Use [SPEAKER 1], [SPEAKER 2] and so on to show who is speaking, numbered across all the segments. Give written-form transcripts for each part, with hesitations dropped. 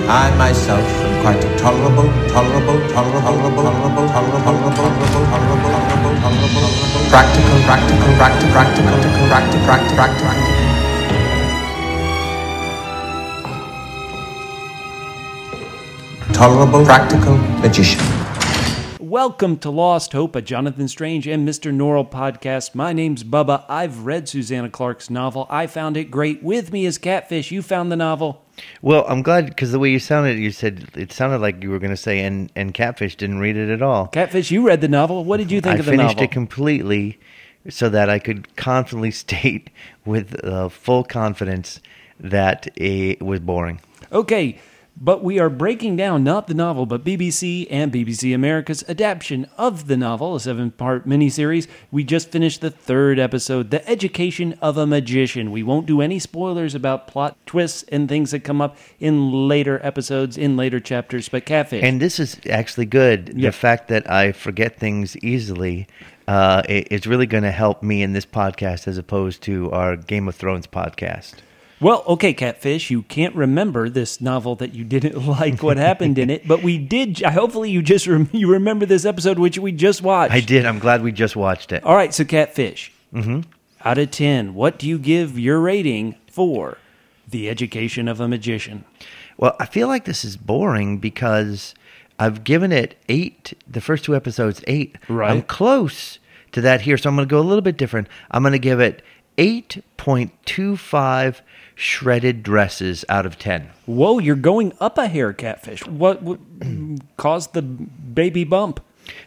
[SPEAKER 1] I myself am quite a tolerable, practical. Tolerable, practical magician.
[SPEAKER 2] Welcome to Lost Hope, a Jonathan Strange and Mr. Norrell podcast. My name's Bubba. I've read Susanna Clark's novel. I found it great. With me is Catfish. You found the novel.
[SPEAKER 3] Well, I'm glad, because the way you said it sounded like you were going to say, and Catfish didn't read it at all.
[SPEAKER 2] Catfish, you read the novel. What did you think of the novel?
[SPEAKER 3] I finished it completely so that I could confidently state with full confidence that it was boring.
[SPEAKER 2] Okay, but we are breaking down not the novel, but BBC and BBC America's adaptation of the novel, a 7-part miniseries. We just finished the 3rd episode, The Education of a Magician. We won't do any spoilers about plot twists and things that come up in later episodes, in later chapters, but Catfish.
[SPEAKER 3] And this is actually good.
[SPEAKER 2] Yep.
[SPEAKER 3] The fact that I forget things easily is really going to help me in this podcast as opposed to our Game of Thrones podcast.
[SPEAKER 2] Well, okay, Catfish, you can't remember this novel that you didn't like what happened in it, but we did. Hopefully you just you remember this episode, which we just watched.
[SPEAKER 3] I did. I'm glad we just watched it.
[SPEAKER 2] All right, so Catfish, out of 10, what do you give your rating for The Education of a Magician?
[SPEAKER 3] Well, I feel like this is boring because I've given it 8, the first 2 episodes 8.
[SPEAKER 2] Right.
[SPEAKER 3] I'm close to that here, so I'm going to go a little bit different. I'm going to give it 8.25 shredded dresses out of 10.
[SPEAKER 2] Whoa, you're going up a hair, Catfish. What caused the baby bump?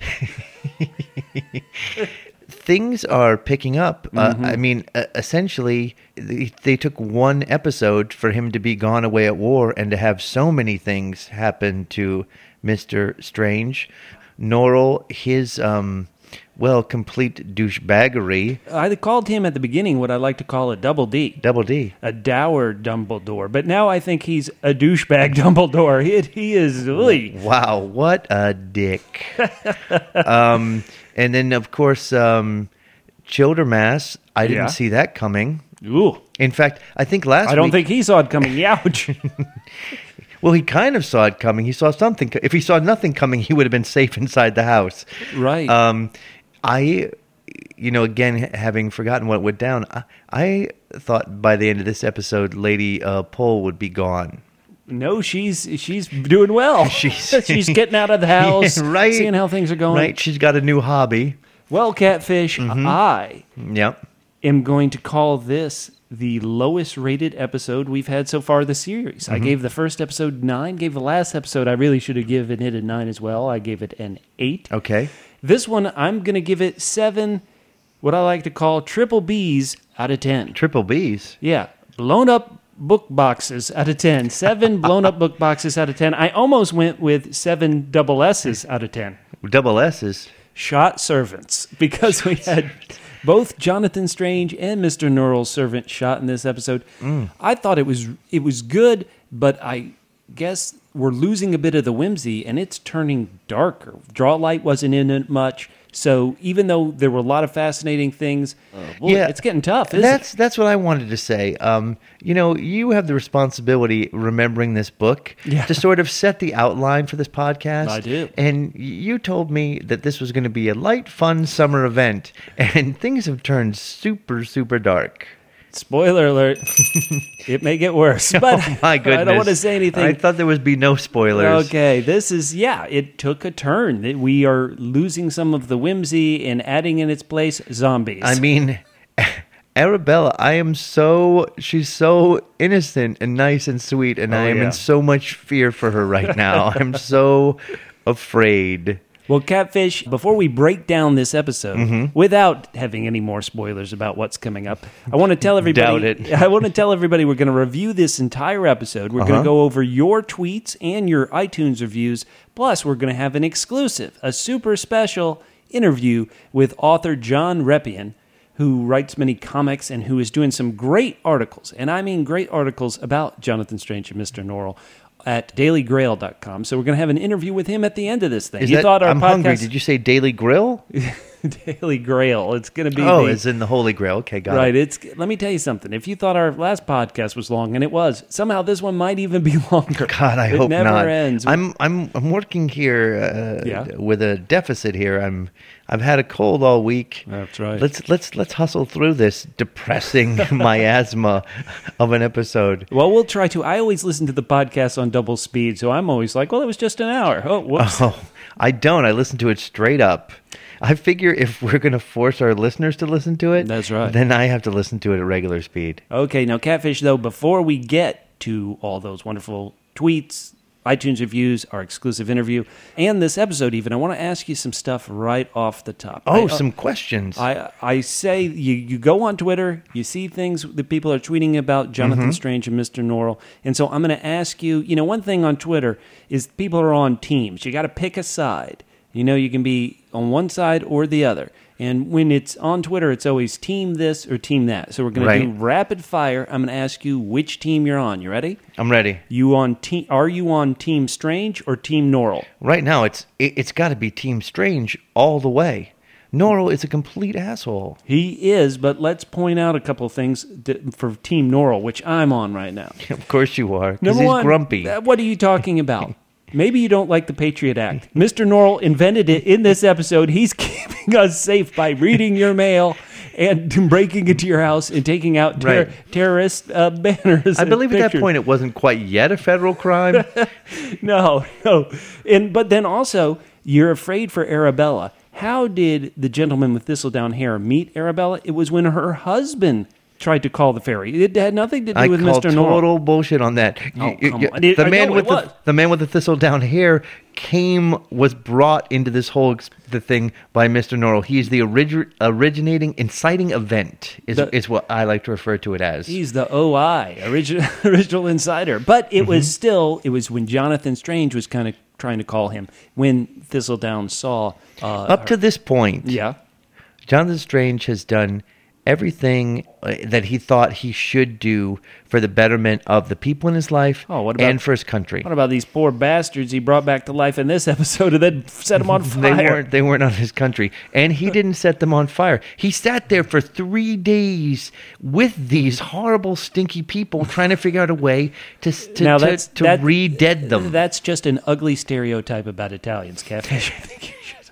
[SPEAKER 3] Things are picking up. I mean, essentially, they took 1 episode for him to be gone away at war and to have so many things happen to Mr. Strange. Norrell, his complete douchebaggery.
[SPEAKER 2] I called him at the beginning what I like to call a double D.
[SPEAKER 3] Double D.
[SPEAKER 2] A dour Dumbledore. But now I think he's a douchebag Dumbledore. He is really...
[SPEAKER 3] Wow, what a dick. And then, of course, Childermass, I didn't see that coming.
[SPEAKER 2] Ooh.
[SPEAKER 3] In fact, I think last week...
[SPEAKER 2] I don't think he saw it coming. Ouch.
[SPEAKER 3] Well, he kind of saw it coming. He saw something. If he saw nothing coming, he would have been safe inside the house.
[SPEAKER 2] Right.
[SPEAKER 3] Again, having forgotten what went down, I thought by the end of this episode, Lady Pole would be gone.
[SPEAKER 2] No, she's doing well. She's getting out of the house,
[SPEAKER 3] right,
[SPEAKER 2] seeing how things are going.
[SPEAKER 3] Right, she's got a new hobby.
[SPEAKER 2] Well, Catfish, I am going to call this the lowest rated episode we've had so far this series. I gave the first episode 9, gave the last episode, I really should have given it a 9 as well. I gave it an 8.
[SPEAKER 3] Okay.
[SPEAKER 2] This one, I'm going to give it 7, what I like to call triple Bs out of 10.
[SPEAKER 3] Triple Bs?
[SPEAKER 2] Yeah. Blown up book boxes out of 10. 7 blown up book boxes out of 10. I almost went with 7 double S's out of 10.
[SPEAKER 3] Double S's?
[SPEAKER 2] Shot servants. Because we had both Jonathan Strange and Mr. Norrell's servant shot in this episode. I thought it was good, but I guess we're losing a bit of the whimsy, and it's turning darker. Draw light wasn't in it much, so even though there were a lot of fascinating things, it's getting tough, isn't it?
[SPEAKER 3] That's what I wanted to say. You have the responsibility, remembering this book, to sort of set the outline for this podcast.
[SPEAKER 2] I do.
[SPEAKER 3] And you told me that this was going to be a light, fun summer event, and things have turned super, super dark.
[SPEAKER 2] Spoiler alert. It may get worse, but
[SPEAKER 3] oh my goodness.
[SPEAKER 2] I don't want to say anything.
[SPEAKER 3] I thought there would be no spoilers.
[SPEAKER 2] Okay, this is, it took a turn. We are losing some of the whimsy and adding in its place zombies.
[SPEAKER 3] I mean, Arabella, she's so innocent and nice and sweet, and I am in so much fear for her right now. I'm so afraid.
[SPEAKER 2] Well, Catfish, before we break down this episode, without having any more spoilers about what's coming up, I want to tell everybody.
[SPEAKER 3] Doubt it.
[SPEAKER 2] I want to tell everybody we're going to review this entire episode. We're going to go over your tweets and your iTunes reviews. Plus, we're going to have an exclusive, a super special interview with author John Reppion, who writes many comics and who is doing some great articles, and I mean great articles about Jonathan Strange and Mr. Norrell, at dailygrail.com. So we're going to have an interview with him at the end of this thing.
[SPEAKER 3] I'm hungry. Did you say Daily Grill?
[SPEAKER 2] Daily Grail. It's going to be
[SPEAKER 3] it's in the Holy Grail. Okay, got
[SPEAKER 2] right.
[SPEAKER 3] it.
[SPEAKER 2] Let me tell you something. If you thought our last podcast was long, and it was, somehow this one might even be longer.
[SPEAKER 3] God, I
[SPEAKER 2] it
[SPEAKER 3] hope
[SPEAKER 2] never
[SPEAKER 3] not.
[SPEAKER 2] ends.
[SPEAKER 3] I'm working here with a deficit here. I've had a cold all week.
[SPEAKER 2] That's right.
[SPEAKER 3] Let's hustle through this depressing miasma of an episode.
[SPEAKER 2] Well, we'll try to. I always listen to the podcast on double speed, so I'm always like, well, it was just an hour. Oh, whoops.
[SPEAKER 3] Oh, I don't. I listen to it straight up. I figure if we're going to force our listeners to listen to it,
[SPEAKER 2] That's right.
[SPEAKER 3] then I have to listen to it at regular speed.
[SPEAKER 2] Okay, now, Catfish, though, before we get to all those wonderful tweets, iTunes reviews, our exclusive interview, and this episode even, I want to ask you some stuff right off the top.
[SPEAKER 3] Some questions.
[SPEAKER 2] I say you go on Twitter, you see things that people are tweeting about Jonathan Strange and Mr. Norrell, and so I'm going to ask you, one thing on Twitter is people are on teams. You got to pick a side. You can be on one side or the other. And when it's on Twitter, it's always team this or team that. So we're going to do rapid fire. I'm going to ask you which team you're on. You ready?
[SPEAKER 3] I'm ready.
[SPEAKER 2] Are you on Team Strange or Team Norrell?
[SPEAKER 3] Right now, it's got to be Team Strange all the way. Norrell is a complete asshole.
[SPEAKER 2] He is, but let's point out a couple of things for Team Norrell, which I'm on right now.
[SPEAKER 3] Of course you are, because
[SPEAKER 2] Number
[SPEAKER 3] he's
[SPEAKER 2] one,
[SPEAKER 3] grumpy.
[SPEAKER 2] What are you talking about? Maybe you don't like the Patriot Act. Mr. Norrell invented it in this episode. He's keeping us safe by reading your mail and breaking into your house and taking out terrorist banners.
[SPEAKER 3] I believe at that point it wasn't quite yet a federal crime.
[SPEAKER 2] No. But then also, you're afraid for Arabella. How did the gentleman with thistledown hair meet Arabella? It was when her husband tried to call the ferry. It had nothing to do with Mr. Norrell.
[SPEAKER 3] I call total bullshit on that.
[SPEAKER 2] Oh, come on.
[SPEAKER 3] The man with the thistledown hair was brought into this whole the thing by Mr. Norrell. He's the originating, inciting event is what I like to refer to it as.
[SPEAKER 2] He's the OI, original insider. But it was when Jonathan Strange was kind of trying to call him, when Thistledown saw...
[SPEAKER 3] Up to this point,
[SPEAKER 2] yeah,
[SPEAKER 3] Jonathan Strange has done everything that he thought he should do for the betterment of the people in his life and for his country.
[SPEAKER 2] What about these poor bastards he brought back to life in this episode and then set them on fire?
[SPEAKER 3] They weren't on his country. And he didn't set them on fire. He sat there for 3 days with these horrible, stinky people trying to figure out a way to re-dead them.
[SPEAKER 2] That's just an ugly stereotype about Italians, Catfish. I think you should...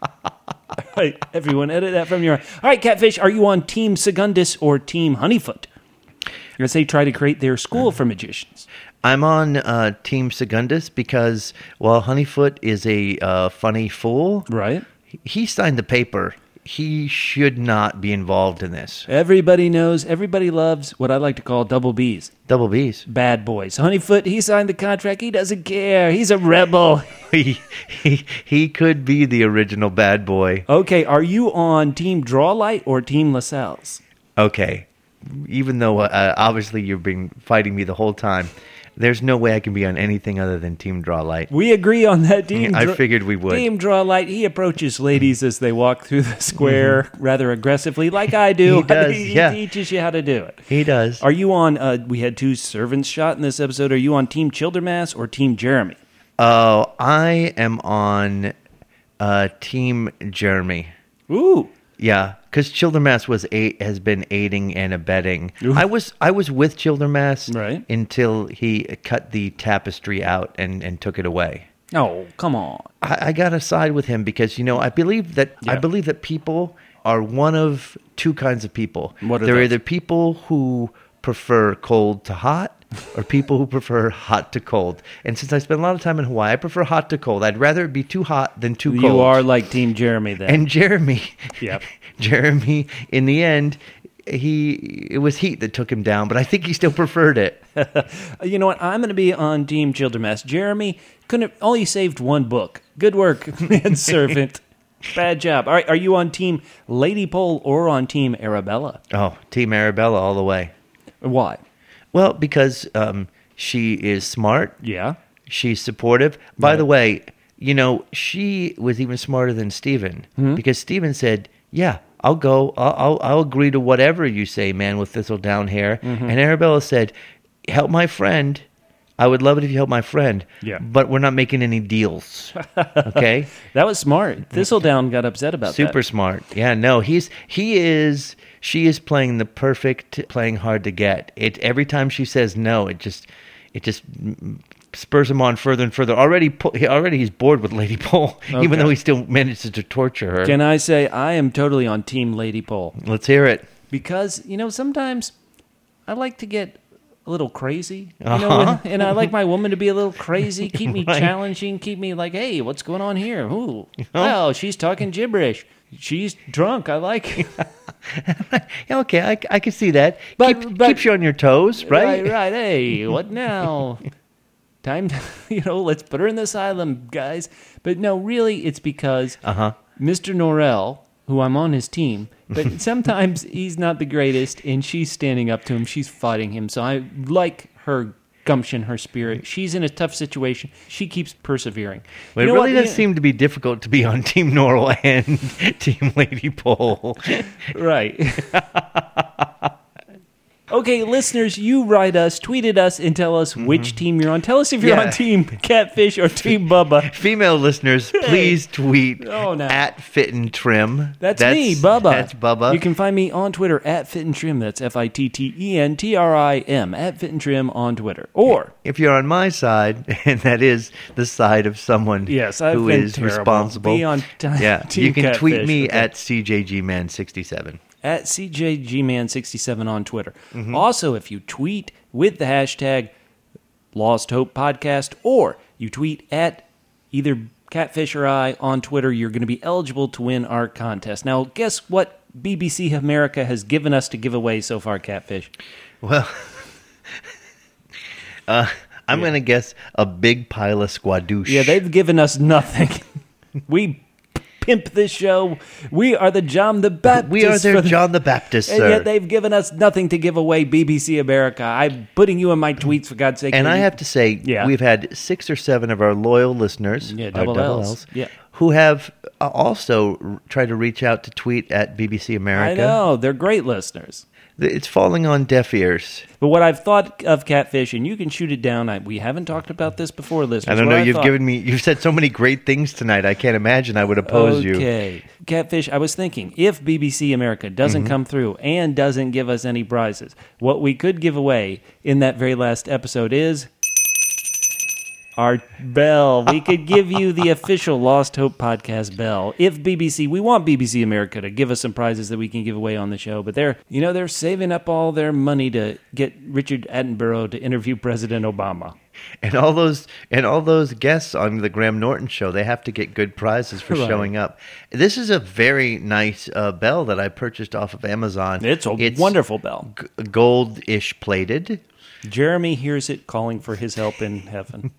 [SPEAKER 2] All right, everyone, edit that from your... All right, Catfish, are you on Team Secundus or Team Honeyfoot? As they try to create their school for magicians.
[SPEAKER 3] I'm on Team Secundus because, well, Honeyfoot is a funny fool.
[SPEAKER 2] Right.
[SPEAKER 3] He signed the paper. He should not be involved in this.
[SPEAKER 2] Everybody knows, everybody loves what I like to call double Bs.
[SPEAKER 3] Double Bs.
[SPEAKER 2] Bad boys. Honeyfoot, he signed the contract. He doesn't care. He's a rebel.
[SPEAKER 3] He could be the original bad boy.
[SPEAKER 2] Okay, are you on Team Drawlight or Team LaSalle's?
[SPEAKER 3] Okay. Even though obviously you've been fighting me the whole time, there's no way I can be on anything other than Team Drawlight.
[SPEAKER 2] We agree on that.
[SPEAKER 3] I figured we would.
[SPEAKER 2] Team Drawlight, he approaches ladies as they walk through the square rather aggressively, like I do.
[SPEAKER 3] He does,
[SPEAKER 2] He teaches you how to do it.
[SPEAKER 3] He does.
[SPEAKER 2] Are you on, we had 2 servants shot in this episode. Are you on Team Childermass or Team Jeremy?
[SPEAKER 3] Oh, I am on Team Jeremy.
[SPEAKER 2] Ooh.
[SPEAKER 3] Yeah, because Childermass has been aiding and abetting.
[SPEAKER 2] Ooh.
[SPEAKER 3] I was with Childermass
[SPEAKER 2] right
[SPEAKER 3] until he cut the tapestry out and took it away.
[SPEAKER 2] Oh, come on!
[SPEAKER 3] I got to side with him because I believe that people are one of 2 kinds of people.
[SPEAKER 2] What are
[SPEAKER 3] They're
[SPEAKER 2] those?
[SPEAKER 3] either people who prefer cold to hot, or people who prefer hot to cold. And since I spend a lot of time in Hawaii, I prefer hot to cold. I'd rather it be too hot than too cold.
[SPEAKER 2] You are like Team Jeremy then.
[SPEAKER 3] And Jeremy,
[SPEAKER 2] yep.
[SPEAKER 3] Jeremy, in the end, it was heat that took him down, but I think he still preferred it.
[SPEAKER 2] You know what? I'm going to be on Team Childermass. Jeremy only saved 1 book. Good work, manservant. Bad job. All right, are you on Team Lady Pole or on Team Arabella?
[SPEAKER 3] Oh, Team Arabella all the way.
[SPEAKER 2] Why?
[SPEAKER 3] Well, because she is smart.
[SPEAKER 2] Yeah.
[SPEAKER 3] She's supportive. By the way, she was even smarter than Steven because Steven said, yeah, I'll go. I'll agree to whatever you say, man with thistledown hair. And Arabella said, help my friend. I would love it if you help my friend.
[SPEAKER 2] Yeah.
[SPEAKER 3] But we're not making any deals. Okay?
[SPEAKER 2] That was smart. Thistledown got upset about that.
[SPEAKER 3] Super smart. Yeah, no, she is playing the perfect playing hard to get. Every time she says no, it just spurs him on further and further. Already he's bored with Lady Pole, even though he still manages to torture her.
[SPEAKER 2] Can I say I am totally on Team Lady Pole?
[SPEAKER 3] Let's hear it.
[SPEAKER 2] Because, sometimes I like to get a little crazy. And I like my woman to be a little crazy, keep me challenging, keep me like, hey, what's going on here? Ooh, well, she's talking gibberish. She's drunk. I like it.
[SPEAKER 3] Okay, I can see that.
[SPEAKER 2] But
[SPEAKER 3] keeps you on your toes, right?
[SPEAKER 2] Right. Hey, what now? Time to, let's put her in the asylum, guys. But no, really, it's because Mr. Norrell, who I'm on his team, but sometimes he's not the greatest, and she's standing up to him. She's fighting him. So I like her gumption, her spirit. She's in a tough situation. She keeps persevering.
[SPEAKER 3] Well, it really does seem to be difficult to be on Team Norrell and Team Lady Pole.
[SPEAKER 2] Right. Okay, listeners, you write us, tweet at us, and tell us which team you're on. Tell us if you're on Team Catfish or Team Bubba.
[SPEAKER 3] Female listeners, please tweet
[SPEAKER 2] no.
[SPEAKER 3] at Fit and Trim.
[SPEAKER 2] That's me, Bubba.
[SPEAKER 3] That's Bubba.
[SPEAKER 2] You can find me on Twitter at Fit and Trim. That's FITTENTRIM at Fit and Trim on Twitter. Or
[SPEAKER 3] if you're on my side, and that is the side of someone who is responsible,
[SPEAKER 2] be on
[SPEAKER 3] Team you can
[SPEAKER 2] Catfish,
[SPEAKER 3] tweet me at CJGman67.
[SPEAKER 2] At CJGman67 on Twitter. Also, if you tweet with the hashtag Lost Hope Podcast, or you tweet at either Catfish or I on Twitter, you're going to be eligible to win our contest. Now, guess what BBC America has given us to give away so far, Catfish?
[SPEAKER 3] Well, I'm going to guess a big pile of squadouche.
[SPEAKER 2] Yeah, they've given us nothing. We pimp this show. We are the John the Baptist.
[SPEAKER 3] We are their John the Baptist, sir.
[SPEAKER 2] And yet they've given us nothing to give away, BBC America. I'm putting you in my tweets, for God's sake.
[SPEAKER 3] And I have to say, we've had 6 or 7 of our loyal listeners,
[SPEAKER 2] double L's.
[SPEAKER 3] who have also tried to reach out to tweet at BBC America.
[SPEAKER 2] I know. They're great listeners.
[SPEAKER 3] It's falling on deaf ears.
[SPEAKER 2] But what I've thought of Catfish, and you can shoot it down. We haven't talked about this before, listeners.
[SPEAKER 3] I don't know. You've said so many great things tonight. I can't imagine I would oppose you.
[SPEAKER 2] Okay. Catfish, I was thinking, if BBC America doesn't come through and doesn't give us any prizes, what we could give away in that very last episode is our bell. We could give you the official Lost Hope Podcast bell. If we want BBC America to give us some prizes that we can give away on the show, but they're saving up all their money to get Richard Attenborough to interview President Obama.
[SPEAKER 3] And all those guests on the Graham Norton show, they have to get good prizes for showing up. This is a very nice bell that I purchased off of Amazon.
[SPEAKER 2] It's a wonderful bell.
[SPEAKER 3] Gold-ish plated.
[SPEAKER 2] Jeremy hears it calling for his help in heaven.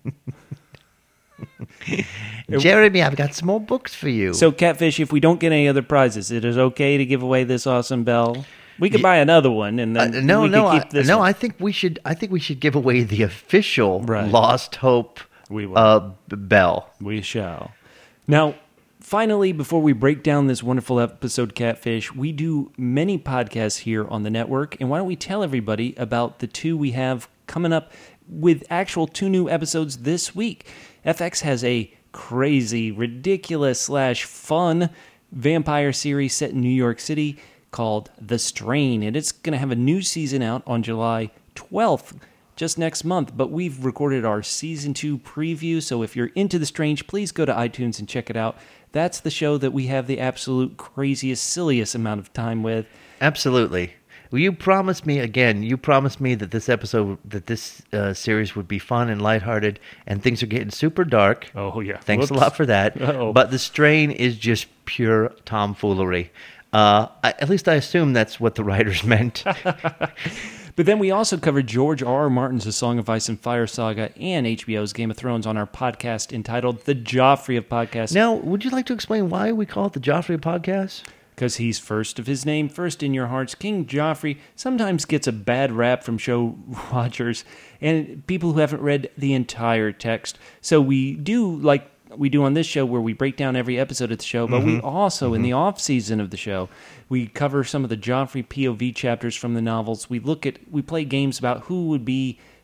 [SPEAKER 3] Jeremy, I've got some more books for you.
[SPEAKER 2] So, Catfish, if we don't get any other prizes, it is okay to give away this awesome bell? We could buy another one, and then keep this one.
[SPEAKER 3] I think we should give away the official Lost Hope bell.
[SPEAKER 2] We shall. Now, finally, before we break down this wonderful episode, Catfish, we do many podcasts here on the network, and why don't we tell everybody about the 2 we have coming up with actual 2 new episodes this week. FX has a crazy, ridiculous / fun vampire series set in New York City called The Strain, and it's going to have a new season out on July 12th, just next month. But we've recorded our Season 2 preview, so if you're into The Strange, please go to iTunes and check it out. That's the show that we have the absolute craziest, silliest amount of time with.
[SPEAKER 3] Absolutely. Well, you promised me that this series would be fun and lighthearted, and things are getting super dark.
[SPEAKER 2] Oh, yeah.
[SPEAKER 3] Thanks a lot for that.
[SPEAKER 2] Uh-oh.
[SPEAKER 3] But The Strain is just pure tomfoolery. At least I assume that's what the writers meant.
[SPEAKER 2] But then we also covered George R.R. Martin's A Song of Ice and Fire saga and HBO's Game of Thrones on our podcast entitled The Joffrey of Podcasts.
[SPEAKER 3] Now, would you like to explain why we call it The Joffrey of Podcasts?
[SPEAKER 2] Because he's first of his name, first in your hearts. King Joffrey sometimes gets a bad rap from show watchers and people who haven't read the entire text. So we do like we do on this show where we break down every episode of the show, but we also, in the off-season of the show, we cover some of the Joffrey POV chapters from the novels. We play games about who would be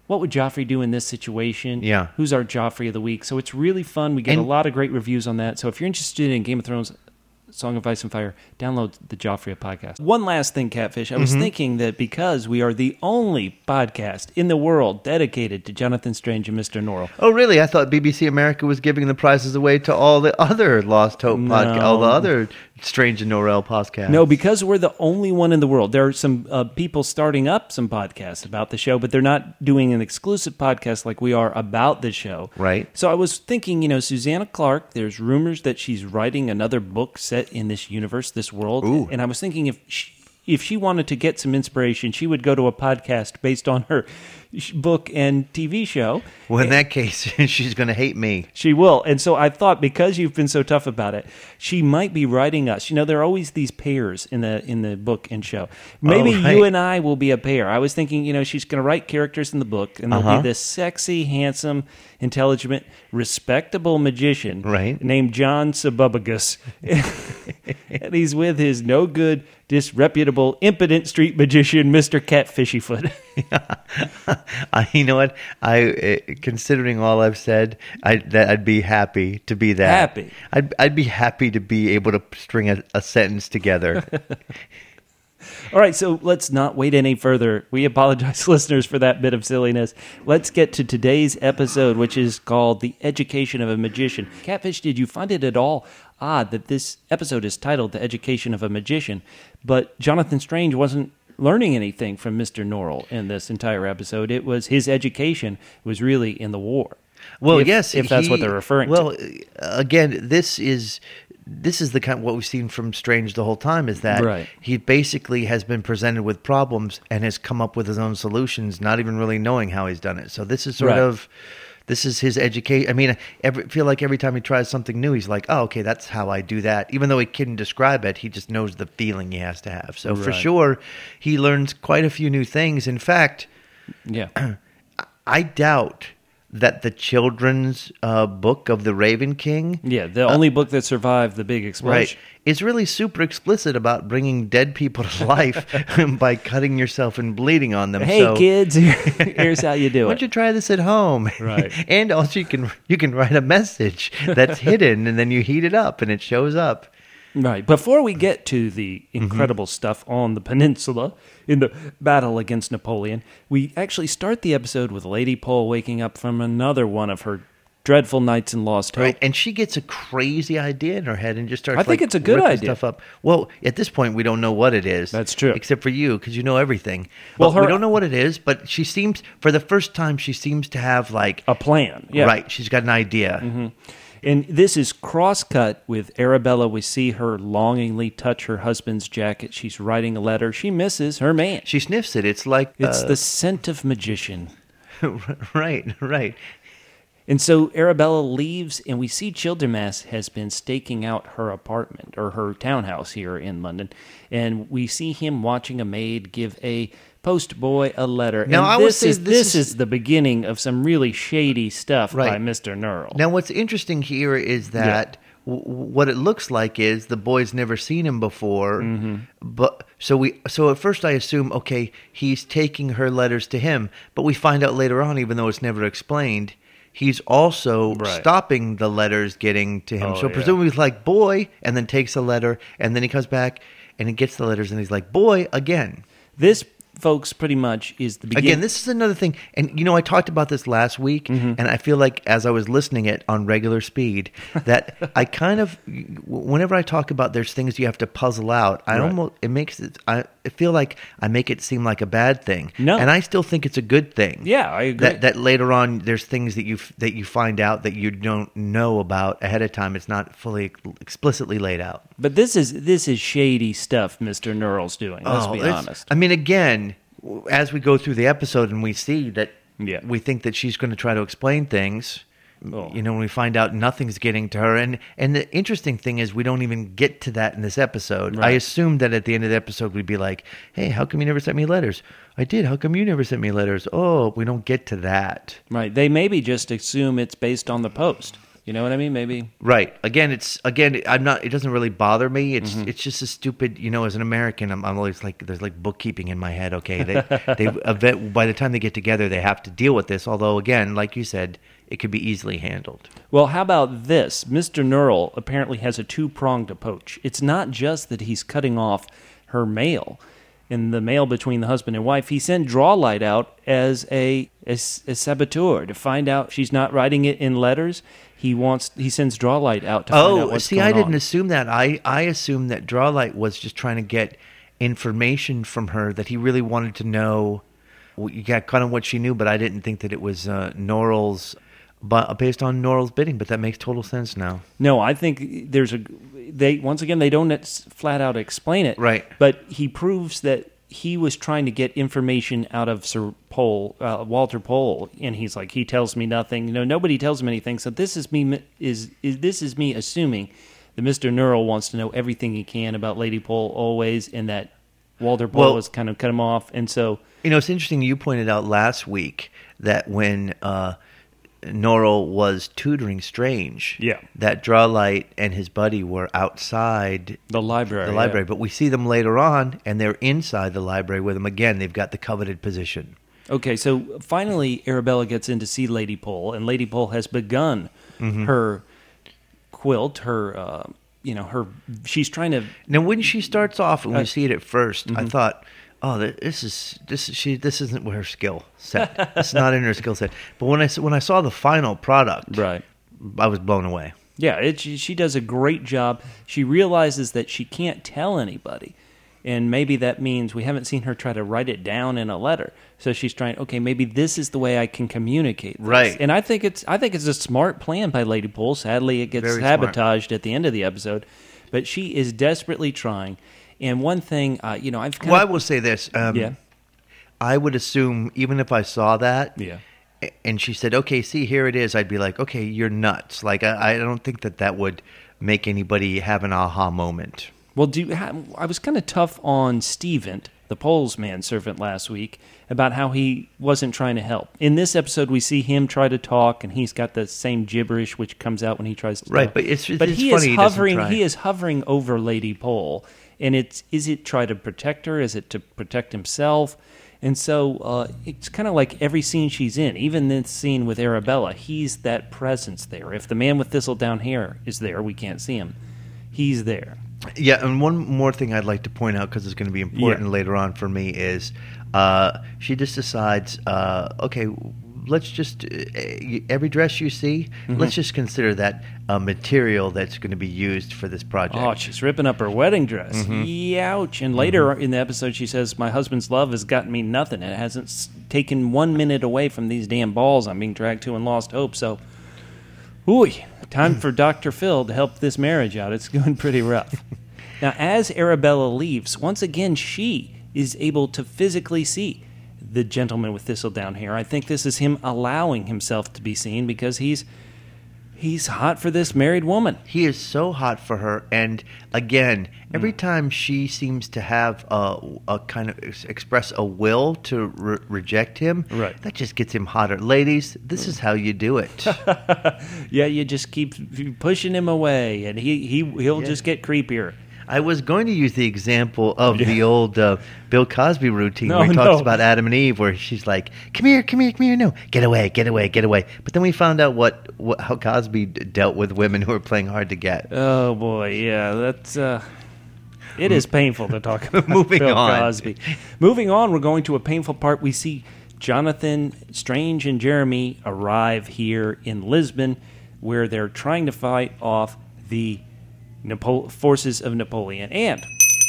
[SPEAKER 2] what would Joffrey do in this situation?
[SPEAKER 3] Yeah.
[SPEAKER 2] Who's our Joffrey of the week? So it's really fun. We get a lot of great reviews on that. So if you're interested in Game of Thrones, Song of Ice and Fire, download the Joffrey podcast. One last thing, Catfish. I was thinking that because we are the only podcast in the world dedicated to Jonathan Strange and Mr. Norrell.
[SPEAKER 3] Oh, really? I thought BBC America was giving the prizes away to all the other Lost Hope podcasts, all the other Strange and Norrell podcasts.
[SPEAKER 2] No, because we're the only one in the world. There are some people starting up some podcasts about the show, but they're not doing an exclusive podcast like we are about the show.
[SPEAKER 3] Right.
[SPEAKER 2] So I was thinking, Susanna Clarke, there's rumors that she's writing another book set in this universe, this world.
[SPEAKER 3] Ooh.
[SPEAKER 2] And I was thinking if she wanted to get some inspiration, she would go to a podcast based on her book and TV show.
[SPEAKER 3] Well, in that case, she's going to hate me.
[SPEAKER 2] She will. And so I thought, because you've been so tough about it, she might be writing us. There are always these pairs in the book and show. Maybe you and I will be a pair. I was thinking, she's going to write characters in the book, and there'll be this sexy, handsome, intelligent, respectable magician named John Sububagus. And he's with his no-good, disreputable, impotent street magician, Mr. Catfishyfoot.
[SPEAKER 3] You know what? Considering all I've said, I'd be happy to be that.
[SPEAKER 2] Happy.
[SPEAKER 3] I'd be happy to be able to string a sentence together.
[SPEAKER 2] All right, so let's not wait any further. We apologize, listeners, for that bit of silliness. Let's get to today's episode, which is called The Education of a Magician. Catfish, did you find it at all odd that this episode is titled The Education of a Magician, but Jonathan Strange wasn't learning anything from Mr. Norrell in this entire episode? It was his education was really in the war.
[SPEAKER 3] Well,
[SPEAKER 2] if that's what they're referring to.
[SPEAKER 3] Well, again, this is the kind of what we've seen from Strange the whole time, is that he basically has been presented with problems and has come up with his own solutions, not even really knowing how he's done it. So this is sort of, this is his education. I mean, I feel like every time he tries something new, he's like, oh, okay, that's how I do that. Even though he couldn't describe it, he just knows the feeling he has to have. So for sure, he learns quite a few new things. In fact, I doubt that the children's book of the Raven King,
[SPEAKER 2] the only book that survived the big explosion,
[SPEAKER 3] is really super explicit about bringing dead people to life by cutting yourself and bleeding on them.
[SPEAKER 2] Hey, kids, here's how you do it.
[SPEAKER 3] Why don't you try this at home?
[SPEAKER 2] Right.
[SPEAKER 3] And also you can write a message that's hidden, and then you heat it up, and it shows up.
[SPEAKER 2] Right. Before we get to the incredible stuff on the peninsula in the battle against Napoleon, we actually start the episode with Lady Pole waking up from another one of her dreadful nights in Lost Hope.
[SPEAKER 3] Right, and she gets a crazy idea in her head and just starts.
[SPEAKER 2] I think it's a good idea.
[SPEAKER 3] Stuff up. Well, at this point, we don't know what it is.
[SPEAKER 2] That's true,
[SPEAKER 3] except for you, because you know everything.
[SPEAKER 2] Well,
[SPEAKER 3] we don't know what it is, but she seems, for the first time, she seems to have like
[SPEAKER 2] a plan. Yeah,
[SPEAKER 3] right. She's got an idea.
[SPEAKER 2] Mm-hmm. And this is cross-cut with Arabella. We see her longingly touch her husband's jacket. She's writing a letter. She misses her man.
[SPEAKER 3] She sniffs it. It's like
[SPEAKER 2] it's the scent of magician.
[SPEAKER 3] Right.
[SPEAKER 2] And so Arabella leaves, and we see Childermas has been staking out her apartment, or her townhouse here in London. And we see him watching a maid give a post boy a letter.
[SPEAKER 3] Now,
[SPEAKER 2] and
[SPEAKER 3] I would say
[SPEAKER 2] this is the beginning of some really shady stuff by
[SPEAKER 3] right.
[SPEAKER 2] Mr. Norrell.
[SPEAKER 3] Now, what's interesting here is that what it looks like is the boy's never seen him before.
[SPEAKER 2] Mm-hmm.
[SPEAKER 3] But so at first I assume, okay, he's taking her letters to him. But we find out later on, even though it's never explained, he's also stopping the letters getting to him. So presumably he's like, boy, and then takes a letter, and then he comes back and he gets the letters, and he's like, boy, again.
[SPEAKER 2] This, folks, pretty much is the beginning.
[SPEAKER 3] Again, this is another thing. And, I talked about this last week, and I feel like as I was listening it on regular speed, that I kind of, whenever I talk about there's things you have to puzzle out, I feel like I make it seem like a bad thing.
[SPEAKER 2] No.
[SPEAKER 3] And I still think it's a good thing.
[SPEAKER 2] Yeah, I agree.
[SPEAKER 3] That later on there's things that you find out that you don't know about ahead of time. It's not fully explicitly laid out.
[SPEAKER 2] But this is shady stuff Mr. Norrell's doing, let's be honest.
[SPEAKER 3] I mean, again, as we go through the episode and we see that we think that she's going to try to explain things, when we find out nothing's getting to her. And the interesting thing is we don't even get to that in this episode. Right. I assumed that at the end of the episode we'd be like, hey, how come you never sent me letters? I did. How come you never sent me letters? Oh, we don't get to that.
[SPEAKER 2] Right. They maybe just assume it's based on the post. You know what I mean? Maybe.
[SPEAKER 3] Right. I'm not. It doesn't really bother me. It's just a stupid. As an American, I'm always like, there's like bookkeeping in my head. Okay, by the time they get together, they have to deal with this. Although, again, like you said, it could be easily handled.
[SPEAKER 2] Well, how about this? Mr. Nurl apparently has a two-pronged approach. It's not just that he's cutting off her mail, in the mail between the husband and wife. He sent Drawlight out as a saboteur to find out she's not writing it in letters. He sends Drawlight out to find out what's going on.
[SPEAKER 3] I didn't assume that. I assumed that Drawlight was just trying to get information from her that he really wanted to know. You got kind of what she knew, but I didn't think that it was Norrell's, based on Norrell's bidding. But that makes total sense now.
[SPEAKER 2] No, I think they don't flat out explain it.
[SPEAKER 3] Right.
[SPEAKER 2] But he proves that he was trying to get information out of Sir Walter Pole, and he's like, he tells me nothing. Nobody tells him anything. So this is me assuming that Mr. Nurl wants to know everything he can about Lady Pole always, and that Walter Pole has kind of cut him off. And so,
[SPEAKER 3] it's interesting. You pointed out last week that when Norrell was tutoring Strange, that Drawlight and his buddy were outside
[SPEAKER 2] the library.
[SPEAKER 3] Yeah. But we see them later on, and they're inside the library with him again. They've got the coveted position.
[SPEAKER 2] Okay, so finally Arabella gets in to see Lady Pole, and Lady Pole has begun her quilt, she's trying to...
[SPEAKER 3] Now, when she starts off, and we see it at first, I thought, this isn't her skill set. It's not in her skill set. But when I saw the final product,
[SPEAKER 2] right,
[SPEAKER 3] I was blown away.
[SPEAKER 2] Yeah, she does a great job. She realizes that she can't tell anybody, and maybe that means we haven't seen her try to write it down in a letter. So she's trying. Okay, maybe this is the way I can communicate this.
[SPEAKER 3] Right.
[SPEAKER 2] And I think it's a smart plan by Lady Pole. Sadly, it gets
[SPEAKER 3] Very
[SPEAKER 2] sabotaged
[SPEAKER 3] smart
[SPEAKER 2] at the end of the episode, but she is desperately trying. And one thing, I
[SPEAKER 3] will say this. I would assume, even if I saw that, and she said, okay, see, here it is, I'd be like, okay, you're nuts. Like, I don't think that would make anybody have an aha moment.
[SPEAKER 2] Well, I was kind of tough on Steven, the Pole's manservant, last week, about how he wasn't trying to help. In this episode, we see him try to talk, and he's got the same gibberish which comes out when he tries to talk.
[SPEAKER 3] But it's
[SPEAKER 2] he
[SPEAKER 3] funny,
[SPEAKER 2] is hovering.
[SPEAKER 3] He doesn't try.
[SPEAKER 2] He is hovering over Lady Pole, and is it try to protect her? Is it to protect himself? And so it's kind of like every scene she's in, even this scene with Arabella, he's that presence there. If the man with thistledown hair is there, we can't see him. He's there.
[SPEAKER 3] Yeah, and one more thing I'd like to point out, because it's going to be important later on for me, is she just decides, okay, let's just, every dress you see, let's just consider that a material that's going to be used for this project.
[SPEAKER 2] Oh, she's ripping up her wedding dress. Youch. And later in the episode, she says, my husband's love has gotten me nothing. It hasn't taken 1 minute away from these damn balls I'm being dragged to in Lost Hope. So, time for Dr. Phil to help this marriage out. It's going pretty rough. Now, as Arabella leaves, once again, she is able to physically see the gentleman with thistledown hair. I think this is him allowing himself to be seen because he's hot for this married woman.
[SPEAKER 3] He is so hot for her, and again, every time she seems to have a kind of express a will to reject him, that just gets him hotter. Ladies, this is how you do it.
[SPEAKER 2] Yeah, you just keep pushing him away, and he'll just get creepier.
[SPEAKER 3] I was going to use the example of the old Bill Cosby routine where he talks about Adam and Eve, where she's like, come here, no, get away. But then we found out how Cosby dealt with women who were playing hard to get.
[SPEAKER 2] Oh, boy, yeah, that's... it is painful to talk about
[SPEAKER 3] Moving
[SPEAKER 2] Bill
[SPEAKER 3] on.
[SPEAKER 2] Cosby. Moving on, we're going to a painful part. We see Jonathan, Strange, and Jeremy arrive here in Lisbon, where they're trying to fight off the forces of Napoleon. And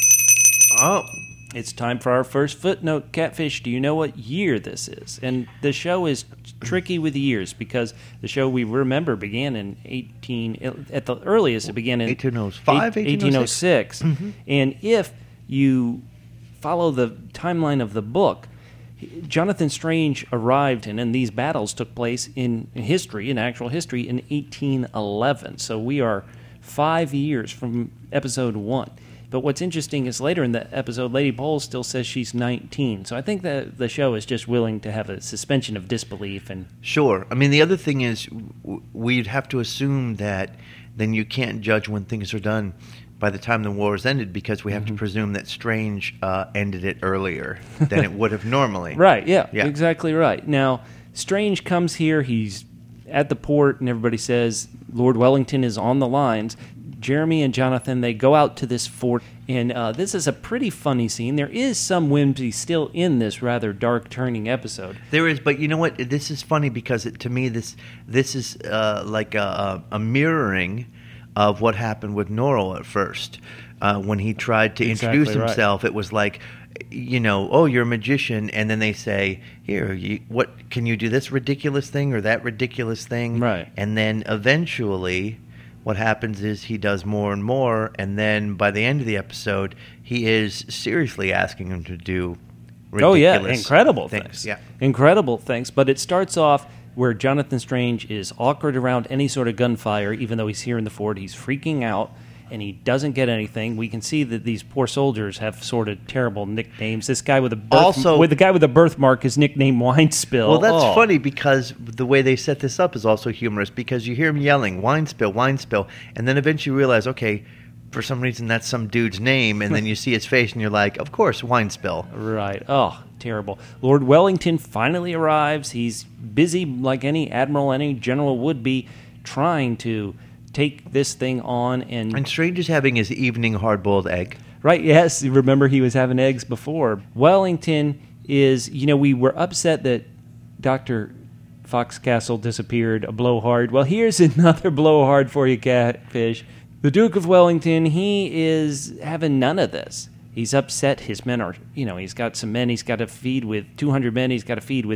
[SPEAKER 2] it's time for our first footnote. Catfish, do you know what year this is? And the show is tricky with years because the show, we remember, began in at the earliest it began in
[SPEAKER 3] 1805,
[SPEAKER 2] 1806. And if you follow the timeline of the book, Jonathan Strange arrived, and these battles took place in actual history, in 1811. So we are 5 years from episode 1. But what's interesting is later in the episode, Lady Pole still says she's 19. So I think that the show is just willing to have a suspension of disbelief. And
[SPEAKER 3] Sure. I mean, the other thing is we'd have to assume that then you can't judge when things are done by the time the war is ended, because we have to presume that Strange ended it earlier than it would have normally.
[SPEAKER 2] Right, yeah, exactly right. Now, Strange comes here, he's at the port, and everybody says Lord Wellington is on the lines. Jeremy and Jonathan, they go out to this fort, and this is a pretty funny scene. There is some whimsy still in this rather dark turning episode.
[SPEAKER 3] There is, but you know what? This is funny because to me this is like a mirroring of what happened with Norrell at first. When he tried to introduce himself, it was like, oh, you're a magician, and then they say, here, what can you do this ridiculous thing or that ridiculous thing?
[SPEAKER 2] Right.
[SPEAKER 3] And then eventually what happens is he does more and more, and then by the end of the episode, he is seriously asking him to do ridiculous
[SPEAKER 2] incredible
[SPEAKER 3] things. Yeah.
[SPEAKER 2] Incredible things. But it starts off where Jonathan Strange is awkward around any sort of gunfire, even though he's here in the fort. He's freaking out, and he doesn't get anything. We can see that these poor soldiers have sort of terrible nicknames. This guy with the guy with a birthmark is nicknamed Wine Spill.
[SPEAKER 3] Well, that's funny because the way they set this up is also humorous, because you hear him yelling, wine spill, and then eventually you realize, okay, for some reason that's some dude's name, and then you see his face and you're like, of course, Wine Spill.
[SPEAKER 2] Right. Oh, terrible. Lord Wellington finally arrives. He's busy like any admiral, any general would be, trying to take this thing on. And
[SPEAKER 3] Strange is having his evening hard-boiled egg.
[SPEAKER 2] Right, yes. Remember, he was having eggs before. Wellington is, we were upset that Dr. Foxcastle disappeared, a blowhard. Well, here's another blowhard for you, Catfish. The Duke of Wellington, he is having none of this. He's upset. His men are, he's got some men he's got to feed with, 200 men he's got to feed with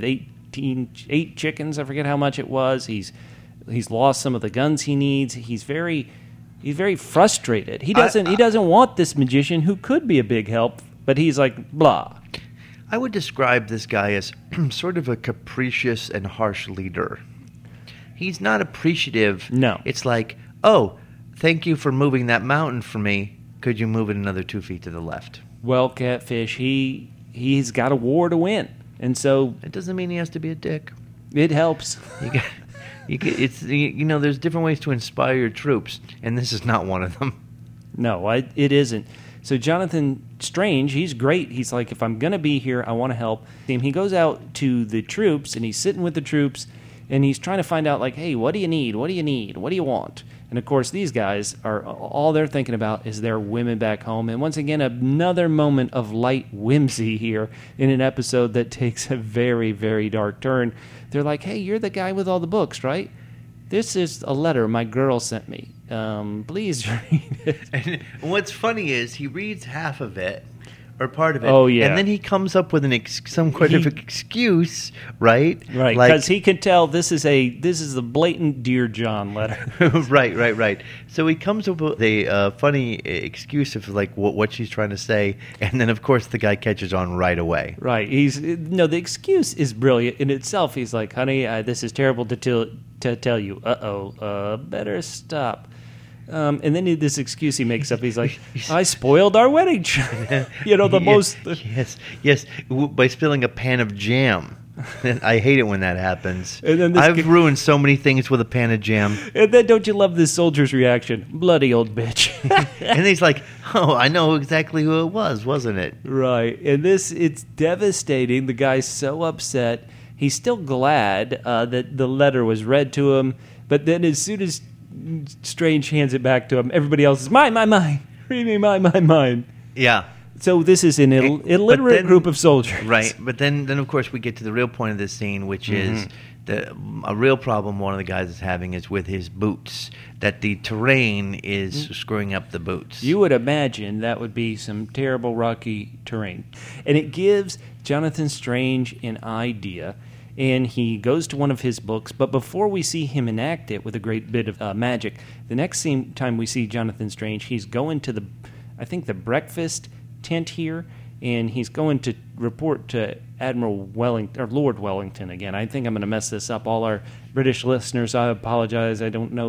[SPEAKER 2] 8 chickens, I forget how much it was. He's lost some of the guns he needs. He's very frustrated. He doesn't want this magician who could be a big help, but he's like, blah.
[SPEAKER 3] I would describe this guy as sort of a capricious and harsh leader. He's not appreciative.
[SPEAKER 2] No.
[SPEAKER 3] It's like, oh, thank you for moving that mountain for me. Could you move it another 2 feet to the left?
[SPEAKER 2] Well, Catfish, he's got a war to win, and so
[SPEAKER 3] it doesn't mean he has to be a dick.
[SPEAKER 2] It helps.
[SPEAKER 3] There's different ways to inspire your troops, and this is not one of them.
[SPEAKER 2] No, it isn't. So Jonathan Strange, he's great. He's like, if I'm going to be here, I want to help. He goes out to the troops, and he's sitting with the troops, and he's trying to find out, like, hey, what do you need? What do you need? What do you want? And, of course, these guys are all they're thinking about is their women back home. And once again, another moment of light whimsy here in an episode that takes a very, very dark turn. They're like, hey, you're the guy with all the books, right? This is a letter my girl sent me. Please read it.
[SPEAKER 3] And what's funny is he reads half of it, or part of it.
[SPEAKER 2] Oh, yeah.
[SPEAKER 3] And then he comes up with some kind of excuse, right?
[SPEAKER 2] Right, because he can tell this is the blatant Dear John letter.
[SPEAKER 3] Right. So he comes up with a funny excuse of like what she's trying to say, and then of course the guy catches on right away.
[SPEAKER 2] Right. The excuse is brilliant in itself. He's like, honey, this is terrible to tell you. Better stop. And then this excuse he makes up, he's like, I spoiled our wedding.
[SPEAKER 3] Yes, by spilling a pan of jam. I hate it when that happens.
[SPEAKER 2] And then
[SPEAKER 3] I've ruined so many things with a pan of jam.
[SPEAKER 2] And then don't you love this soldier's reaction? Bloody old bitch.
[SPEAKER 3] And he's like, oh, I know exactly who it was, wasn't it?
[SPEAKER 2] Right. And it's devastating. The guy's so upset. He's still glad that the letter was read to him. But then as soon as Strange hands it back to him, everybody else is, mine. Read me mine.
[SPEAKER 3] Yeah.
[SPEAKER 2] So this is an illiterate group of soldiers.
[SPEAKER 3] Right. But then of course, we get to the real point of this scene, which is a real problem one of the guys is having is with his boots, that the terrain is screwing up the boots.
[SPEAKER 2] You would imagine that would be some terrible rocky terrain. And it gives Jonathan Strange an idea. And he goes to one of his books, but before we see him enact it with a great bit of magic, the next time we see Jonathan Strange, he's going to the breakfast tent here, and he's going to report to Admiral Wellington, or Lord Wellington again. I think I'm going to mess this up. All our British listeners, I apologize. I don't know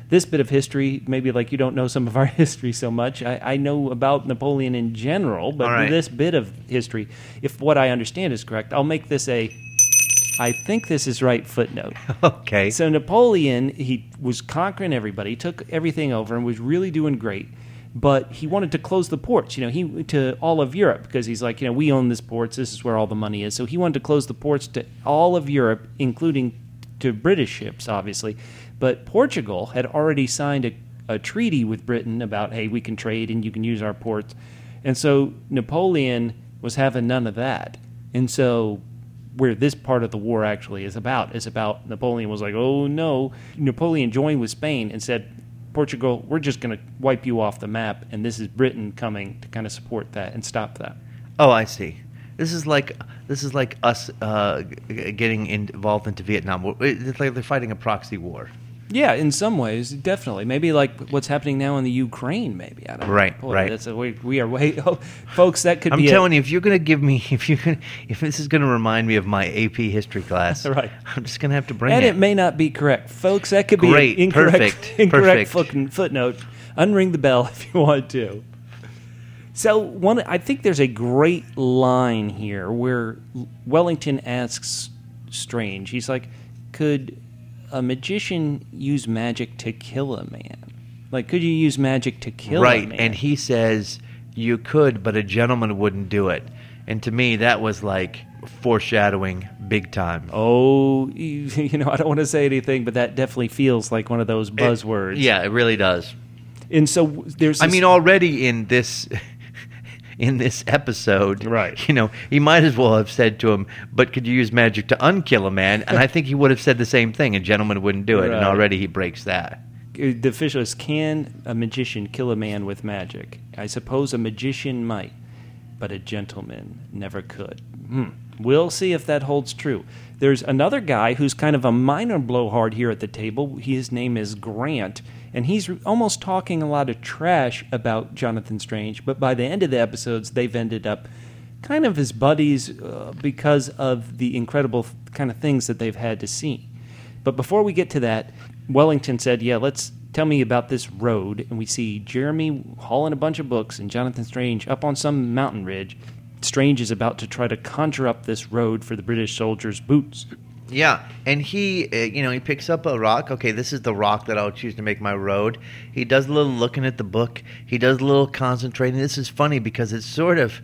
[SPEAKER 2] this bit of history, maybe like you don't know some of our history so much. I know about Napoleon in general, but
[SPEAKER 3] All right.
[SPEAKER 2] this bit of history, if what I understand is correct, I'll make this I think this is right footnote.
[SPEAKER 3] Okay.
[SPEAKER 2] So Napoleon, he was conquering everybody, took everything over, and was really doing great. But he wanted to close the ports, to all of Europe, because he's like, we own this ports. This is where all the money is. So he wanted to close the ports to all of Europe, including to British ships, obviously. But Portugal had already signed a treaty with Britain about, hey, we can trade and you can use our ports. And so Napoleon was having none of that. And so where this part of the war actually is about Napoleon was like, oh no. Napoleon joined with Spain and said, Portugal, we're just going to wipe you off the map, and this is Britain coming to kind of support that and stop that.
[SPEAKER 3] Oh, I see. This is like us getting involved into Vietnam. It's like they're fighting a proxy war.
[SPEAKER 2] Yeah, in some ways, definitely. Maybe like what's happening now in the Ukraine. Maybe I don't know.
[SPEAKER 3] Right,
[SPEAKER 2] Boy,
[SPEAKER 3] right.
[SPEAKER 2] That's we are way, folks. That could
[SPEAKER 3] I'm
[SPEAKER 2] be.
[SPEAKER 3] telling you, if you're going to give me, if this is going to remind me of my AP history class,
[SPEAKER 2] Right.
[SPEAKER 3] I'm just going to have to bring
[SPEAKER 2] And
[SPEAKER 3] it.
[SPEAKER 2] it may not be correct, folks. That could be
[SPEAKER 3] Great,
[SPEAKER 2] an incorrect,
[SPEAKER 3] perfect,
[SPEAKER 2] incorrect
[SPEAKER 3] perfect.
[SPEAKER 2] footnote. Unring the bell if you want to. So I think there's a great line here where Wellington asks Strange. He's like, "Could a magician use magic to kill a man? Like, could you use magic to kill a man?"
[SPEAKER 3] Right, and he says you could, but a gentleman wouldn't do it. And to me, that was like foreshadowing big time.
[SPEAKER 2] Oh, I don't want to say anything, but that definitely feels like one of those buzzwords.
[SPEAKER 3] Yeah, it really does.
[SPEAKER 2] And so there's.
[SPEAKER 3] I mean, already in this episode,
[SPEAKER 2] Right.
[SPEAKER 3] He might as well have said to him, "But could you use magic to unkill a man?" And I think he would have said the same thing. A gentleman wouldn't do it,
[SPEAKER 2] Right.
[SPEAKER 3] and already he breaks that.
[SPEAKER 2] The official is, can a magician kill a man with magic? I suppose a magician might, but a gentleman never could. We'll see if that holds true. There's another guy who's kind of a minor blowhard here at the table. His name is Grant, and he's almost talking a lot of trash about Jonathan Strange, but by the end of the episodes, they've ended up kind of as buddies because of the incredible kind of things that they've had to see. But before we get to that, Wellington said, tell me about this road. And we see Jeremy hauling a bunch of books and Jonathan Strange up on some mountain ridge. Strange is about to try to conjure up this road for the British soldiers' boots.
[SPEAKER 3] Yeah, and he picks up a rock. Okay, this is the rock that I'll choose to make my road. He does a little looking at the book. He does a little concentrating. This is funny because it's sort of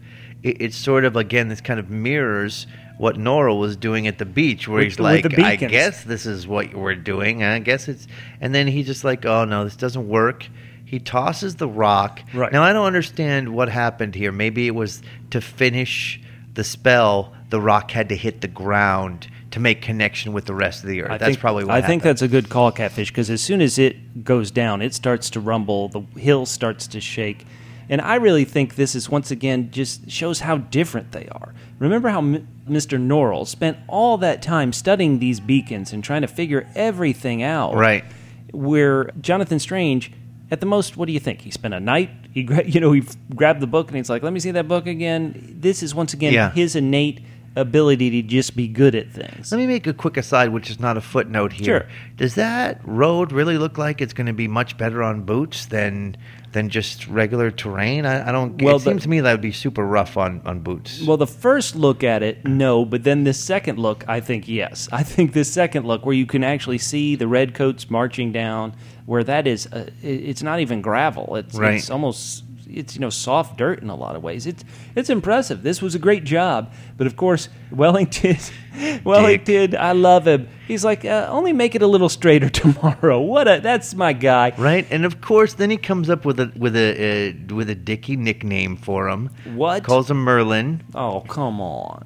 [SPEAKER 3] again, this kind of mirrors what Norrell was doing at the beach, where he's like, I guess this is what we're doing. I guess it's, and then he's just like, oh no, this doesn't work. He tosses the rock.
[SPEAKER 2] Right.
[SPEAKER 3] Now I don't understand what happened here. Maybe it was to finish the spell. The rock had to hit the ground to make connection with the rest of the earth. That's probably what happened.
[SPEAKER 2] I think that's a good call, Catfish, because as soon as it goes down, it starts to rumble, the hill starts to shake. And I really think this is, once again, just shows how different they are. Remember how Mr. Norrell spent all that time studying these beacons and trying to figure everything out.
[SPEAKER 3] Right.
[SPEAKER 2] Where Jonathan Strange, at the most, what do you think? He spent a night, he grabbed the book and he's like, let me see that book again. This is, once again, his innate ability to just be good at things.
[SPEAKER 3] Let me make a quick aside, which is not a footnote here.
[SPEAKER 2] Sure.
[SPEAKER 3] Does that road really look like it's going to be much better on boots than just regular terrain? I don't. Well, it seems to me that would be super rough on boots.
[SPEAKER 2] Well, the first look at it, no, but then this second look, I think yes. I think this second look, where you can actually see the redcoats marching down, where that is, it's not even gravel. It's almost. It's soft dirt in a lot of ways. It's impressive. This was a great job, but of course Wellington, I love him. He's like, only make it a little straighter tomorrow. That's my guy,
[SPEAKER 3] right? And of course, then he comes up with a dicky nickname for him.
[SPEAKER 2] What?
[SPEAKER 3] Calls him Merlin.
[SPEAKER 2] Oh, come on.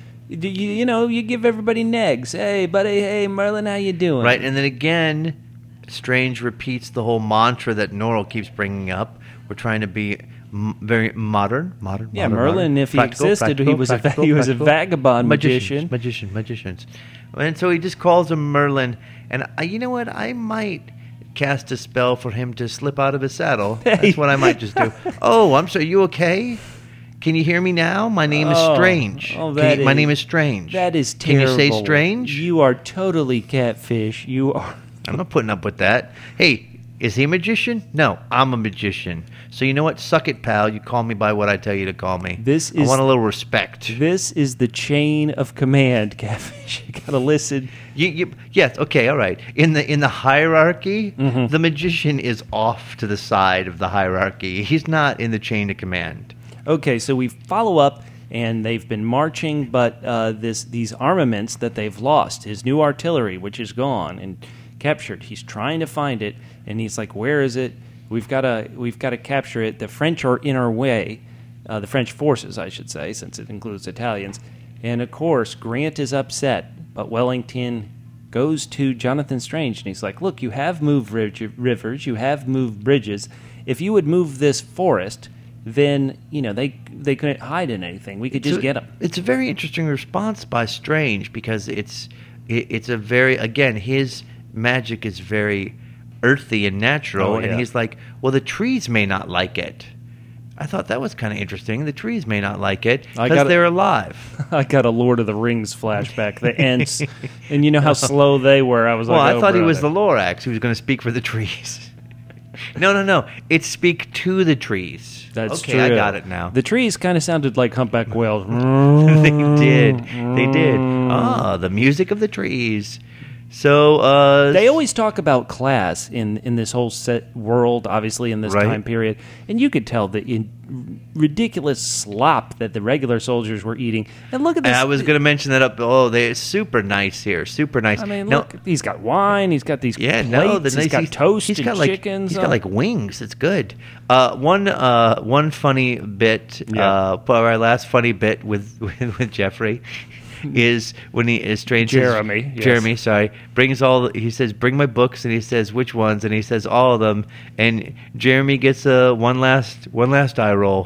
[SPEAKER 2] You give everybody negs. Hey, buddy. Hey, Merlin, how you doing?
[SPEAKER 3] Right, and then again, Strange repeats the whole mantra that Norrell keeps bringing up. We're trying to be very modern.
[SPEAKER 2] Yeah, Merlin, if he existed, he was a vagabond magician.
[SPEAKER 3] Magicians. And so he just calls him Merlin. And you know what? I might cast a spell for him to slip out of his saddle.
[SPEAKER 2] Hey.
[SPEAKER 3] That's what I might just do. Oh, I'm sorry. You okay? Can you hear me now? My name is Strange. My name is Strange.
[SPEAKER 2] That is terrible.
[SPEAKER 3] Can you say Strange?
[SPEAKER 2] You are totally Catfish. You are.
[SPEAKER 3] I'm not putting up with that. Hey, Is he a magician? No, I'm a magician. So you know what? Suck it, pal. You call me by what I tell you to call me. I want a little respect.
[SPEAKER 2] This is the chain of command, Catfish. You gotta listen.
[SPEAKER 3] Yes, okay, all right. In the hierarchy, the magician is off to the side of the hierarchy. He's not in the chain of command.
[SPEAKER 2] Okay, so we follow up, and they've been marching, but these armaments that they've lost, his new artillery, which is gone and captured, he's trying to find it, and he's like, "Where is it? We've got to capture it. The French are in our way, the French forces, I should say, since it includes Italians." And of course, Grant is upset, but Wellington goes to Jonathan Strange, and he's like, "Look, you have moved rivers, you have moved bridges. If you would move this forest, then they couldn't hide in anything. We could just get them."
[SPEAKER 3] It's a very interesting response by Strange because it's a very, again, his magic is very earthy and natural, and he's like, "Well, the trees may not like it." I thought that was kind of interesting. The trees may not like it because they're alive.
[SPEAKER 2] I got a Lord of the Rings flashback. The Ents, and you know how slow they were. I was like,
[SPEAKER 3] I thought he was the Lorax who was going to speak for the trees. No. It's speak to the trees.
[SPEAKER 2] That's
[SPEAKER 3] okay,
[SPEAKER 2] true.
[SPEAKER 3] I got it now.
[SPEAKER 2] The trees kind of sounded like humpback whales.
[SPEAKER 3] They did. The music of the trees. So
[SPEAKER 2] they always talk about class in this whole set world, obviously in this time period, and you could tell the ridiculous slop that the regular soldiers were eating. And look at this.
[SPEAKER 3] I was going to mention that up. Oh, they're super nice here. Super nice.
[SPEAKER 2] I mean, look, he's got wine. He's got these plates. He's got toast and chickens.
[SPEAKER 3] He's got like wings. It's good. One funny bit. Our last funny bit with Jeffrey. Is when he is Strange. Jeremy, sorry, brings he says, "Bring my books," and he says, "Which ones?" And he says, "All of them." And Jeremy gets one last eye roll.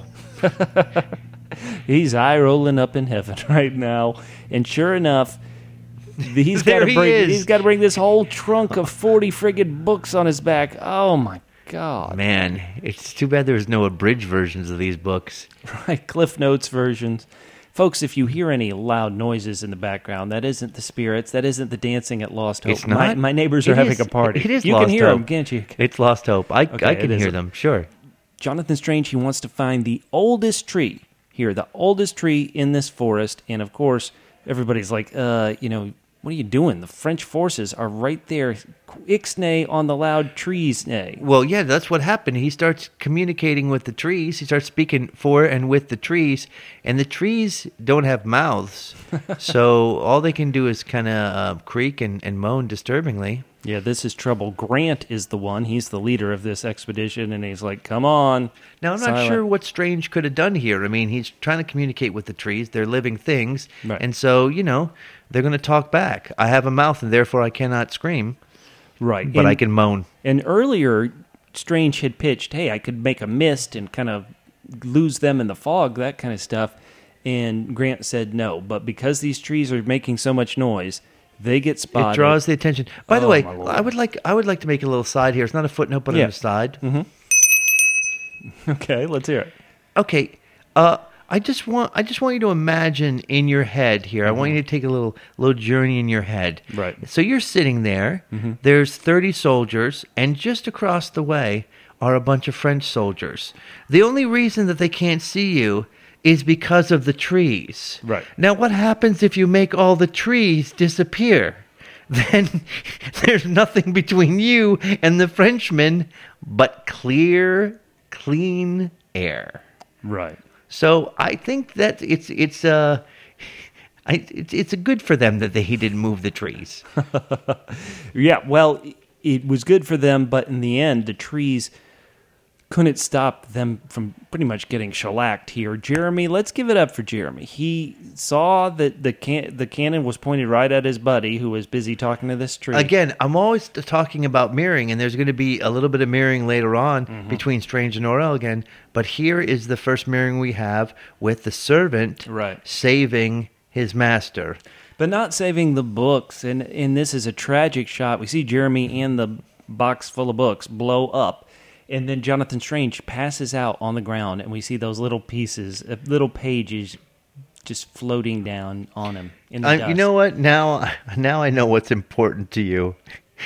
[SPEAKER 2] He's eye rolling up in heaven right now, and sure enough, he's got to bring this whole trunk of 40 friggin' books on his back. Oh my God,
[SPEAKER 3] man! It's too bad there's no abridged versions of these books.
[SPEAKER 2] Right, Cliff Notes versions. Folks, if you hear any loud noises in the background, that isn't the spirits. That isn't the dancing at Lost Hope.
[SPEAKER 3] It's not?
[SPEAKER 2] My neighbors are having a party.
[SPEAKER 3] It is
[SPEAKER 2] you
[SPEAKER 3] Lost
[SPEAKER 2] can hear
[SPEAKER 3] Hope.
[SPEAKER 2] them, can't you?
[SPEAKER 3] It's Lost Hope. I can hear them, sure.
[SPEAKER 2] Jonathan Strange, he wants to find the oldest tree here, the oldest tree in this forest. And, of course, everybody's like, what are you doing? The French forces are right there. Ixnay on the loud trees nay.
[SPEAKER 3] Well, yeah, that's what happened. He starts communicating with the trees. He starts speaking for and with the trees. And the trees don't have mouths. So all they can do is kind of creak and moan disturbingly.
[SPEAKER 2] Yeah, this is trouble. Grant is the one. He's the leader of this expedition. And he's like, come on.
[SPEAKER 3] Now, I'm not sure what Strange could have done here. I mean, he's trying to communicate with the trees. They're living things.
[SPEAKER 2] Right.
[SPEAKER 3] And so, they're going to talk back. I have a mouth, and therefore I cannot scream.
[SPEAKER 2] Right.
[SPEAKER 3] But I can moan.
[SPEAKER 2] And earlier, Strange had pitched, hey, I could make a mist and kind of lose them in the fog, that kind of stuff. And Grant said no. But because these trees are making so much noise, they get spotted.
[SPEAKER 3] It draws the attention. By the way, I would like to make a little side here. It's not a footnote, but an aside.
[SPEAKER 2] Mm-hmm. Okay, let's hear it.
[SPEAKER 3] Okay. I just want you to imagine in your head here. I want you to take a little journey in your head.
[SPEAKER 2] Right.
[SPEAKER 3] So you're sitting there. Mm-hmm. There's 30 soldiers, and just across the way are a bunch of French soldiers. The only reason that they can't see you is because of the trees.
[SPEAKER 2] Right.
[SPEAKER 3] Now, what happens if you make all the trees disappear? Then there's nothing between you and the Frenchmen but clear, clean air.
[SPEAKER 2] Right.
[SPEAKER 3] So I think that it's good for them that he didn't move the trees.
[SPEAKER 2] Yeah, well, it was good for them, but in the end, the trees couldn't stop them from pretty much getting shellacked here. Jeremy, let's give it up for Jeremy. He saw that the cannon was pointed right at his buddy, who was busy talking to this tree.
[SPEAKER 3] Again, I'm always talking about mirroring, and there's going to be a little bit of mirroring later on between Strange and Norrell again. But here is the first mirroring we have with the servant saving his master.
[SPEAKER 2] But not saving the books, and this is a tragic shot. We see Jeremy and the box full of books blow up. And then Jonathan Strange passes out on the ground, and we see those little pieces, little pages, just floating down on him in the dust.
[SPEAKER 3] You know what? Now I know what's important to you.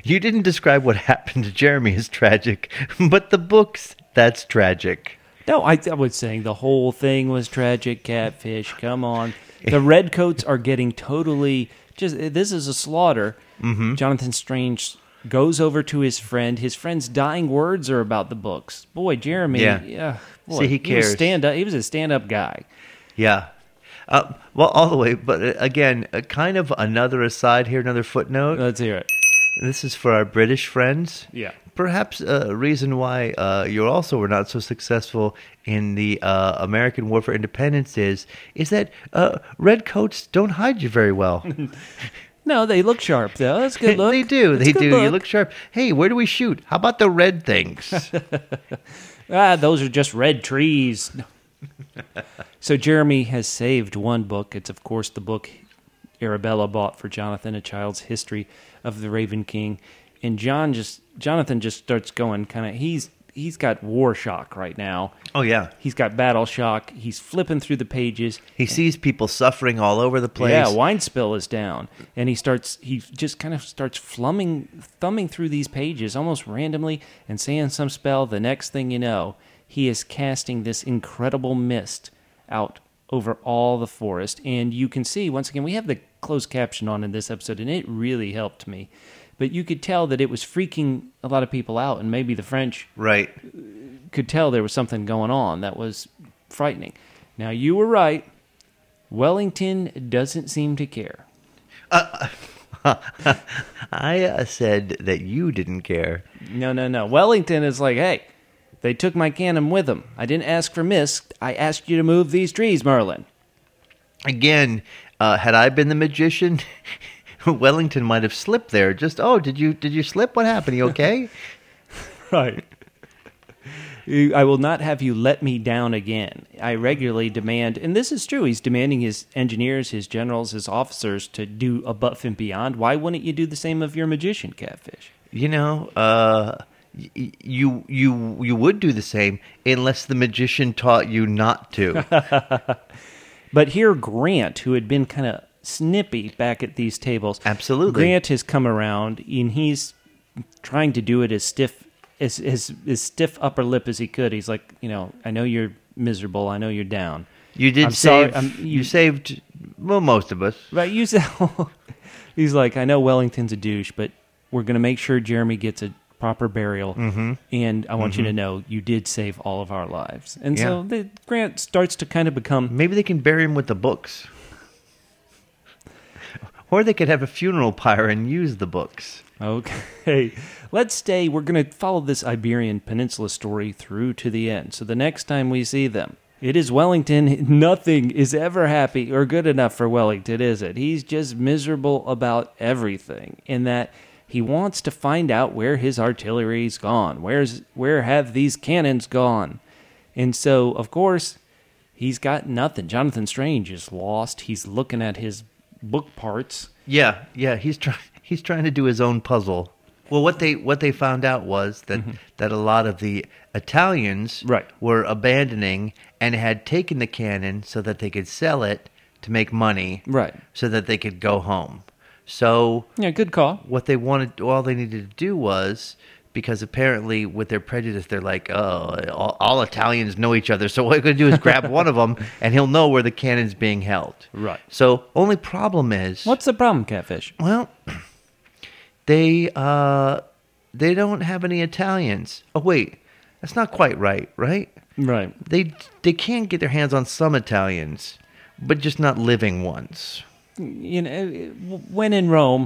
[SPEAKER 3] You didn't describe what happened to Jeremy as tragic, but the books, that's tragic.
[SPEAKER 2] No, I was saying the whole thing was tragic, Catfish. Come on. The Redcoats are getting totally... This is a slaughter. Mm-hmm. Jonathan Strange goes over to his friend. His friend's dying words are about the books. Boy, Jeremy... boy,
[SPEAKER 3] See, he cares.
[SPEAKER 2] He was a stand-up guy.
[SPEAKER 3] Yeah. Well, all the way, but again, kind of another aside here, another footnote.
[SPEAKER 2] Let's hear it.
[SPEAKER 3] This is for our British friends.
[SPEAKER 2] Yeah.
[SPEAKER 3] Perhaps a reason why you also were not so successful in the American War for Independence is that redcoats don't hide you very well.
[SPEAKER 2] No, they look sharp, though. That's a good look.
[SPEAKER 3] They do.
[SPEAKER 2] That's
[SPEAKER 3] They
[SPEAKER 2] a good
[SPEAKER 3] do.
[SPEAKER 2] look.
[SPEAKER 3] You look sharp. Hey, where do we shoot? How about the red things?
[SPEAKER 2] Those are just red trees. So Jeremy has saved one book. It's, of course, the book Arabella bought for Jonathan, A Child's History of the Raven King. And Jonathan just starts going kind of, he's got war shock right now.
[SPEAKER 3] Oh, yeah.
[SPEAKER 2] He's got battle shock. He's flipping through the pages.
[SPEAKER 3] He sees people suffering all over the place.
[SPEAKER 2] Yeah, wine spill is down. And he just kind of starts thumbing through these pages almost randomly and saying some spell. The next thing you know, he is casting this incredible mist out over all the forest. And you can see, once again, we have the closed caption on in this episode, and it really helped me. But you could tell that it was freaking a lot of people out, and maybe the French
[SPEAKER 3] right
[SPEAKER 2] could tell there was something going on that was frightening. Now, you were right. Wellington doesn't seem to care.
[SPEAKER 3] I said that you didn't care.
[SPEAKER 2] No. Wellington is like, hey, they took my cannon with them. I didn't ask for mist. I asked you to move these trees, Merlin.
[SPEAKER 3] Again, had I been the magician... Wellington might have slipped there. Just, did you slip? What happened? You okay?
[SPEAKER 2] Right. I will not have you let me down again. I regularly demand, and this is true, he's demanding his engineers, his generals, his officers to do above and beyond. Why wouldn't you do the same of your magician, Catfish?
[SPEAKER 3] You know, you would do the same unless the magician taught you not to.
[SPEAKER 2] But here Grant, who had been kind of snippy back at these tables.
[SPEAKER 3] Absolutely.
[SPEAKER 2] Grant has come around, and he's trying to do it as stiff upper lip as he could. He's like, I know you're miserable. I know you're down.
[SPEAKER 3] You did you saved, well, most of us.
[SPEAKER 2] Right, he's like, I know Wellington's a douche, but we're going to make sure Jeremy gets a proper burial, and I want you to know you did save all of our lives. And so Grant starts to kind of become...
[SPEAKER 3] Maybe they can bury him with the books. Or they could have a funeral pyre and use the books.
[SPEAKER 2] Okay. We're going to follow this Iberian Peninsula story through to the end. So the next time we see them, it is Wellington. Nothing is ever happy or good enough for Wellington, is it? He's just miserable about everything. In that he wants to find out where his artillery's gone. Where have these cannons gone? And so, of course, he's got nothing. Jonathan Strange is lost. He's looking at his book parts.
[SPEAKER 3] Yeah, he's trying to do his own puzzle. Well, what they found out was that a lot of the Italians were abandoning and had taken the cannon so that they could sell it to make money, so that they could go home. So
[SPEAKER 2] yeah, good call.
[SPEAKER 3] All they needed to do was, because apparently with their prejudice, they're like, all Italians know each other, so what we're going to do is grab one of them, and he'll know where the cannon's being held. Right. So only problem is...
[SPEAKER 2] What's the problem, Catfish?
[SPEAKER 3] Well, they don't have any Italians. Oh, wait, that's not quite right? Right. They can get their hands on some Italians, but just not living ones.
[SPEAKER 2] When in Rome...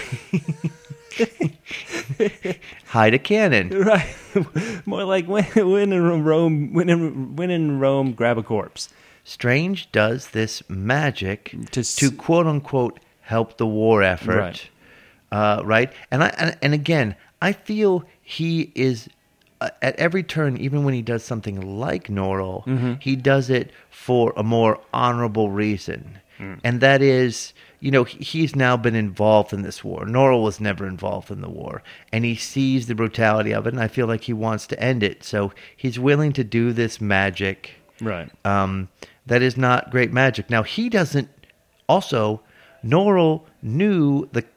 [SPEAKER 3] Hide a cannon.
[SPEAKER 2] Right. More like when in Rome, grab a corpse.
[SPEAKER 3] Strange does this magic to quote unquote help the war effort. Right. And again, I feel he is at every turn, even when he does something like Norrell, he does it for a more honorable reason. And that is, he's now been involved in this war. Norrell was never involved in the war. And he sees the brutality of it, and I feel like he wants to end it. So he's willing to do this magic.
[SPEAKER 2] Right.
[SPEAKER 3] That is not great magic. Now, he doesn't... Also, Norrell knew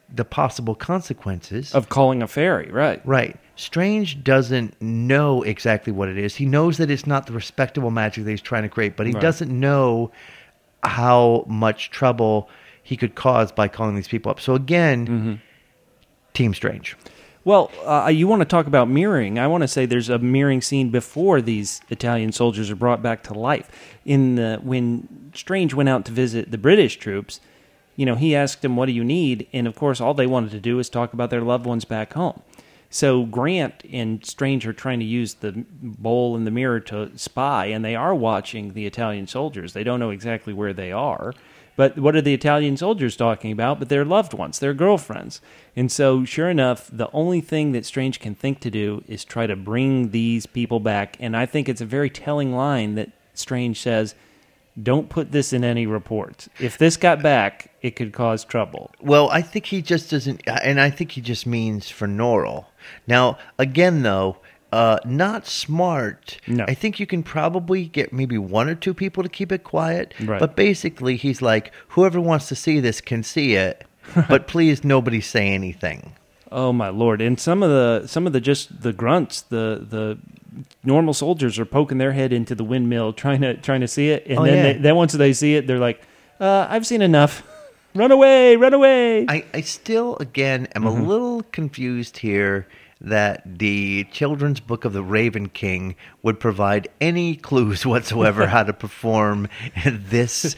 [SPEAKER 3] the possible consequences
[SPEAKER 2] Of calling a fairy, right.
[SPEAKER 3] Right. Strange doesn't know exactly what it is. He knows that it's not the respectable magic that he's trying to create, but he
[SPEAKER 2] Right.
[SPEAKER 3] doesn't know how much trouble he could cause by calling these people up. So again, Team Strange.
[SPEAKER 2] Well, you want to talk about mirroring. I want to say there's a mirroring scene before these Italian soldiers are brought back to life. When Strange went out to visit the British troops, he asked them, what do you need? And, of course, all they wanted to do was talk about their loved ones back home. So Grant and Strange are trying to use the bowl and the mirror to spy, and they are watching the Italian soldiers. They don't know exactly where they are. But what are the Italian soldiers talking about? But their loved ones, their girlfriends. And so, sure enough, the only thing that Strange can think to do is try to bring these people back. And I think it's a very telling line that Strange says, don't put this in any reports. If this got back, it could cause trouble.
[SPEAKER 3] Well, I think he just doesn't, and I think he just means for Norrell. Now, again, though, not smart.
[SPEAKER 2] No.
[SPEAKER 3] I think you can probably get maybe one or two people to keep it quiet.
[SPEAKER 2] Right.
[SPEAKER 3] But basically, he's like, whoever wants to see this can see it, but please nobody say anything.
[SPEAKER 2] Oh my lord! And some of the just the grunts, the normal soldiers are poking their head into the windmill trying to see it, and then once they see it, they're like, "I've seen enough. Run away! Run away!"
[SPEAKER 3] I still again am a little confused here that the children's book of the Raven King would provide any clues whatsoever how to perform this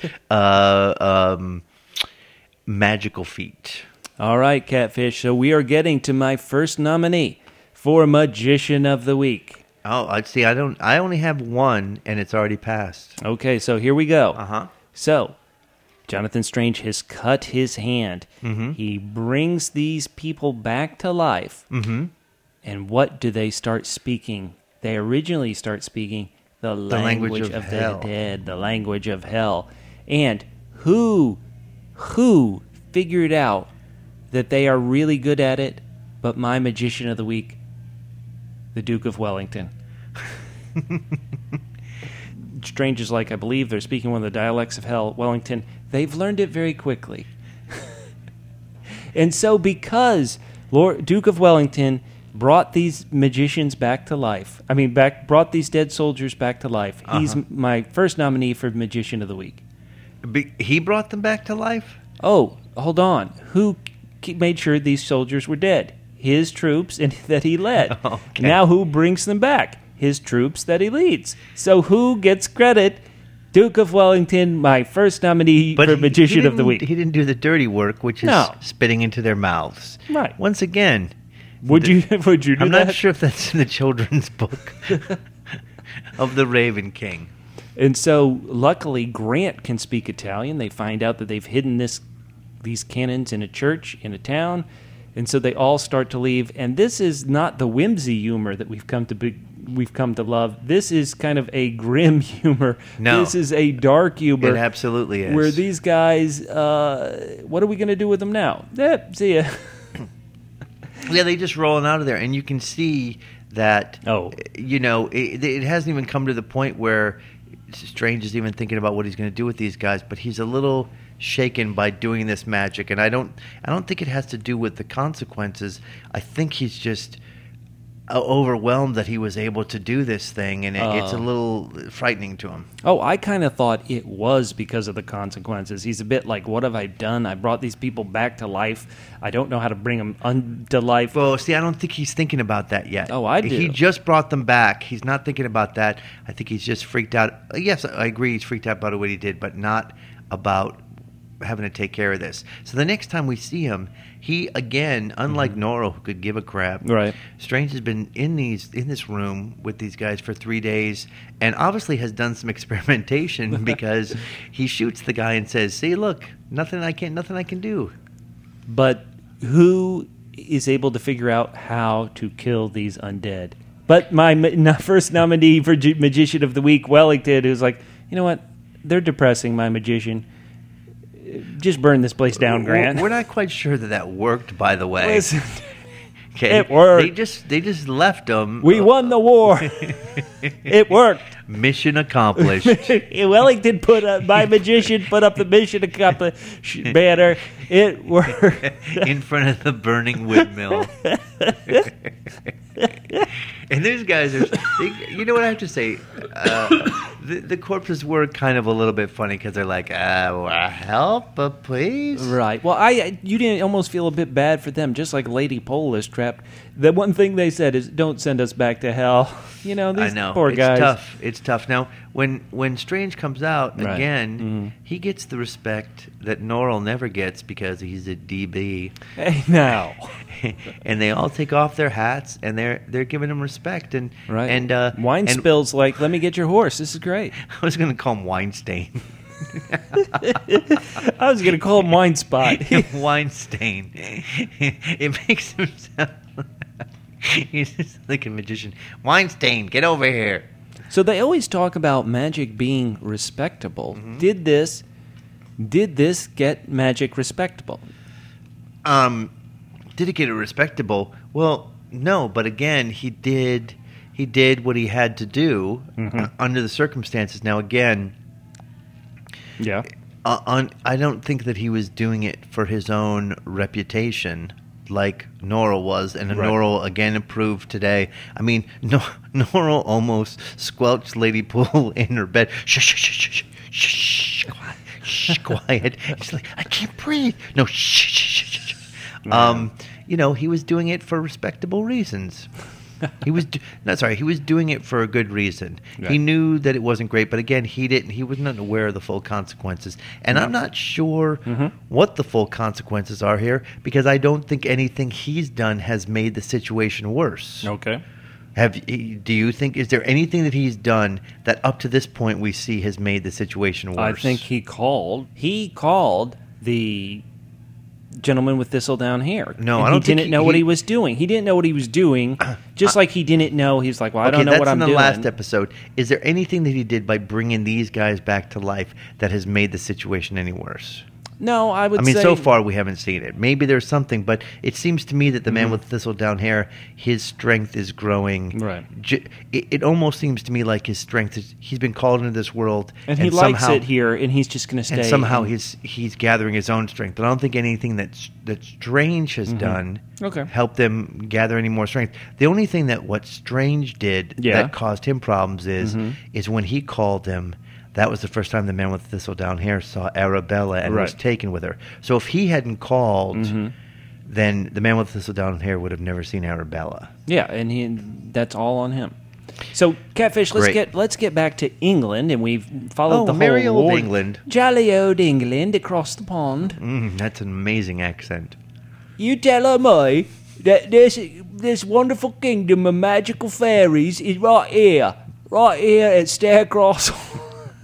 [SPEAKER 3] magical feat.
[SPEAKER 2] All right, Catfish. So we are getting to my first nominee for Magician of the Week.
[SPEAKER 3] Oh, I see. I only have one, and it's already passed.
[SPEAKER 2] Okay, so here we go.
[SPEAKER 3] Uh-huh.
[SPEAKER 2] So, Jonathan Strange has cut his hand.
[SPEAKER 3] Mm-hmm.
[SPEAKER 2] He brings these people back to life.
[SPEAKER 3] Mm-hmm.
[SPEAKER 2] And what do they start speaking? They originally start speaking the language of
[SPEAKER 3] hell.
[SPEAKER 2] the dead, the language of hell. And who figured out that they are really good at it, but my Magician of the Week, the Duke of Wellington. Strange is like, I believe they're speaking one of the dialects of hell, Wellington. They've learned it very quickly. And so because Duke of Wellington brought these magicians back to life, brought these dead soldiers back to life, he's my first nominee for Magician of the Week.
[SPEAKER 3] He brought them back to life?
[SPEAKER 2] Oh, hold on. Who made sure these soldiers were dead? His troops that he led.
[SPEAKER 3] Okay.
[SPEAKER 2] Now who brings them back? His troops that he leads. So who gets credit? Duke of Wellington, my first nominee for Magician of the Week.
[SPEAKER 3] He didn't do the dirty work, which is spitting into their mouths.
[SPEAKER 2] Right.
[SPEAKER 3] Once again,
[SPEAKER 2] Would you do
[SPEAKER 3] I'm
[SPEAKER 2] that?
[SPEAKER 3] not sure if that's in the children's book of the Raven King.
[SPEAKER 2] And so, luckily, Grant can speak Italian. They find out that they've hidden these cannons in a church in a town, and so they all start to leave. And this is not the whimsy humor that we've come to love. This is kind of a grim humor.
[SPEAKER 3] No.
[SPEAKER 2] This is a dark humor.
[SPEAKER 3] It absolutely is.
[SPEAKER 2] Where these guys, what are we going to do with them now? See ya.
[SPEAKER 3] Yeah, they just rolling out of there, and you can see that. It hasn't even come to the point where Strange is even thinking about what he's going to do with these guys, but he's a little shaken by doing this magic, and I don't think it has to do with the consequences. I think he's just overwhelmed that he was able to do this thing, and it's a little frightening to him.
[SPEAKER 2] Oh, I kind of thought it was because of the consequences. He's a bit like, what have I done? I brought these people back to life. I don't know how to bring them to life.
[SPEAKER 3] Well, see, I don't think he's thinking about that yet.
[SPEAKER 2] Oh, I do.
[SPEAKER 3] He just brought them back. He's not thinking about that. I think he's just freaked out. Yes, I agree he's freaked out about what he did, but not about having to take care of this. So the next time we see him, he again, unlike Norrell, who could give a crap,
[SPEAKER 2] right?
[SPEAKER 3] Strange has been in this room with these guys for 3 days, and obviously has done some experimentation because he shoots the guy and says, "See, look, nothing I can do."
[SPEAKER 2] But who is able to figure out how to kill these undead? But my first nominee for Magician of the Week, Wellington, who's like, you know what? They're depressing, my magician. Just burn this place down, Grant.
[SPEAKER 3] We're not quite sure that worked, by the way.
[SPEAKER 2] Listen.
[SPEAKER 3] Okay.
[SPEAKER 2] It worked.
[SPEAKER 3] They just left him.
[SPEAKER 2] We won the war. It worked.
[SPEAKER 3] Mission accomplished.
[SPEAKER 2] Wellington my magician put up the mission accomplished banner. It worked.
[SPEAKER 3] In front of the burning windmill. And these guys are, you know what I have to say? The corpses were kind of a little bit funny because they're like, help, please.
[SPEAKER 2] Right. Well, you didn't almost feel a bit bad for them, just like Lady Pole is trapped. The one thing they said is, "Don't send us back to hell." You know, these
[SPEAKER 3] I know.
[SPEAKER 2] poor guys.
[SPEAKER 3] It's tough. Now, when Strange comes out
[SPEAKER 2] Right.
[SPEAKER 3] again, he gets the respect that Norrell never gets because he's a DB.
[SPEAKER 2] Hey, now.
[SPEAKER 3] And they all take off their hats and they're giving him respect. And
[SPEAKER 2] Right.
[SPEAKER 3] and
[SPEAKER 2] Wine
[SPEAKER 3] and
[SPEAKER 2] spills like, "Let me get your horse. This is great."
[SPEAKER 3] I was going to call him Weinstein.
[SPEAKER 2] I was going to call him Wine Spot.
[SPEAKER 3] Weinstein. It makes him sound. He's just like a magician. Weinstein, get over here.
[SPEAKER 2] So they always talk about magic being respectable.
[SPEAKER 3] Mm-hmm.
[SPEAKER 2] Did this get magic respectable?
[SPEAKER 3] Did it get it respectable? Well, no, but again, he did what he had to do under the circumstances. Now, again,
[SPEAKER 2] Yeah.
[SPEAKER 3] I don't think that he was doing it for his own reputation like Norrell was, and
[SPEAKER 2] Right.
[SPEAKER 3] Norrell again improved today. I mean, Norrell almost squelched Lady Poole in her bed. Shh, shh, shh, shh, shh, shh, quiet, shh, quiet. She's like, I can't breathe. No, shh, shh, shh, shh. You know, he was doing it for respectable reasons. He was doing it for a good reason.
[SPEAKER 2] Right.
[SPEAKER 3] He knew that it wasn't great, but again, he was not aware of the full consequences. And I'm not sure what the full consequences are here, because I don't think anything he's done has made the situation worse.
[SPEAKER 2] Okay.
[SPEAKER 3] Do you think, is there anything that he's done that up to this point we see has made the situation worse?
[SPEAKER 2] I think he called the gentleman with thistledown hair.
[SPEAKER 3] No,
[SPEAKER 2] and
[SPEAKER 3] I don't
[SPEAKER 2] he
[SPEAKER 3] think
[SPEAKER 2] didn't know what he was doing. He didn't know what he was doing, just like he didn't know. He's like, well, I don't know what I'm doing.
[SPEAKER 3] That's in the last episode. Is there anything that he did by bringing these guys back to life that has made the situation any worse?
[SPEAKER 2] No, I would say...
[SPEAKER 3] I mean, so far we haven't seen it. Maybe there's something, but it seems to me that the man with thistledown hair, his strength is growing.
[SPEAKER 2] Right.
[SPEAKER 3] It almost seems to me like his strength is, he's been called into this world.
[SPEAKER 2] And he likes it here, and he's just going to stay.
[SPEAKER 3] And somehow he's gathering his own strength. But I don't think anything that Strange has done helped them gather any more strength. The only thing that what Strange did that caused him problems is when he called them. That was the first time the man with thistledown hair saw Arabella and was taken with her. So if he hadn't called, then the man with thistledown hair would have never seen Arabella.
[SPEAKER 2] Yeah, and that's all on him. So, Catfish, let's get back to England, and we've followed the whole
[SPEAKER 3] merry old
[SPEAKER 2] war.
[SPEAKER 3] England.
[SPEAKER 2] Jolly old England across the pond.
[SPEAKER 3] That's an amazing accent.
[SPEAKER 2] You tell me that this wonderful kingdom of magical fairies is right here at Staircross Hall.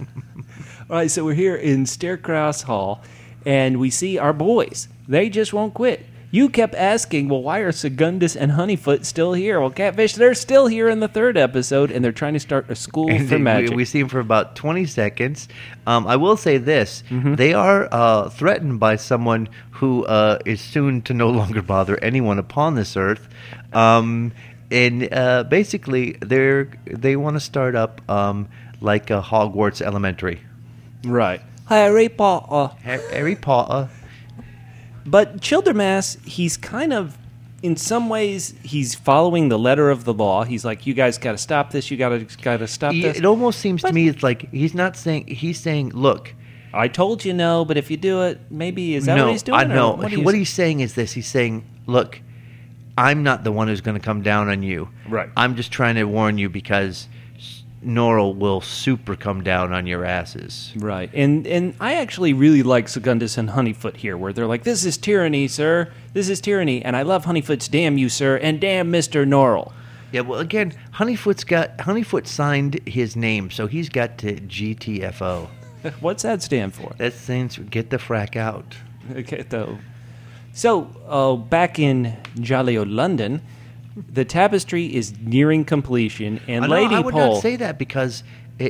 [SPEAKER 2] All right, so we're here in Staircross Hall, and we see our boys. They just won't quit. You kept asking, well, why are Segundus and Honeyfoot still here? Well, Catfish, they're still here in the third episode, and they're trying to start a school for magic.
[SPEAKER 3] We see them for about 20 seconds. I will say this. They are threatened by someone who is soon to no longer bother anyone upon this earth. And basically, they want to start up like a Hogwarts Elementary.
[SPEAKER 2] Right. Harry Potter.
[SPEAKER 3] Harry Potter.
[SPEAKER 2] But Childermass, he's kind of, in some ways, he's following the letter of the law. He's like, you guys got to stop this. You got to stop this.
[SPEAKER 3] It almost seems to me it's like he's saying, look.
[SPEAKER 2] I told you no, but if you do it, maybe, is that what he's doing?
[SPEAKER 3] No, what he's saying is this. He's saying, look, I'm not the one who's going to come down on you.
[SPEAKER 2] Right.
[SPEAKER 3] I'm just trying to warn you because Norrell will super come down on your asses.
[SPEAKER 2] Right. And I actually really like Segundus and Honeyfoot here, where they're like, this is tyranny, sir. This is tyranny. And I love Honeyfoot's damn you, sir, and damn Mr. Norrell.
[SPEAKER 3] Yeah, well, again, Honeyfoot signed his name, so he's got to GTFO.
[SPEAKER 2] What's that stand for?
[SPEAKER 3] That stands for get the frack out.
[SPEAKER 2] Okay, though. So, back in jolly old London, The tapestry is nearing completion, and
[SPEAKER 3] No,
[SPEAKER 2] Lady
[SPEAKER 3] I would
[SPEAKER 2] Pole.
[SPEAKER 3] not say that because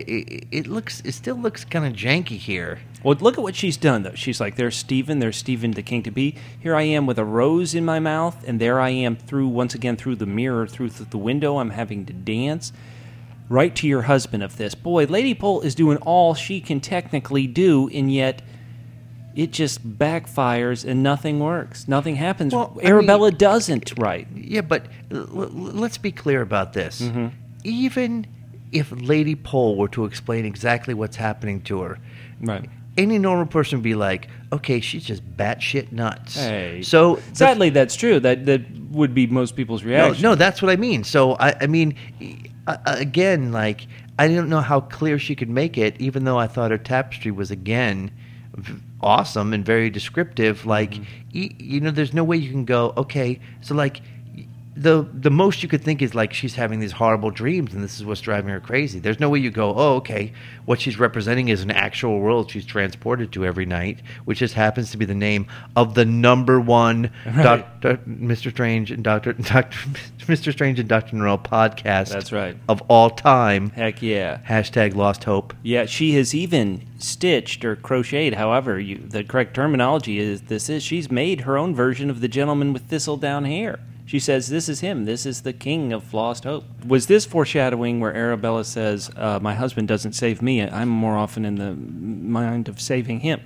[SPEAKER 3] it still looks kind of janky here.
[SPEAKER 2] Well, look at what she's done, though. She's like, there's Stephen the king to be. Here I am with a rose in my mouth, and there I am once again through the mirror, through the window. I'm having to dance. Write to your husband of this. Boy, Lady Pole is doing all she can technically do, and yet it just backfires and nothing works. Nothing happens.
[SPEAKER 3] Well,
[SPEAKER 2] Arabella doesn't write.
[SPEAKER 3] Yeah, but let's be clear about this.
[SPEAKER 2] Mm-hmm.
[SPEAKER 3] Even if Lady Pole were to explain exactly what's happening to her,
[SPEAKER 2] Right.
[SPEAKER 3] any normal person would be like, okay, she's just batshit nuts.
[SPEAKER 2] Hey.
[SPEAKER 3] So
[SPEAKER 2] Sadly, that's true. That would be most people's reaction.
[SPEAKER 3] No, that's what I mean. So I mean, again, like I don't know how clear she could make it, even though I thought her tapestry was again awesome and very descriptive. Like, there's no way you can go, okay, so like the most you could think is like she's having these horrible dreams and this is what's driving her crazy. There's no way you go, oh, okay, what she's representing is an actual world she's transported to every night, which just happens to be the name of the number one Mr. Strange and Mr. Strange and Dr. Norrell podcast.
[SPEAKER 2] That's right.
[SPEAKER 3] Of all time.
[SPEAKER 2] Heck yeah.
[SPEAKER 3] # Lost Hope.
[SPEAKER 2] Yeah, she has even stitched or crocheted, however the correct terminology is. She's made her own version of the gentleman with thistledown hair. She says, this is him. This is the king of Lost Hope. Was this foreshadowing where Arabella says, my husband doesn't save me. I'm more often in the mind of saving him?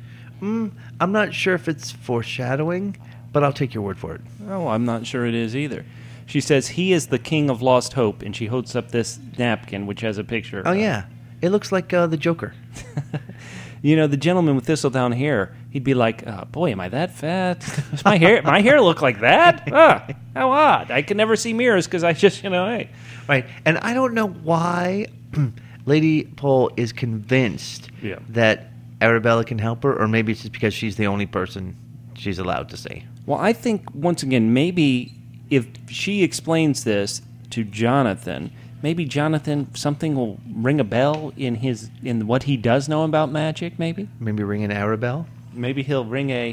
[SPEAKER 3] I'm not sure if it's foreshadowing, but I'll take your word for it.
[SPEAKER 2] Oh, I'm not sure it is either. She says, he is the king of Lost Hope, and she holds up this napkin, which has a picture.
[SPEAKER 3] Oh, yeah. It looks like the Joker.
[SPEAKER 2] The gentleman with thistledown hair, he'd be like, boy, am I that fat? Does my hair look like that? How odd. I can never see mirrors because I just, hey.
[SPEAKER 3] Right. And I don't know why Lady Pole is convinced that Arabella can help her, or maybe it's just because she's the only person she's allowed to see.
[SPEAKER 2] Well, I think, once again, maybe if she explains this to Jonathan, maybe Jonathan, something will ring a bell in what he does know about magic, maybe?
[SPEAKER 3] Maybe ring an Arabelle?
[SPEAKER 2] Maybe he'll ring a...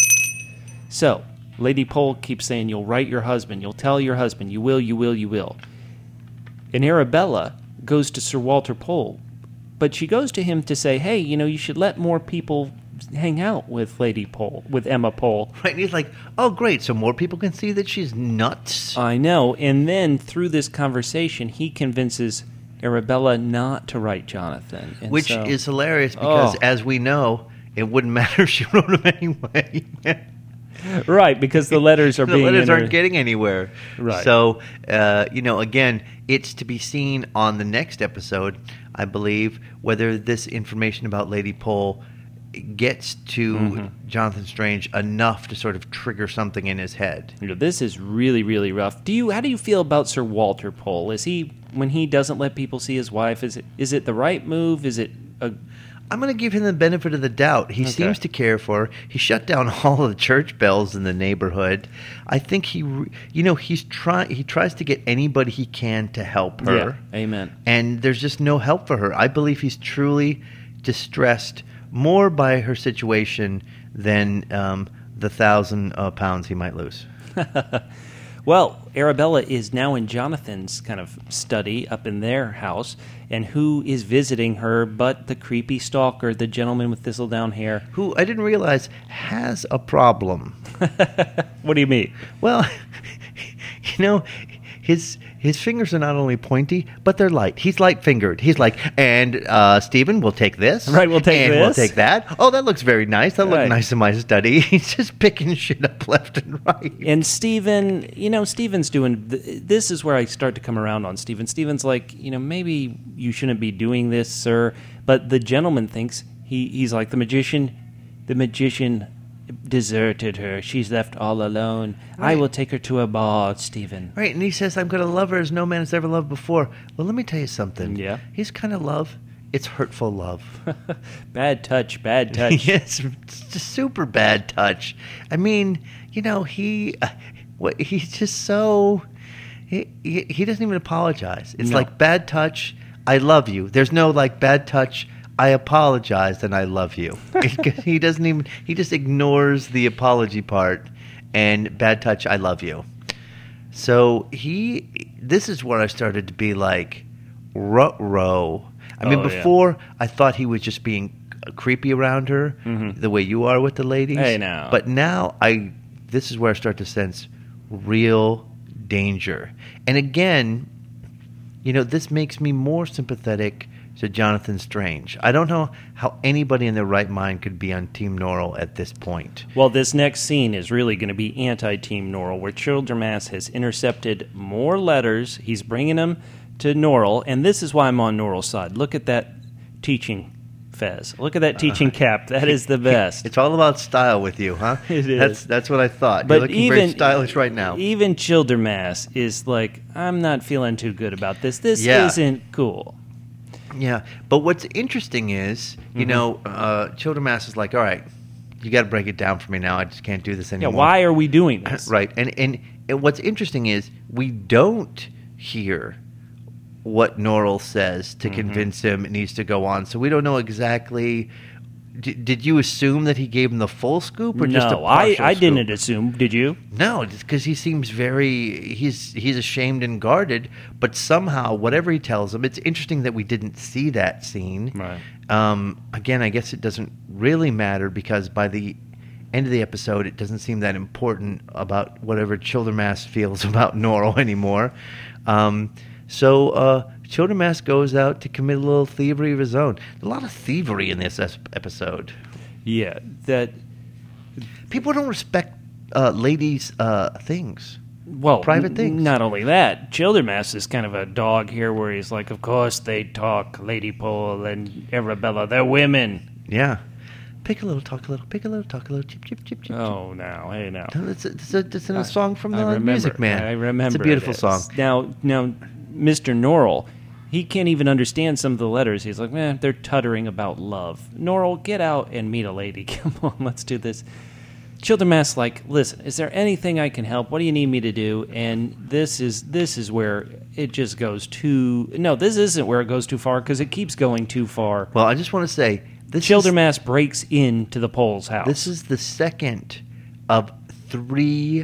[SPEAKER 2] So, Lady Pole keeps saying, you'll write your husband, you'll tell your husband, you will, you will, you will. And Arabella goes to Sir Walter Pole, but she goes to him to say, hey, you should let more people hang out with Lady Pole, with Emma Pole.
[SPEAKER 3] Right, and he's like, oh, great, so more people can see that she's nuts?
[SPEAKER 2] I know, and then through this conversation, he convinces Arabella not to write Jonathan. And
[SPEAKER 3] which is hilarious because, as we know, it wouldn't matter if she wrote him anyway.
[SPEAKER 2] Right, because the letters are
[SPEAKER 3] the
[SPEAKER 2] being...
[SPEAKER 3] letters aren't getting anywhere.
[SPEAKER 2] Right.
[SPEAKER 3] So, again, it's to be seen on the next episode, I believe, whether this information about Lady Pole gets to Jonathan Strange enough to sort of trigger something in his head.
[SPEAKER 2] This is really, really rough. How do you feel about Sir Walter Pole? Is he, when he doesn't let people see his wife, is it the right move? Is it a...
[SPEAKER 3] I'm going to give him the benefit of the doubt. He seems to care for her. He shut down all of the church bells in the neighborhood. I think he tries to get anybody he can to help her.
[SPEAKER 2] Yeah, amen.
[SPEAKER 3] And there's just no help for her. I believe he's truly distressed more by her situation than the 1,000 pounds he might lose.
[SPEAKER 2] Well, Arabella is now in Jonathan's kind of study up in their house, and who is visiting her but the creepy stalker, the gentleman with thistledown hair.
[SPEAKER 3] Who I didn't realize has a problem.
[SPEAKER 2] What do you mean?
[SPEAKER 3] Well, his fingers are not only pointy, but they're light. He's light-fingered. He's like, and Stephen, we'll take this.
[SPEAKER 2] Right, we'll take
[SPEAKER 3] and
[SPEAKER 2] this.
[SPEAKER 3] We'll take that. Oh, that looks very nice. That looked nice in my study. He's just picking shit up left and right.
[SPEAKER 2] And Stephen, Stephen's doing... This is where I start to come around on Stephen. Stephen's like, maybe you shouldn't be doing this, sir. But the gentleman thinks, he's like, the magician deserted her. She's left all alone. Right. I will take her to a ball, Stephen.
[SPEAKER 3] Right, and he says, I'm going to love her as no man has ever loved before. Well, let me tell you something.
[SPEAKER 2] Yeah?
[SPEAKER 3] His kind of love, it's hurtful love.
[SPEAKER 2] Bad touch, bad touch.
[SPEAKER 3] Yes, it's just super bad touch. I mean, he's just so... He doesn't even apologize. It's like, bad touch, I love you. There's no, like, bad touch, I apologize and I love you. He doesn't even... He just ignores the apology part and bad touch, I love you. So this is where I started to be like, ruh-roh. I mean, before I thought he was just being creepy around her, the way you are with the ladies.
[SPEAKER 2] Hey, now.
[SPEAKER 3] But now this is where I start to sense real danger. And again, this makes me more sympathetic to Jonathan Strange. I don't know how anybody in their right mind could be on Team Norrell at this point.
[SPEAKER 2] Well, this next scene is really going to be anti-Team Norrell, where Childermass has intercepted more letters. He's bringing them to Norrell, and this is why I'm on Norrell's side. Look at that teaching fez. Look at that teaching cap. That is the best.
[SPEAKER 3] It's all about style with you, huh?
[SPEAKER 2] It is.
[SPEAKER 3] That's what I thought.
[SPEAKER 2] But
[SPEAKER 3] you're looking very stylish right now.
[SPEAKER 2] Even Childermass is like, I'm not feeling too good about this. This isn't cool.
[SPEAKER 3] Yeah, but what's interesting is, Childermass is like, all right, you got to break it down for me now. I just can't do this anymore.
[SPEAKER 2] Yeah, why are we doing this?
[SPEAKER 3] Right, and what's interesting is we don't hear what Norrell says to convince him it needs to go on, so we don't know exactly. Did you assume that he gave him the full scoop or just a partial scoop?
[SPEAKER 2] I didn't assume. Did you?
[SPEAKER 3] No, just because he seems he's ashamed and guarded, but somehow, whatever he tells him, it's interesting that we didn't see that scene.
[SPEAKER 2] Right.
[SPEAKER 3] Again, I guess it doesn't really matter because by the end of the episode, it doesn't seem that important about whatever Childermass feels about Norrell anymore. So Childermass goes out to commit a little thievery of his own. A lot of thievery in this episode.
[SPEAKER 2] Yeah, that
[SPEAKER 3] people don't respect ladies' things.
[SPEAKER 2] Well,
[SPEAKER 3] private things.
[SPEAKER 2] Not only that, Childermass is kind of a dog here, where he's like, "Of course they talk, Lady Pole and Arabella. They're women."
[SPEAKER 3] Yeah. Pick a little, talk a little. Pick a little, talk a little. Chip, chip, chip, chip.
[SPEAKER 2] Oh, now, hey, now.
[SPEAKER 3] It's a song from the Music Man.
[SPEAKER 2] I remember.
[SPEAKER 3] It's a beautiful song.
[SPEAKER 2] Now, Mr. Norrell, he can't even understand some of the letters. He's like, man, they're tuttering about love. Norrell, get out and meet a lady. Come on, let's do this. Childermass, like, listen, is there anything I can help? What do you need me to do? And this is where it just goes too. No, this isn't where it goes too far because it keeps going too far.
[SPEAKER 3] Well, I just want to say,
[SPEAKER 2] Childermass breaks into the Pole's house.
[SPEAKER 3] This is the second of 3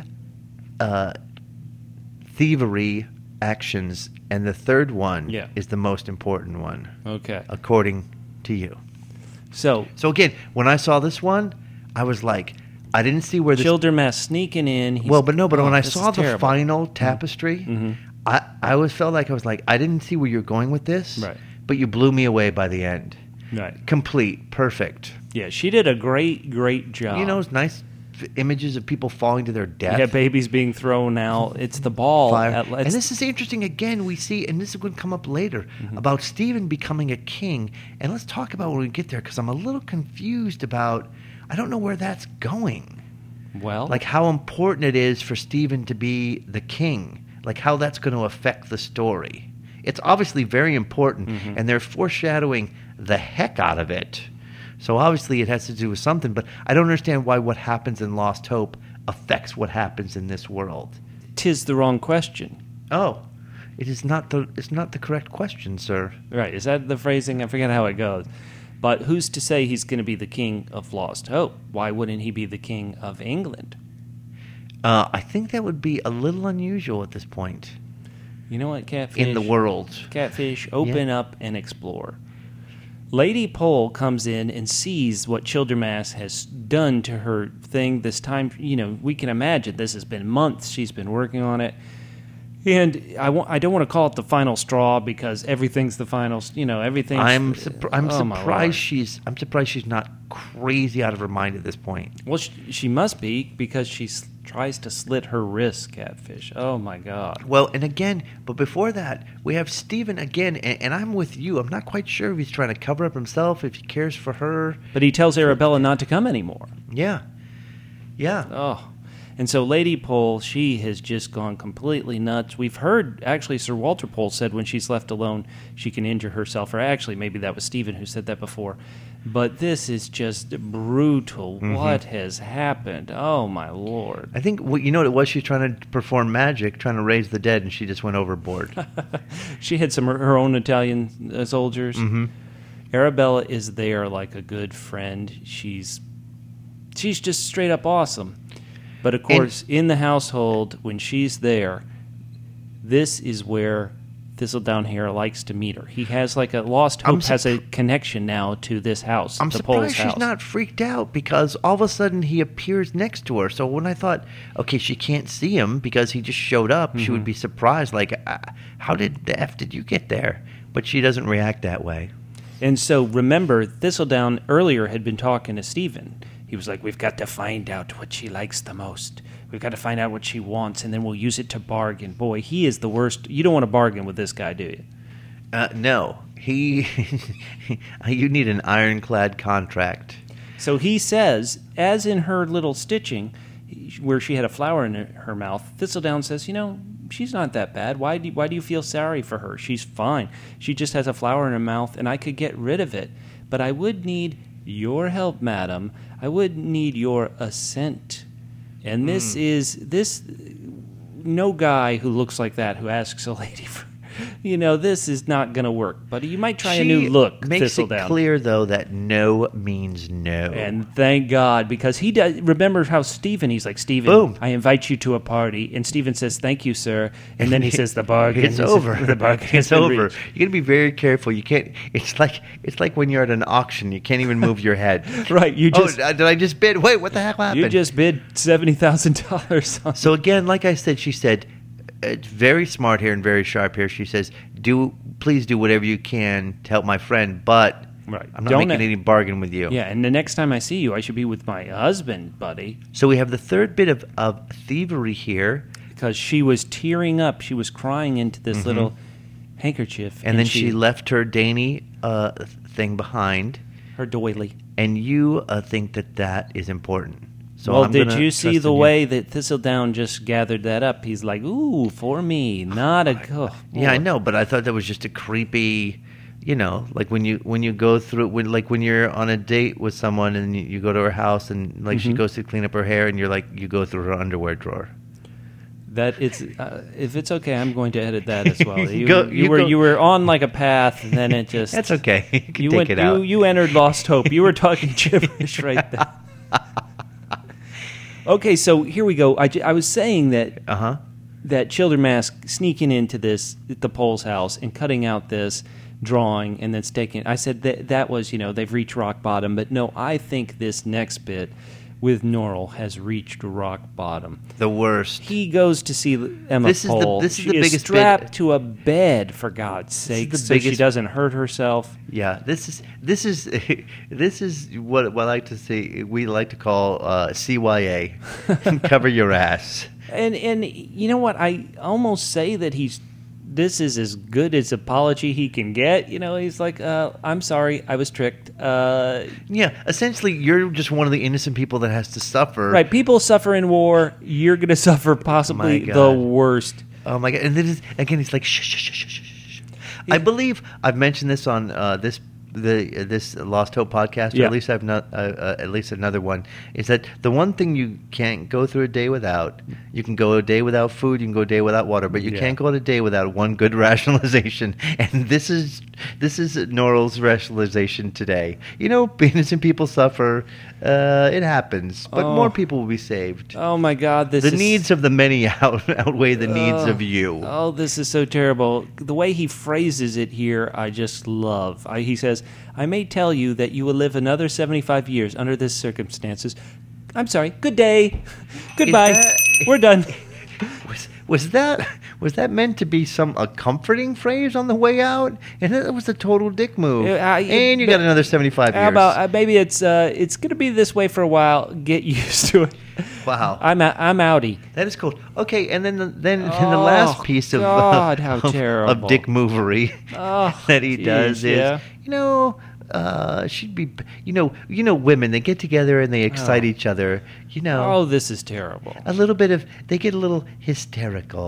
[SPEAKER 3] thievery actions, and the third one is the most important one.
[SPEAKER 2] Okay.
[SPEAKER 3] According to you.
[SPEAKER 2] So
[SPEAKER 3] again, when I saw this one, I was like, I didn't see where this...
[SPEAKER 2] Childermass sneaking in.
[SPEAKER 3] But when I saw the final tapestry, I always felt like I didn't see where you're going with this,
[SPEAKER 2] right?
[SPEAKER 3] But you blew me away by the end.
[SPEAKER 2] Right.
[SPEAKER 3] Complete. Perfect.
[SPEAKER 2] Yeah, she did a great job.
[SPEAKER 3] Nice images of people falling to their death.
[SPEAKER 2] Yeah, babies being thrown out. It's the ball.
[SPEAKER 3] And this is interesting. Again, we see, and this is going to come up later, about Stephen becoming a king. And let's talk about when we get there, because I'm a little confused about, I don't know where that's going.
[SPEAKER 2] Well,
[SPEAKER 3] like how important it is for Stephen to be the king. Like how that's going to affect the story. It's obviously very important, and they're foreshadowing the heck out of it. So obviously it has to do with something, but I don't understand why what happens in Lost Hope affects what happens in this world.
[SPEAKER 2] 'Tis the wrong question.
[SPEAKER 3] Oh, it's not the correct question, sir.
[SPEAKER 2] Right, is that the phrasing? I forget how it goes. But who's to say he's going to be the king of Lost Hope? Why wouldn't he be the king of England?
[SPEAKER 3] I think that would be a little unusual at this point.
[SPEAKER 2] You know what, Catfish?
[SPEAKER 3] In the world.
[SPEAKER 2] Catfish, open up and explore. Lady Pole comes in and sees what Childermass has done to her thing this time. We can imagine this has been months. She's been working on it. And I don't want to call it the final straw because everything's the final. Everything.
[SPEAKER 3] I'm surprised she's not crazy out of her mind at this point.
[SPEAKER 2] Well, she must be because she tries to slit her wrist, Catfish. Oh my God.
[SPEAKER 3] Well, and again, but before that, we have Stephen again, and I'm with you. I'm not quite sure if he's trying to cover up himself, if he cares for her.
[SPEAKER 2] But he tells Arabella not to come anymore.
[SPEAKER 3] Yeah.
[SPEAKER 2] Oh. And so Lady Pole, she has just gone completely nuts. We've heard, actually, Sir Walter Pole said when she's left alone, she can injure herself. Or actually, maybe that was Stephen who said that before. But this is just brutal. What has happened? Oh, my Lord.
[SPEAKER 3] I think, what it was? She was trying to perform magic, trying to raise the dead, and she just went overboard.
[SPEAKER 2] She had some her own Italian soldiers. Arabella is there like a good friend. She's just straight up awesome. But, of course, in the household, when she's there, this is where Thistledown here likes to meet her. He has like a Lost Hope has a connection now to this house.
[SPEAKER 3] I'm
[SPEAKER 2] the Pole's
[SPEAKER 3] surprised she's
[SPEAKER 2] house.
[SPEAKER 3] not freaked out because all of a sudden he appears next to her. So when I thought, okay, she can't see him because he just showed up, she would be surprised. Like, how the F did you get there? But she doesn't react that way.
[SPEAKER 2] And so remember, Thistledown earlier had been talking to Stephen. He was like, we've got to find out what she likes the most. We've got to find out what she wants, and then we'll use it to bargain. Boy, he is the worst. You don't want to bargain with this guy, do you?
[SPEAKER 3] No. You need an ironclad contract.
[SPEAKER 2] So he says, as in her little stitching, where she had a flower in her mouth, Thistledown says, she's not that bad. Why do you feel sorry for her? She's fine. She just has a flower in her mouth, and I could get rid of it. But I would need your help, madam. I would need your assent. And this no guy who looks like that, who asks a lady for, this is not going to work. But you might try a new look,
[SPEAKER 3] makes
[SPEAKER 2] Thistledown.
[SPEAKER 3] It clear, though, that no means no.
[SPEAKER 2] And thank God, because he does. Remember how Stephen, he's like, Stephen,
[SPEAKER 3] Boom.
[SPEAKER 2] I invite you to a party. And Stephen says, thank you, sir. And then he says, the bargain
[SPEAKER 3] It's
[SPEAKER 2] is
[SPEAKER 3] over.
[SPEAKER 2] The bargain
[SPEAKER 3] It's
[SPEAKER 2] has been
[SPEAKER 3] over.
[SPEAKER 2] reached.
[SPEAKER 3] You got to be very careful. You can't. It's like when you're at an auction. You can't even move your head.
[SPEAKER 2] Right, you just
[SPEAKER 3] did I just bid? Wait, what the heck happened?
[SPEAKER 2] you just bid $70,000 on.
[SPEAKER 3] So again, like I said, she said, it's very smart here and very sharp here. She says, please do whatever you can to help my friend, but
[SPEAKER 2] Right.
[SPEAKER 3] I'm not making any bargain with you.
[SPEAKER 2] Yeah, and the next time I see you, I should be with my husband, buddy.
[SPEAKER 3] So we have the third bit of thievery here.
[SPEAKER 2] Because she was tearing up. She was crying into this little handkerchief.
[SPEAKER 3] And then she left her dainty thing behind.
[SPEAKER 2] her doily.
[SPEAKER 3] And you think that is important. So
[SPEAKER 2] Well,
[SPEAKER 3] I'm
[SPEAKER 2] did
[SPEAKER 3] gonna
[SPEAKER 2] you see
[SPEAKER 3] trust
[SPEAKER 2] the
[SPEAKER 3] in you.
[SPEAKER 2] way that Thistledown just gathered that up? He's like, ooh, for me, not a... Oh,
[SPEAKER 3] Yeah, I know, but I thought that was just a creepy... like when you go through when you're on a date with someone and you go to her house and like she goes to clean up her hair and you go through her underwear drawer.
[SPEAKER 2] That it's if it's okay, I'm going to edit that as well.
[SPEAKER 3] You
[SPEAKER 2] You were on like a path, and then it just
[SPEAKER 3] That's okay. You can take it out.
[SPEAKER 2] You entered Lost Hope. You were talking gibberish right there. Okay, so here we go. I was saying that that Childermask sneaking into the Pole's house and cutting out this drawing and then sticking. I said that was they've reached rock bottom, but no, I think this next bit with Norrell has reached rock bottom.
[SPEAKER 3] The worst.
[SPEAKER 2] He goes to see Emma Pole.
[SPEAKER 3] This is
[SPEAKER 2] she
[SPEAKER 3] the biggest
[SPEAKER 2] strapped
[SPEAKER 3] bit.
[SPEAKER 2] to a bed, for God's sake, so she doesn't hurt herself.
[SPEAKER 3] Yeah, this is what I like to say. We like to call CYA. Cover your ass.
[SPEAKER 2] And you know what? I almost say that this is as good as apology he can get. He's like, I'm sorry, I was tricked.
[SPEAKER 3] Yeah, essentially, you're just one of the innocent people that has to suffer.
[SPEAKER 2] Right, people suffer in war. You're going to suffer possibly
[SPEAKER 3] My God.
[SPEAKER 2] the worst.
[SPEAKER 3] Oh my God! And then again, he's like, shh, shh, shh, shh, shh, shh. I believe I've mentioned this on this Lost Hope podcast, or
[SPEAKER 2] Yeah.
[SPEAKER 3] at least I've not at least another one. Is that the one thing you can't go through a day without? You can go a day without food, you can go a day without water, but you can't go a day without one good rationalization. And this is Norrell's rationalization today. Innocent people suffer. It happens, but more people will be saved.
[SPEAKER 2] Oh my God!
[SPEAKER 3] The needs of the many outweigh the needs of you.
[SPEAKER 2] Oh, this is so terrible. The way he phrases it here, I just love. He says, I may tell you that you will live another 75 years under these circumstances. I'm sorry. Good day. Goodbye. We're done.
[SPEAKER 3] Was that meant to be a comforting phrase on the way out? And it was a total dick move. And you got another 75 years.
[SPEAKER 2] How about maybe it's going to be this way for a while. Get used to it.
[SPEAKER 3] Wow.
[SPEAKER 2] I'm outie.
[SPEAKER 3] That is cool. Okay, and then the last piece of
[SPEAKER 2] God, how terrible.
[SPEAKER 3] of dick movery that he does is she'd be women, they get together and they excite each other.
[SPEAKER 2] Oh, this is terrible.
[SPEAKER 3] They get a little hysterical.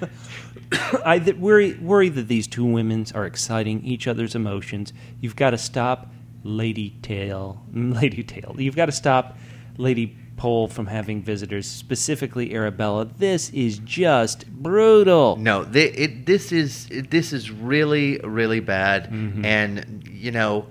[SPEAKER 2] I worry that these two women are exciting each other's emotions. You've got to stop Lady Tail. You've got to stop Lady Pole from having visitors, specifically Arabella. This is just brutal.
[SPEAKER 3] No, this is really, really bad.
[SPEAKER 2] Mm-hmm.
[SPEAKER 3] And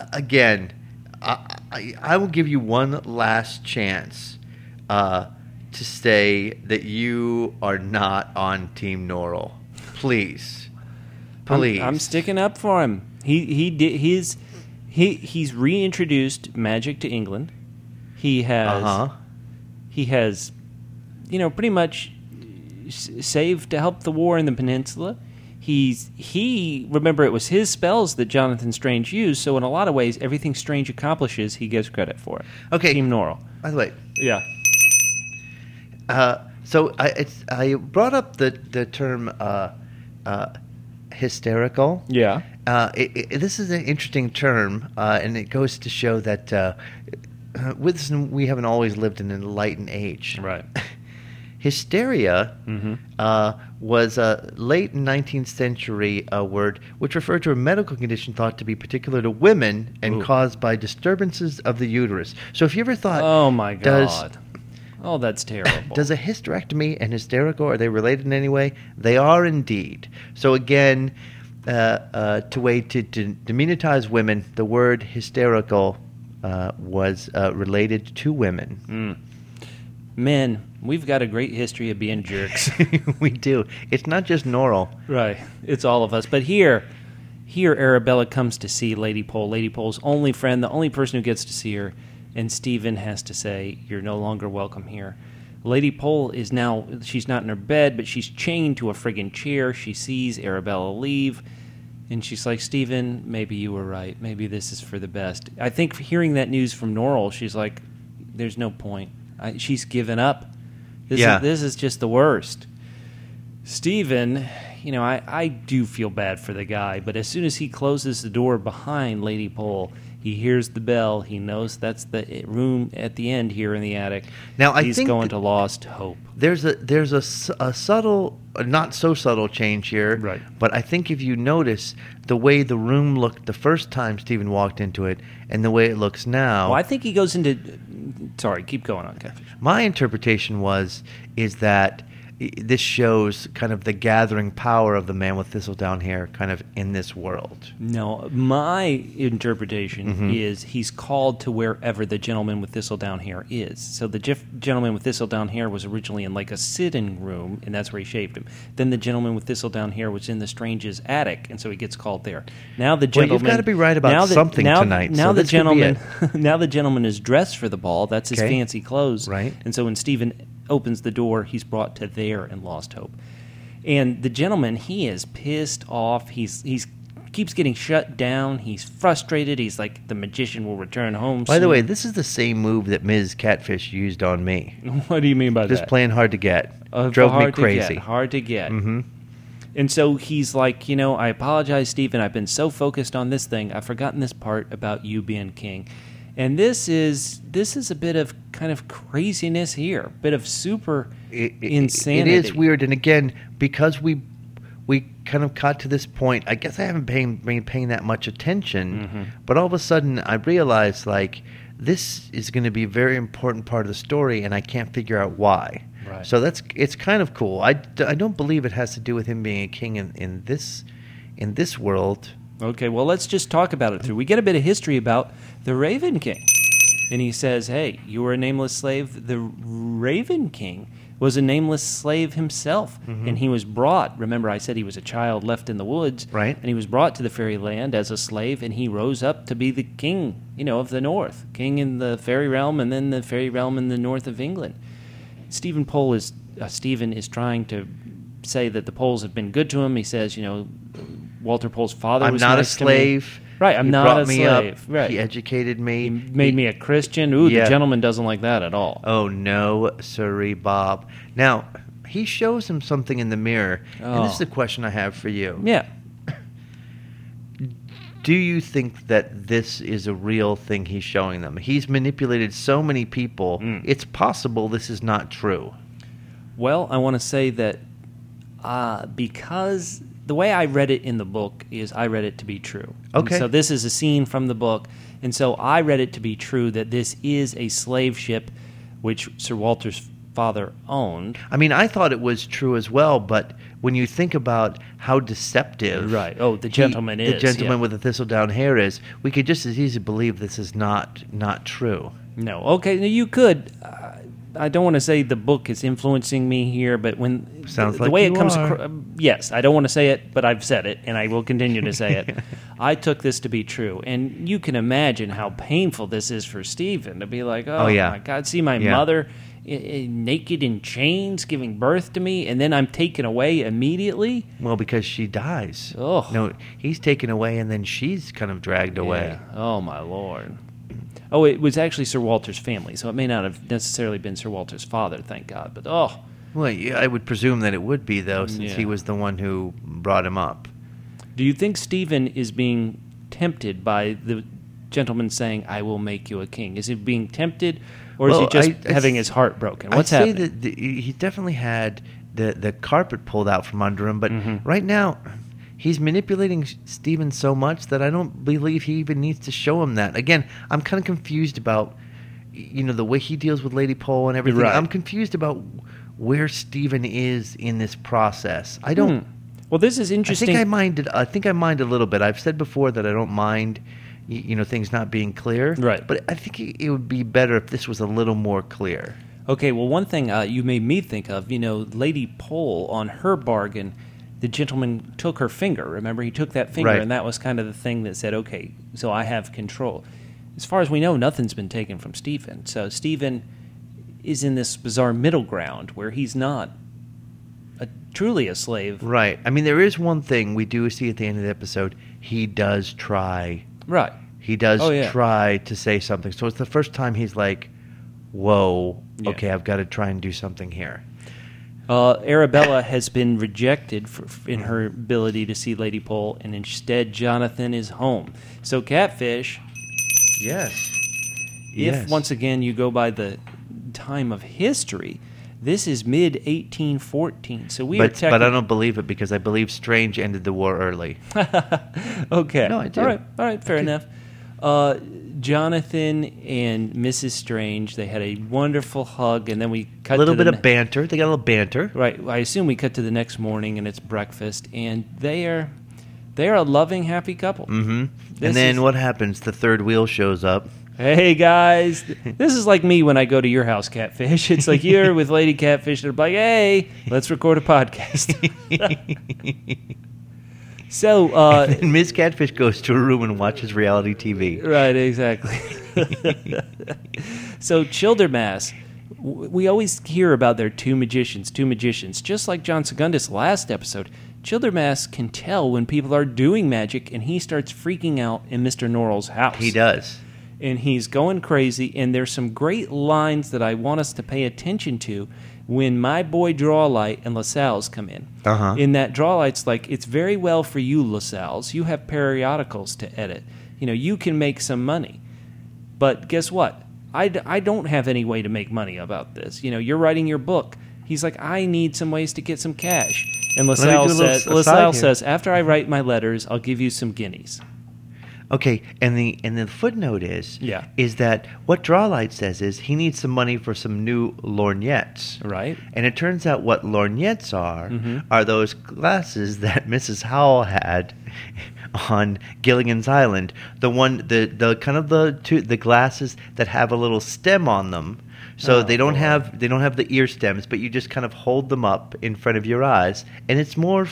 [SPEAKER 3] again, I will give you one last chance to say that you are not on Team Norrell. Please. Please.
[SPEAKER 2] I'm sticking up for him. He's reintroduced magic to England. He has pretty much saved to help the war in the peninsula. Remember, it was his spells that Jonathan Strange used, so in a lot of ways, everything Strange accomplishes, he gets credit for it.
[SPEAKER 3] Okay.
[SPEAKER 2] Team Norrell.
[SPEAKER 3] By the way.
[SPEAKER 2] Yeah.
[SPEAKER 3] So I brought up the term hysterical.
[SPEAKER 2] Yeah.
[SPEAKER 3] This is an interesting term, and it goes to show that we haven't always lived in an enlightened age.
[SPEAKER 2] Right.
[SPEAKER 3] Hysteria was a late 19th century word which referred to a medical condition thought to be particular to women and caused by disturbances of the uterus. So if you ever thought,
[SPEAKER 2] oh my God. Oh, that's terrible.
[SPEAKER 3] Does a hysterectomy and hysterical, are they related in any way? They are indeed. So again, to demonetize women, the word hysterical was related to women.
[SPEAKER 2] Men, we've got a great history of being jerks.
[SPEAKER 3] We do. It's not just Norrell.
[SPEAKER 2] Right. It's all of us. But here Arabella comes to see Lady Pole. Lady Pole's only friend, the only person who gets to see her. And Stephen has to say, you're no longer welcome here. Lady Pole is now, she's not in her bed, but she's chained to a friggin' chair. She sees Arabella leave, and she's like, Stephen, maybe you were right. Maybe this is for the best. I think hearing that news from Norrell, she's like, there's no point. She's given up. This is just the worst. Stephen, I do feel bad for the guy, but as soon as he closes the door behind Lady Pole, he hears the bell. He knows that's the room at the end here in the attic.
[SPEAKER 3] Now
[SPEAKER 2] he's going to Lost Hope.
[SPEAKER 3] There's a subtle, not so subtle change here.
[SPEAKER 2] Right.
[SPEAKER 3] But I think if you notice the way the room looked the first time Stephen walked into it, and the way it looks now.
[SPEAKER 2] Well, I think he goes into. Sorry, keep going on, Catfish.
[SPEAKER 3] My interpretation is that this shows kind of the gathering power of the man with thistledown hair kind of in this world.
[SPEAKER 2] No, my interpretation is he's called to wherever the gentleman with thistledown hair is. So the gentleman with thistledown hair was originally in like a sitting room, and that's where he shaved him. Then the gentleman with thistledown hair was in the Strange's attic, and so he gets called there. Now the gentleman...
[SPEAKER 3] Well, you've got to be right about something tonight.
[SPEAKER 2] Now
[SPEAKER 3] so
[SPEAKER 2] the gentleman, now the gentleman is dressed for the ball. That's his
[SPEAKER 3] Okay.
[SPEAKER 2] fancy clothes.
[SPEAKER 3] Right.
[SPEAKER 2] And so when Stephen opens the door, he's brought to there in Lost Hope. And the gentleman, he is pissed off. He's keeps getting shut down. He's frustrated. He's like, the magician will return home
[SPEAKER 3] By the
[SPEAKER 2] soon.
[SPEAKER 3] way, this is the same move that Ms. Catfish used on me.
[SPEAKER 2] What do you mean by
[SPEAKER 3] Just
[SPEAKER 2] that?
[SPEAKER 3] playing hard to get. Drove me
[SPEAKER 2] Hard
[SPEAKER 3] crazy.
[SPEAKER 2] Hard to get. Mm-hmm. And so he's like, I apologize, Stephen. I've been so focused on this thing. I've forgotten this part about you being king. And this is a bit of kind of craziness here, a bit of super insanity.
[SPEAKER 3] It is weird, and again, because we kind of got to this point, I guess I haven't been paying that much attention, but all of a sudden I realized, like, this is going to be a very important part of the story, and I can't figure out why.
[SPEAKER 2] Right.
[SPEAKER 3] So it's kind of cool. I don't believe it has to do with him being a king in this world.
[SPEAKER 2] Okay, well, let's just talk about it through. We get a bit of history about the Raven King. And he says, hey, you were a nameless slave. The Raven King was a nameless slave himself. And he was brought, remember I said he was a child left in the woods.
[SPEAKER 3] Right.
[SPEAKER 2] And he was brought to the fairy land as a slave, and he rose up to be the king, of the north. King in the fairy realm, and then the fairy realm in the north of England. Stephen is trying to say that the Poles have been good to him. He says, Walter Pole's father was
[SPEAKER 3] not
[SPEAKER 2] nice
[SPEAKER 3] a slave.
[SPEAKER 2] to me. Right, I'm
[SPEAKER 3] He
[SPEAKER 2] not
[SPEAKER 3] brought
[SPEAKER 2] a
[SPEAKER 3] me
[SPEAKER 2] slave.
[SPEAKER 3] up.
[SPEAKER 2] Right.
[SPEAKER 3] He educated me.
[SPEAKER 2] He made me a Christian. Ooh,
[SPEAKER 3] Yeah.
[SPEAKER 2] the gentleman doesn't like that at all.
[SPEAKER 3] Oh, no, sorry, Bob. Now, he shows him something in the mirror, and this is a question I have for you.
[SPEAKER 2] Yeah.
[SPEAKER 3] Do you think that this is a real thing he's showing them? He's manipulated so many people, it's possible this is not true.
[SPEAKER 2] Well, I want to say that because the way I read it in the book is I read it to be true.
[SPEAKER 3] Okay.
[SPEAKER 2] And so this is a scene from the book, and so I read it to be true that this is a slave ship which Sir Walter's father owned.
[SPEAKER 3] I mean, I thought it was true as well, but when you think about how deceptive...
[SPEAKER 2] Right. Oh, the gentleman
[SPEAKER 3] the
[SPEAKER 2] is.
[SPEAKER 3] gentleman
[SPEAKER 2] yeah.
[SPEAKER 3] with the thistledown hair is, we could just as easily believe this is not true.
[SPEAKER 2] No. Okay, now you could. I don't want to say the book is influencing me here, but when
[SPEAKER 3] Sounds
[SPEAKER 2] the
[SPEAKER 3] like
[SPEAKER 2] way
[SPEAKER 3] you
[SPEAKER 2] it comes
[SPEAKER 3] are.
[SPEAKER 2] across, yes, I don't want to say it, but I've said it, and I will continue to say it. I took this to be true, and you can imagine how painful this is for Stephen to be like, oh,
[SPEAKER 3] yeah.
[SPEAKER 2] my God, see my
[SPEAKER 3] Yeah.
[SPEAKER 2] mother naked in chains giving birth to me, and then I'm taken away immediately.
[SPEAKER 3] Well, because she dies.
[SPEAKER 2] Ugh.
[SPEAKER 3] No, he's taken away, and then she's kind of dragged away.
[SPEAKER 2] Yeah. Oh, my Lord. Oh, it was actually Sir Walter's family, so it may not have necessarily been Sir Walter's father, thank God. But, oh,
[SPEAKER 3] Well, yeah, I would presume that it would be, though, since
[SPEAKER 2] Yeah.
[SPEAKER 3] he was the one who brought him up.
[SPEAKER 2] do you think Stephen is being tempted by the gentleman saying, I will make you a king? Is he being tempted, or is
[SPEAKER 3] Well,
[SPEAKER 2] he just
[SPEAKER 3] I
[SPEAKER 2] having his heart broken? What's
[SPEAKER 3] I'd say
[SPEAKER 2] happening?
[SPEAKER 3] that he definitely had the carpet pulled out from under him, but
[SPEAKER 2] Mm-hmm.
[SPEAKER 3] right now he's manipulating Stephen so much that I don't believe he even needs to show him that. Again, I'm kind of confused about the way he deals with Lady Pole and everything.
[SPEAKER 2] Right.
[SPEAKER 3] I'm confused about where Stephen is in this process. I don't.
[SPEAKER 2] Well, this is
[SPEAKER 3] I
[SPEAKER 2] interesting.
[SPEAKER 3] think I mind a little bit. I've said before that I don't mind, things not being clear.
[SPEAKER 2] Right.
[SPEAKER 3] But I think it would be better if this was a little more clear.
[SPEAKER 2] Okay, well, one thing you made me think of, Lady Pole, on her bargain, the gentleman took her finger. Remember, he took that finger,
[SPEAKER 3] Right.
[SPEAKER 2] and that was kind of the thing that said, okay, so I have control. As far as we know, nothing's been taken from Stephen. So Stephen is in this bizarre middle ground where he's not truly a slave.
[SPEAKER 3] Right. I mean, there is one thing we do see at the end of the episode. He does try.
[SPEAKER 2] Right.
[SPEAKER 3] He does
[SPEAKER 2] Oh, yeah.
[SPEAKER 3] try to say something. So it's the first time he's like, whoa,
[SPEAKER 2] Yeah.
[SPEAKER 3] okay, I've got to try and do something here.
[SPEAKER 2] Arabella has been rejected in her ability to see Lady Pole, and instead Jonathan is home. So Catfish,
[SPEAKER 3] Yes.
[SPEAKER 2] if once again you go by the time of history, this is mid-1814. So we are
[SPEAKER 3] But I don't believe it because I believe Strange ended the war early.
[SPEAKER 2] Okay.
[SPEAKER 3] No, I do.
[SPEAKER 2] All right, fair enough. Jonathan and Mrs. Strange, they had a wonderful hug, and then we cut
[SPEAKER 3] A little
[SPEAKER 2] to
[SPEAKER 3] bit of banter. They got a little banter.
[SPEAKER 2] Right. I assume we cut to the next morning, and it's breakfast, and they are a loving, happy couple.
[SPEAKER 3] Mm-hmm.
[SPEAKER 2] This
[SPEAKER 3] And then
[SPEAKER 2] is-
[SPEAKER 3] what happens? The third wheel shows up.
[SPEAKER 2] Hey guys, this is like me when I go to your house, Catfish. It's like you're with Lady Catfish. They're like, hey, let's record a podcast. So,
[SPEAKER 3] And Ms. Catfish goes to her room and watches reality TV.
[SPEAKER 2] right, exactly. So Childermass, we always hear about their two magicians. Just like John Segundus last episode, Childermass can tell when people are doing magic, and he starts freaking out in Mr. Norrell's house.
[SPEAKER 3] He does.
[SPEAKER 2] And he's going crazy, and there's some great lines that I want us to pay attention to when my boy Drawlight and LaSalle's come in.
[SPEAKER 3] Uh-huh.
[SPEAKER 2] In that Drawlight's like, it's very well for you, LaSalle's. You have periodicals to edit. You can make some money. But guess what? I don't have any way to make money about this. You're writing your book. He's like, I need some ways to get some cash. And
[SPEAKER 3] me
[SPEAKER 2] LaSalle
[SPEAKER 3] do a little
[SPEAKER 2] says,
[SPEAKER 3] aside here.
[SPEAKER 2] after I write my letters, I'll give you some guineas.
[SPEAKER 3] Okay, and the footnote is
[SPEAKER 2] Yeah.
[SPEAKER 3] that what Drawlight says is he needs some money for some new lorgnettes.
[SPEAKER 2] Right.
[SPEAKER 3] And it turns out what lorgnettes
[SPEAKER 2] Mm-hmm.
[SPEAKER 3] are those glasses that Mrs. Howell had on Gilligan's Island. The kind of the glasses that have a little stem on them. So
[SPEAKER 2] Oh,
[SPEAKER 3] they don't
[SPEAKER 2] boy.
[SPEAKER 3] have the ear stems, but you just kind of hold them up in front of your eyes, and it's more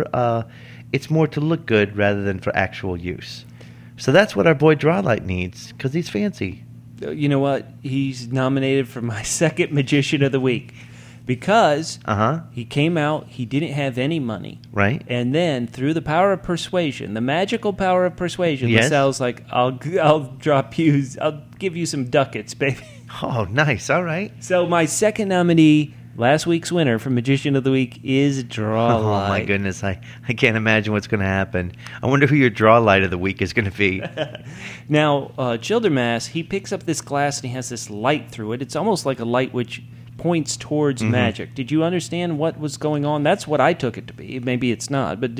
[SPEAKER 3] to look good rather than for actual use. So that's what our boy Drawlight needs, because he's fancy.
[SPEAKER 2] You know what? He's nominated for my second Magician of the Week because he came out, he didn't have any money.
[SPEAKER 3] Right?
[SPEAKER 2] And then through the power of persuasion, the magical power of persuasion,
[SPEAKER 3] Yes.
[SPEAKER 2] LaSalle's like, I'll give you some ducats, baby.
[SPEAKER 3] Oh, nice. All right.
[SPEAKER 2] So my second nominee, last week's winner for Magician of the Week, is Drawlight.
[SPEAKER 3] Oh, my goodness. I can't imagine what's going to happen. I wonder who your Drawlight of the week is going to be.
[SPEAKER 2] Now, Childermass, he picks up this glass and he has this light through it. It's almost like a light which points towards magic. Did you understand what was going on? That's what I took it to be. Maybe it's not, but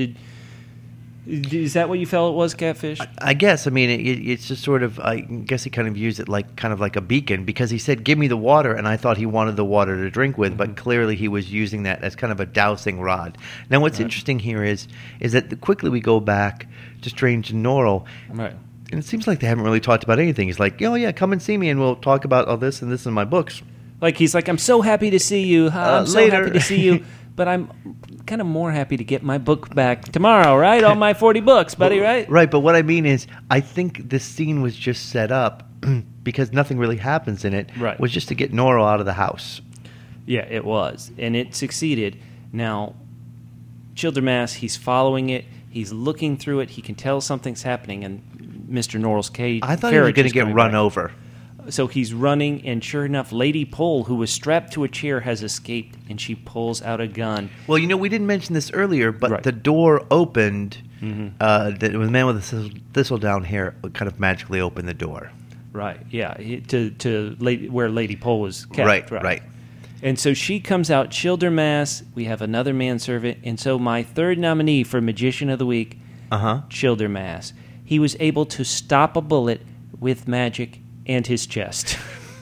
[SPEAKER 2] is that what you felt it was, Catfish?
[SPEAKER 3] I guess. I mean, it's just sort of, I guess he kind of used it kind of like a beacon, because he said, give me the water, and I thought he wanted the water to drink with, but clearly he was using that as kind of a dowsing rod. Now, what's interesting here is that quickly we go back to Strange and Norrell,
[SPEAKER 2] Right.
[SPEAKER 3] and it seems like they haven't really talked about anything. He's like, oh, yeah, come and see me, and we'll talk about all this and this in my books.
[SPEAKER 2] Like he's like, I'm so happy to see you. I'm so
[SPEAKER 3] Later.
[SPEAKER 2] happy to see you. But I'm kind of more happy to get my book back tomorrow, right? All my 40 books, buddy, right?
[SPEAKER 3] Right, but what I mean is, I think this scene was just set up because nothing really happens in it.
[SPEAKER 2] Right.
[SPEAKER 3] Was just to get Norrell out of the house.
[SPEAKER 2] Yeah, it was. And it succeeded. Now, Childermass, he's following it. He's looking through it. He can tell something's happening. And Mr. Norrell's cage.
[SPEAKER 3] I thought he was going to get
[SPEAKER 2] coming
[SPEAKER 3] run
[SPEAKER 2] by.
[SPEAKER 3] over.
[SPEAKER 2] So he's running, and sure enough, Lady Pole, who was strapped to a chair, has escaped, and she pulls out a gun.
[SPEAKER 3] Well, we didn't mention this earlier, but
[SPEAKER 2] Right.
[SPEAKER 3] the door opened. The man with the thistle down hair kind of magically opened the door.
[SPEAKER 2] Right, yeah, where Lady Pole was kept.
[SPEAKER 3] Right.
[SPEAKER 2] And so she comes out, Childermass, we have another manservant, and so my third nominee for Magician of the Week, Childermass. He was able to stop a bullet with magic and his chest.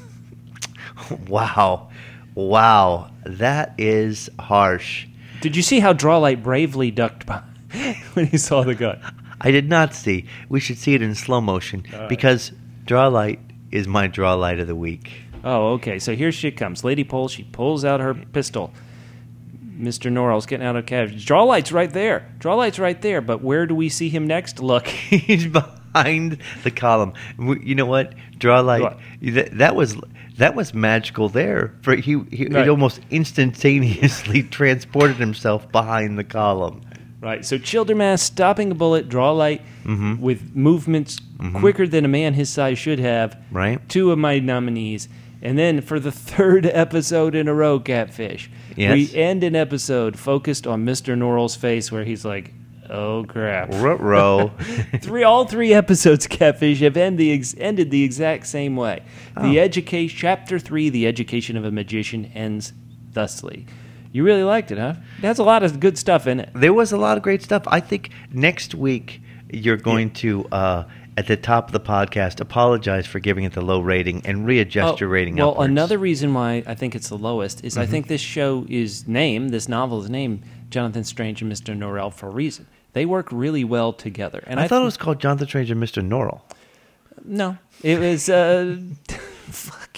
[SPEAKER 3] Wow, that is harsh.
[SPEAKER 2] Did you see how Drawlight bravely ducked by when he saw the gun?
[SPEAKER 3] I did not see. We should see it in slow motion because Drawlight is my Drawlight of the week.
[SPEAKER 2] Oh, okay. So here she comes. Lady Pole, she pulls out her pistol. Mr. Norrell's getting out of carriage. Drawlight's right there. But where do we see him next? Look.
[SPEAKER 3] He's behind the column. You know what? Drawlight. That was magical there. For he
[SPEAKER 2] Right.
[SPEAKER 3] it almost instantaneously transported himself behind the column.
[SPEAKER 2] Right. So Childermass stopping a bullet, Drawlight with movements quicker than a man his size should have.
[SPEAKER 3] Right.
[SPEAKER 2] Two of my nominees. And then for the third episode in a row, Catfish,
[SPEAKER 3] Yes.
[SPEAKER 2] we end an episode focused on Mr. Norrell's face where he's like, oh, crap.
[SPEAKER 3] Ruh-roh.
[SPEAKER 2] All three episodes, Catfish, have ended the exact same way.
[SPEAKER 3] Oh.
[SPEAKER 2] Chapter 3, The Education of a Magician, ends thusly. You really liked it, huh? It has a lot of good stuff in it.
[SPEAKER 3] There was a lot of great stuff. I think next week you're going to, at the top of the podcast, apologize for giving it the low rating and readjust your rating
[SPEAKER 2] Well,
[SPEAKER 3] upwards.
[SPEAKER 2] another reason why I think it's the lowest is I think this novel is named Jonathan Strange and Mr. Norrell for a reason. They work really well together. And
[SPEAKER 3] I thought it was called Jonathan Strange and Mr. Norrell.
[SPEAKER 2] No, it was fuck.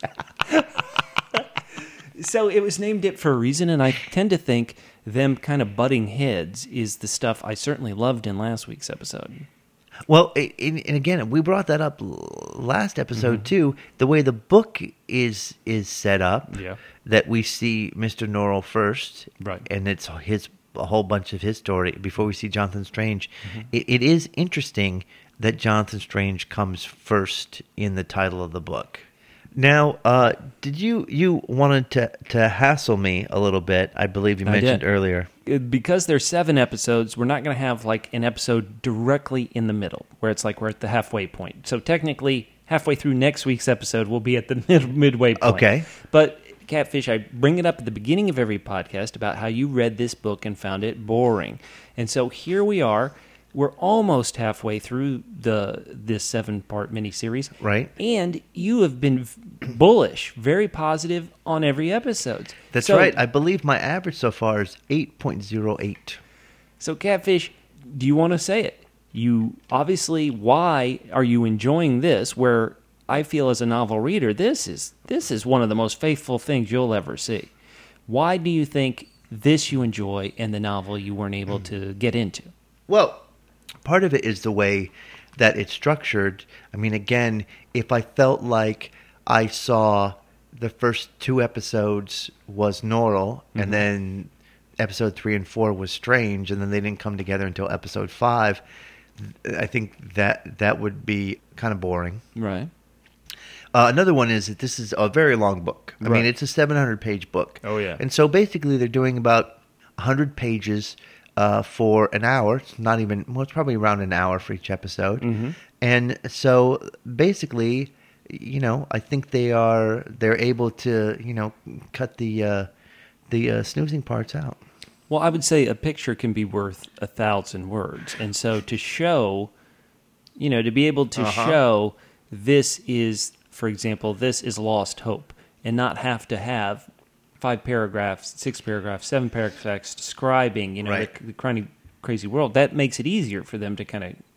[SPEAKER 2] So it was named it for a reason, and I tend to think them kind of butting heads is the stuff I certainly loved in last week's episode.
[SPEAKER 3] Well, and again, we brought that up last episode too. The way the book is set up,
[SPEAKER 2] Yeah.
[SPEAKER 3] that we see Mr. Norrell first,
[SPEAKER 2] Right.
[SPEAKER 3] and it's a whole bunch of his story before we see Jonathan Strange. It is interesting that Jonathan Strange comes first in the title of the book. Now, did you wanted to hassle me a little bit? I believe you
[SPEAKER 2] I
[SPEAKER 3] mentioned
[SPEAKER 2] did.
[SPEAKER 3] earlier.
[SPEAKER 2] Because there's 7 episodes, we're not going to have like an episode directly in the middle, where it's like we're at the halfway point. So technically, halfway through next week's episode, we'll be at the midway point.
[SPEAKER 3] Okay.
[SPEAKER 2] But Catfish, I bring it up at the beginning of every podcast about how you read this book and found it boring. And so here we are. We're almost halfway through this 7-part miniseries.
[SPEAKER 3] Right.
[SPEAKER 2] And you have been bullish, very positive on every episode.
[SPEAKER 3] That's
[SPEAKER 2] So-
[SPEAKER 3] right. I believe my average so far is 8.08.
[SPEAKER 2] So, Catfish, do you want to say it? Why are you enjoying this? Where I feel as a novel reader, this is one of the most faithful things you'll ever see. Why do you think this you enjoy and the novel you weren't able to get into?
[SPEAKER 3] Well, part of it is the way that it's structured. I mean, again, if I felt like I saw the first 2 episodes was Norrell, and then episode 3 and 4 was Strange, and then they didn't come together until episode 5, I think that would be kind of boring.
[SPEAKER 2] Right.
[SPEAKER 3] Another one is that this is a very long book. I mean,
[SPEAKER 2] Right.
[SPEAKER 3] it's a 700-page book.
[SPEAKER 2] Oh, yeah.
[SPEAKER 3] And so basically they're doing about 100 pages for an hour. It's not even, well, it's probably around an hour for each episode. And so basically, I think they're able to, cut the snoozing parts out.
[SPEAKER 2] Well, I would say a picture can be worth 1,000 words. And so to show, to be able to show this is, for example, this is Lost Hope, and not have to have 5 paragraphs, 6 paragraphs, 7 paragraphs describing,
[SPEAKER 3] Right.
[SPEAKER 2] the crazy world. That makes it easier for them to kind of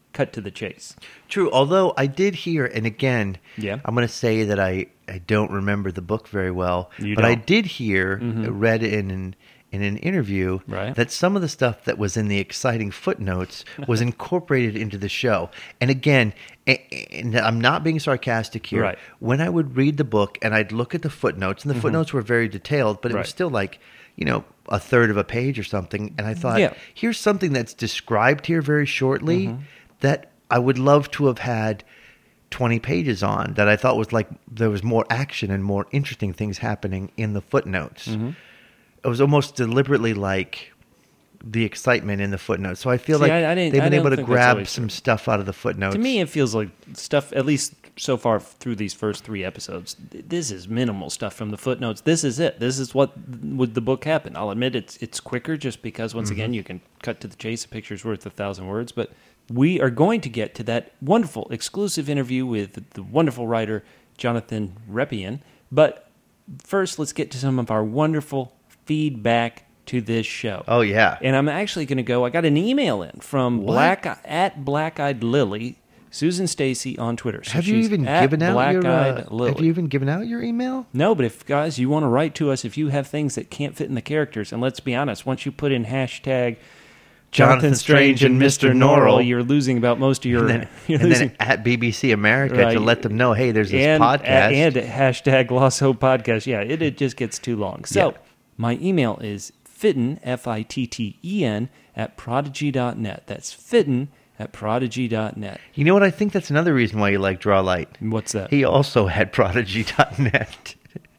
[SPEAKER 2] cut to the chase.
[SPEAKER 3] True, although I did hear, and again,
[SPEAKER 2] Yeah.
[SPEAKER 3] I'm going to say that I don't remember the book very well,
[SPEAKER 2] You
[SPEAKER 3] but I
[SPEAKER 2] don't?
[SPEAKER 3] did hear, read in an interview,
[SPEAKER 2] Right.
[SPEAKER 3] that some of the stuff that was in the exciting footnotes was incorporated into the show. And again, and I'm not being sarcastic here.
[SPEAKER 2] Right.
[SPEAKER 3] When I would read the book and I'd look at the footnotes, and the footnotes were very detailed, but it
[SPEAKER 2] Right.
[SPEAKER 3] was still like, a third of a page or something. And I thought,
[SPEAKER 2] Yeah.
[SPEAKER 3] here's something that's described here very shortly that I would love to have had 20 pages on, that I thought was like there was more action and more interesting things happening in the footnotes. It was almost deliberately like the excitement in the footnotes. So I feel
[SPEAKER 2] See,
[SPEAKER 3] like
[SPEAKER 2] I
[SPEAKER 3] they've
[SPEAKER 2] don't
[SPEAKER 3] been able to
[SPEAKER 2] think that's
[SPEAKER 3] grab
[SPEAKER 2] always
[SPEAKER 3] some stuff out of the footnotes.
[SPEAKER 2] To me, it feels like stuff, at least so far through these first 3 episodes, this is minimal stuff from the footnotes. This is it. This is what would the book happen. I'll admit it's quicker just because, once again, you can cut to the chase. A picture's worth 1,000 words. But we are going to get to that wonderful exclusive interview with the wonderful writer Jonathan Reppian. But first, let's get to some of our wonderful feedback to this show.
[SPEAKER 3] Oh, yeah.
[SPEAKER 2] And I'm actually going to go. I got an email in from
[SPEAKER 3] What?
[SPEAKER 2] Black-Eyed Lily, Susan Stacy on Twitter. So
[SPEAKER 3] Have you
[SPEAKER 2] she's
[SPEAKER 3] even
[SPEAKER 2] at
[SPEAKER 3] given out your
[SPEAKER 2] Black-Eyed Lily.
[SPEAKER 3] Have you even given out your email?
[SPEAKER 2] No, but if guys you want to write to us, if you have things that can't fit in the characters, and let's be honest, once you put in hashtag Jonathan Strange and Mr. Norrell, you're losing about most of your.
[SPEAKER 3] And
[SPEAKER 2] you're
[SPEAKER 3] then
[SPEAKER 2] losing.
[SPEAKER 3] at BBC America
[SPEAKER 2] Right.
[SPEAKER 3] to let them know, hey, there's this
[SPEAKER 2] and,
[SPEAKER 3] podcast.
[SPEAKER 2] and hashtag Lost Hope Podcast. Yeah, it just gets too long. So
[SPEAKER 3] Yeah.
[SPEAKER 2] my email is fitten, F-I-T-T-E-N, at prodigy.net. That's fitten at prodigy.net.
[SPEAKER 3] You know what? I think that's another reason why you like Draw Light.
[SPEAKER 2] What's that?
[SPEAKER 3] He also had Prodigy.net.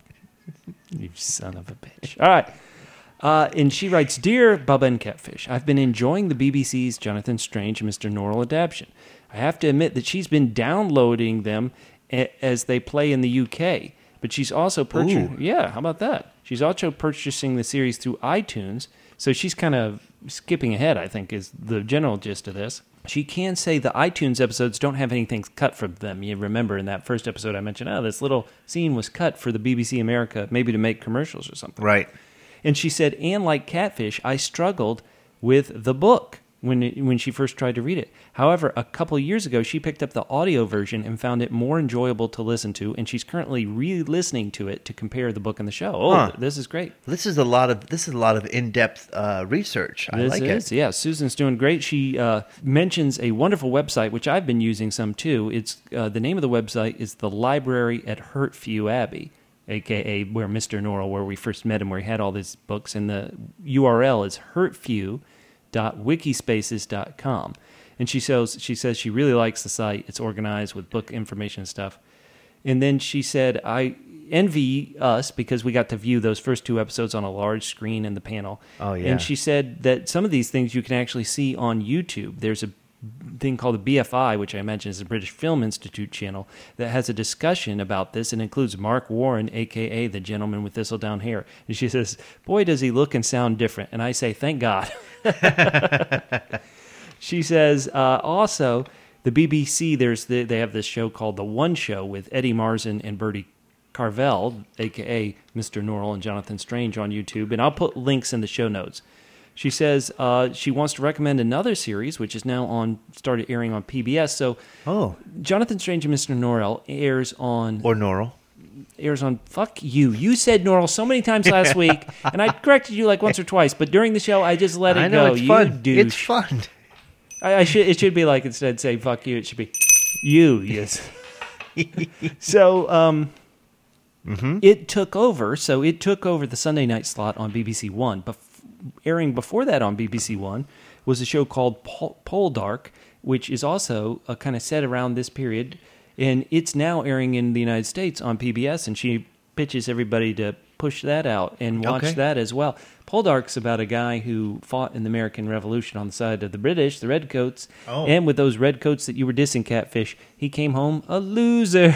[SPEAKER 2] You son of a bitch. All right. And she writes, Dear Bubba and Catfish, I've been enjoying the BBC's Jonathan Strange and Mr. Norrell adaptation. I have to admit that she's been downloading them as they play in the UK. But she's also purchasing...
[SPEAKER 3] Ooh.
[SPEAKER 2] Yeah, how about that? She's also purchasing the series through iTunes. So she's kind of skipping ahead, I think, is the general gist of this. She can say the iTunes episodes don't have anything cut from them. You remember in that first episode I mentioned, this little scene was cut for the BBC America, maybe to make commercials or something.
[SPEAKER 3] Right.
[SPEAKER 2] And she said, and like Catfish, I struggled with the book when she first tried to read it. However, a couple of years ago, she picked up the audio version and found it more enjoyable to listen to, and she's currently re-listening to it to compare the book and the show. Oh,
[SPEAKER 3] Huh.
[SPEAKER 2] This is great.
[SPEAKER 3] This is a lot of in-depth research. I like it.
[SPEAKER 2] Yeah, Susan's doing great. She mentions a wonderful website, which I've been using some too. It's the name of the website is the Library at Hurtfew Abbey, a.k.a. where Mr. Norrell, where we first met him, where he had all these books, and the URL is hurtfew.wikispaces.com. And she says she really likes the site. It's organized with book information and stuff. And then she said, I envy us because we got to view those first 2 episodes on a large screen in the panel.
[SPEAKER 3] Oh, yeah.
[SPEAKER 2] And she said that some of these things you can actually see on YouTube. There's a thing called the BFI, which I imagine is the British Film Institute channel, that has a discussion about this and includes Mark Warren, a.k.a. the gentleman with thistledown hair. And she says, boy, does he look and sound different. And I say, thank God. She says, also, the BBC, they have this show called The One Show with Eddie Marsan and Bertie Carvel, a.k.a. Mr. Norrell and Jonathan Strange on YouTube. And I'll put links in the show notes. She says she wants to recommend another series, which is now started airing on PBS. So Jonathan Strange and Mr. Norrell airs on...
[SPEAKER 3] Or Norrell.
[SPEAKER 2] Airs on... Fuck you. You said Norrell so many times last week, and I corrected you like once or twice, but during the show, I just let it
[SPEAKER 3] I know,
[SPEAKER 2] go.
[SPEAKER 3] it's
[SPEAKER 2] You
[SPEAKER 3] fun.
[SPEAKER 2] douche.
[SPEAKER 3] It's fun.
[SPEAKER 2] It should be like, instead say fuck you, it should be you, yes. So it took over. So it took over the Sunday night slot on BBC One. Airing before that on BBC One was a show called Poldark, which is also kind of set around this period. And it's now airing in the United States on PBS, and she pitches everybody to push that out and watch that as well. Poldark's about a guy who fought in the American Revolution on the side of the British, the Redcoats, and with those Redcoats that you were dissing, Catfish, he came home a loser.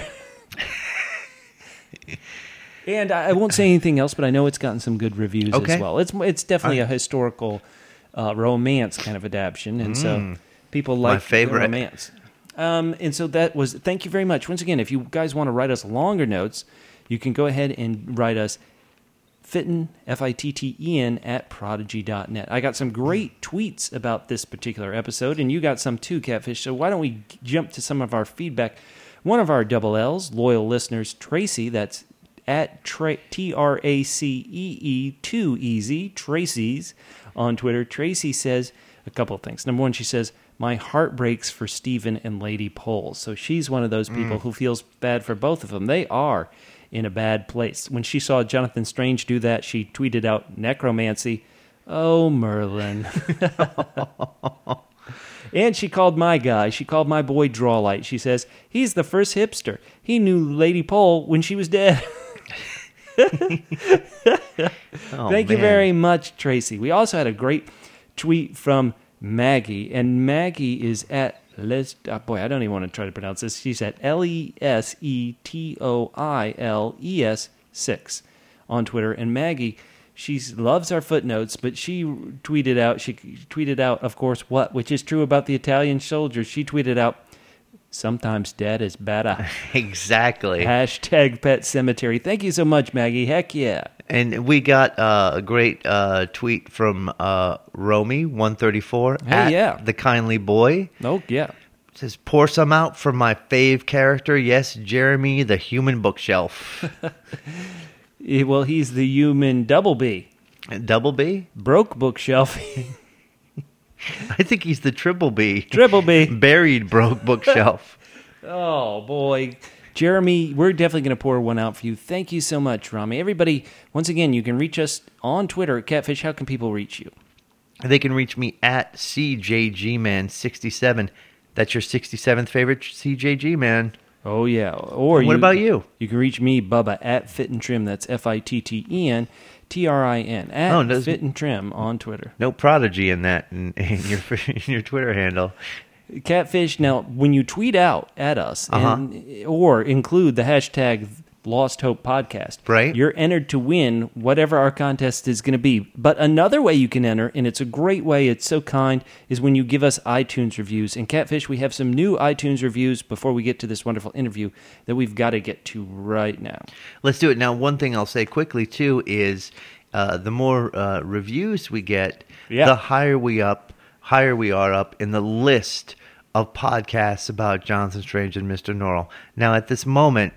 [SPEAKER 2] And I won't say anything else, but I know it's gotten some good reviews as well. It's definitely a historical romance kind of adaptation, and so people like the romance. And so that was, thank you very much. Once again, if you guys want to write us longer notes, you can go ahead and write us Fitten, F-I-T-T-E-N, at prodigy.net. I got some great tweets about this particular episode, and you got some too, Catfish. So why don't we jump to some of our feedback? One of our double L's, loyal listeners, Tracy, that's at T-R-A-C-E-E, too easy, Tracy's, on Twitter. Tracy says a couple of things. Number one, she says, my heart breaks for Stephen and Lady Pole. So she's one of those people who feels bad for both of them. They are in a bad place. When she saw Jonathan Strange do that, she tweeted out, necromancy. Oh, Merlin. And she called my guy. She called my boy Drawlight. She says, he's the first hipster. He knew Lady Pole when she was dead. Thank you very much, Tracy. We also had a great tweet from Maggie, and Maggie is at I don't even want to try to pronounce this. She's at LESETOILES 6 on Twitter. And Maggie, she loves our footnotes, but she tweeted out, of course, which is true about the Italian soldiers. She tweeted out, sometimes dead is better.
[SPEAKER 3] Exactly.
[SPEAKER 2] Hashtag Pet Cemetery. Thank you so much, Maggie. Heck yeah.
[SPEAKER 3] And we got a great tweet from Romy134 at the kindly boy.
[SPEAKER 2] Oh, yeah.
[SPEAKER 3] It says, pour some out for my fave character. Yes, Jeremy, the human bookshelf.
[SPEAKER 2] Well, he's the human Double B.
[SPEAKER 3] Double B?
[SPEAKER 2] Broke bookshelf.
[SPEAKER 3] I think he's the triple B.
[SPEAKER 2] Triple B.
[SPEAKER 3] Buried broke bookshelf.
[SPEAKER 2] Oh, boy. Jeremy, we're definitely going to pour one out for you. Thank you so much, Rami. Everybody, once again, you can reach us on Twitter at Catfish. How can people reach you?
[SPEAKER 3] They can reach me at CJGman67. That's your 67th favorite CJG, man.
[SPEAKER 2] Oh, yeah. Or
[SPEAKER 3] what about you?
[SPEAKER 2] You can reach me, Bubba, at Fit and Trim. That's FITTEN TRIN, at Fit and Trim on Twitter.
[SPEAKER 3] No prodigy in that, in your Twitter handle.
[SPEAKER 2] Catfish, now, when you tweet out at us or include the hashtag Lost Hope Podcast,
[SPEAKER 3] right,
[SPEAKER 2] you're entered to win whatever our contest is going to be. But another way you can enter, and it's a great way, it's so kind, is when you give us iTunes reviews. And Catfish, we have some new iTunes reviews before we get to this wonderful interview that we've got to get to right now.
[SPEAKER 3] Let's do it. Now, one thing I'll say quickly, too, is the more reviews we get, the higher we are up in the list of podcasts about Jonathan Strange and Mr. Norrell. Now, at this moment,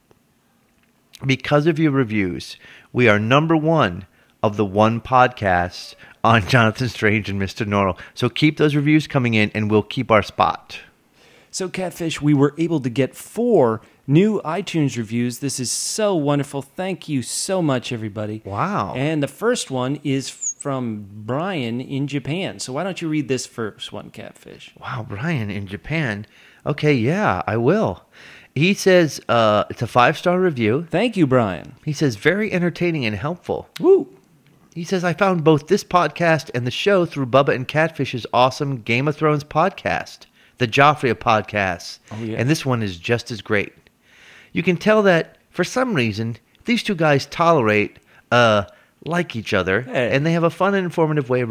[SPEAKER 3] because of your reviews, we are number one of the one podcast on Jonathan Strange and Mr. Norrell. So keep those reviews coming in, and we'll keep our spot.
[SPEAKER 2] So, Catfish, we were able to get 4 new iTunes reviews. This is so wonderful. Thank you so much, everybody.
[SPEAKER 3] Wow.
[SPEAKER 2] And the first one is from Brian in Japan. So why don't you read this first one, Catfish?
[SPEAKER 3] Wow, Brian in Japan. Okay, yeah, I will. He says it's a 5-star review.
[SPEAKER 2] Thank you, Brian.
[SPEAKER 3] He says, very entertaining and helpful.
[SPEAKER 2] Woo!
[SPEAKER 3] He says, I found both this podcast and the show through Bubba and Catfish's awesome Game of Thrones podcast, the Joffrey of podcasts.
[SPEAKER 2] Oh, yeah.
[SPEAKER 3] And this one is just as great. You can tell that, for some reason, these two guys tolerate, like each other, and they have a fun and informative way of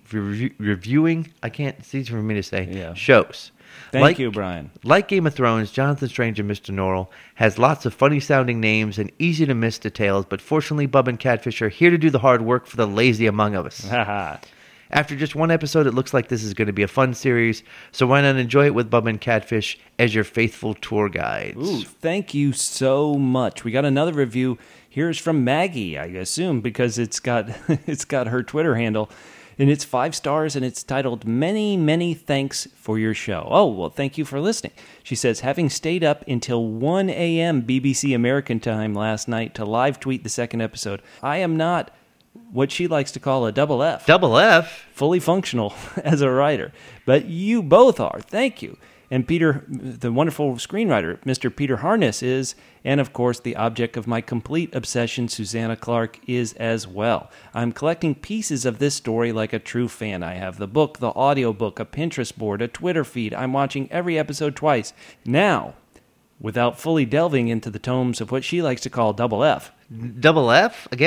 [SPEAKER 3] reviewing, I can't, it's easy for me to say, shows.
[SPEAKER 2] Thank you, Brian.
[SPEAKER 3] Like Game of Thrones, Jonathan Strange and Mr. Norrell has lots of funny-sounding names and easy-to-miss details, but fortunately, Bub and Catfish are here to do the hard work for the lazy among us. After just one episode, it looks like this is going to be a fun series, so why not enjoy it with Bub and Catfish as your faithful tour guides?
[SPEAKER 2] Ooh, thank you so much. We got another review. Here's from Maggie, I assume, because it's got her Twitter handle. And it's 5 stars, and it's titled, Many, Many Thanks for Your Show. Oh, well, thank you for listening. She says, having stayed up until 1 a.m. BBC American time last night to live tweet the second episode, I am not what she likes to call a double F.
[SPEAKER 3] Double F?
[SPEAKER 2] Fully functional as a writer. But you both are. Thank you. And Peter, the wonderful screenwriter, Mr. Peter Harness is, and of course the object of my complete obsession, Susanna Clark, is as well. I'm collecting pieces of this story like a true fan. I have the book, the audiobook, a Pinterest board, a Twitter feed. I'm watching every episode twice. Now, without fully delving into the tomes of what she likes to call double F.
[SPEAKER 3] Double F again?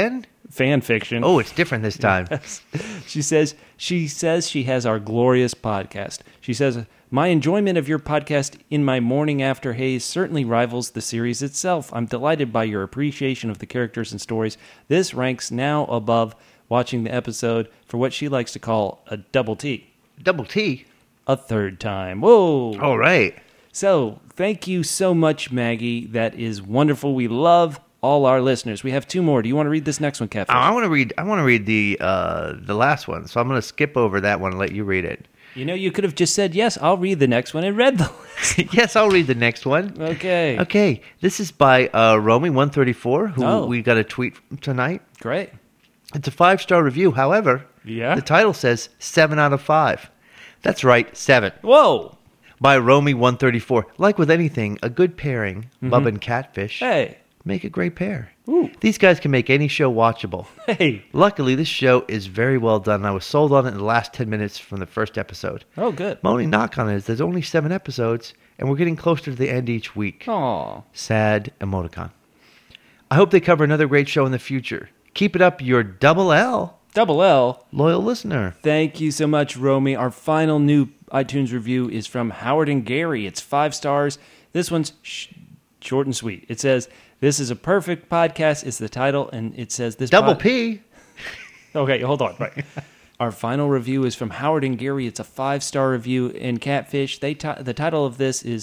[SPEAKER 2] fan fiction.
[SPEAKER 3] Oh, it's different this time.
[SPEAKER 2] She says she has our glorious podcast. She says, my enjoyment of your podcast in my morning after haze certainly rivals the series itself. I'm delighted by your appreciation of the characters and stories. This ranks now above watching the episode for what she likes to call a double T.
[SPEAKER 3] Double T?
[SPEAKER 2] A third time. Whoa.
[SPEAKER 3] All right.
[SPEAKER 2] So, thank you so much, Maggie. That is wonderful. We love all our listeners. We have 2 more. Do you want to read this next one, Catfish?
[SPEAKER 3] I want to read the last one, so I'm going to skip over that one and let you read it.
[SPEAKER 2] You know, you could have just said, yes, I'll read the next one and read the list.
[SPEAKER 3] Yes, I'll read the next one.
[SPEAKER 2] Okay.
[SPEAKER 3] Okay, this is by Romy134, who we got a tweet from tonight.
[SPEAKER 2] Great.
[SPEAKER 3] It's a 5-star review. However, the title says 7 out of 5. That's right, 7.
[SPEAKER 2] Whoa.
[SPEAKER 3] By Romy134. Like with anything, a good pairing, Bub and Catfish,
[SPEAKER 2] Hey.
[SPEAKER 3] make a great pair.
[SPEAKER 2] Ooh.
[SPEAKER 3] These guys can make any show watchable.
[SPEAKER 2] Hey.
[SPEAKER 3] Luckily, this show is very well done. I was sold on it in the last 10 minutes from the first episode.
[SPEAKER 2] Oh, good.
[SPEAKER 3] My only knock on it is there's only 7 episodes, and we're getting closer to the end each week.
[SPEAKER 2] Aw.
[SPEAKER 3] Sad emoticon. I hope they cover another great show in the future. Keep it up, your double L loyal listener.
[SPEAKER 2] Thank you so much, Romy. Our final new iTunes review is from Howard and Gary. It's 5 stars. This one's short and sweet. It says, this is a perfect podcast. It's the title, and it says this...
[SPEAKER 3] Double P.
[SPEAKER 2] Okay, hold on. Right. Our final review is from Howard and Gary. It's a 5-star review. In Catfish, the title of this is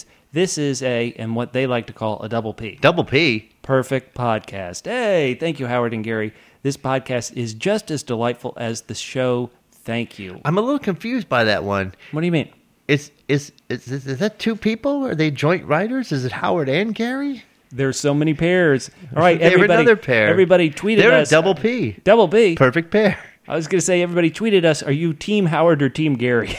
[SPEAKER 2] and what they like to call a double P.
[SPEAKER 3] Double P?
[SPEAKER 2] Perfect podcast. Hey, thank you, Howard and Gary. This podcast is just as delightful as the show. Thank you.
[SPEAKER 3] I'm a little confused by that one.
[SPEAKER 2] What do you mean?
[SPEAKER 3] Is that 2 people? Are they joint writers? Is it Howard and Gary?
[SPEAKER 2] There's so many pairs. All right,
[SPEAKER 3] They're
[SPEAKER 2] everybody.
[SPEAKER 3] another pair.
[SPEAKER 2] Everybody tweeted
[SPEAKER 3] They're
[SPEAKER 2] us.
[SPEAKER 3] a double P.
[SPEAKER 2] Double P.
[SPEAKER 3] Perfect pair.
[SPEAKER 2] I was going to say, everybody tweeted us. Are you Team Howard or Team Gary?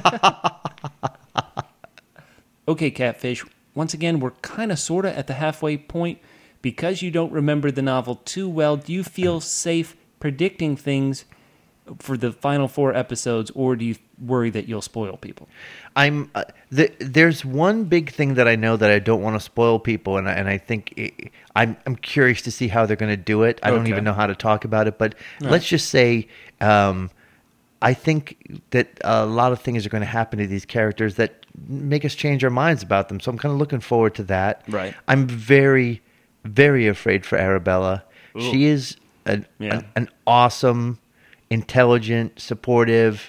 [SPEAKER 2] Okay, Catfish. Once again, we're kind of sort of at the halfway point. Because you don't remember the novel too well, do you feel safe predicting things for the final 4 episodes, or do you worry that you'll spoil people?
[SPEAKER 3] There's one big thing that I know that I don't want to spoil people, and I think I'm curious to see how they're going to do it. I don't even know how to talk about it, but let's just say I think that a lot of things are going to happen to these characters that make us change our minds about them. So I'm kind of looking forward to that.
[SPEAKER 2] Right.
[SPEAKER 3] I'm very, very afraid for Arabella. Ooh. She is an awesome, intelligent, supportive,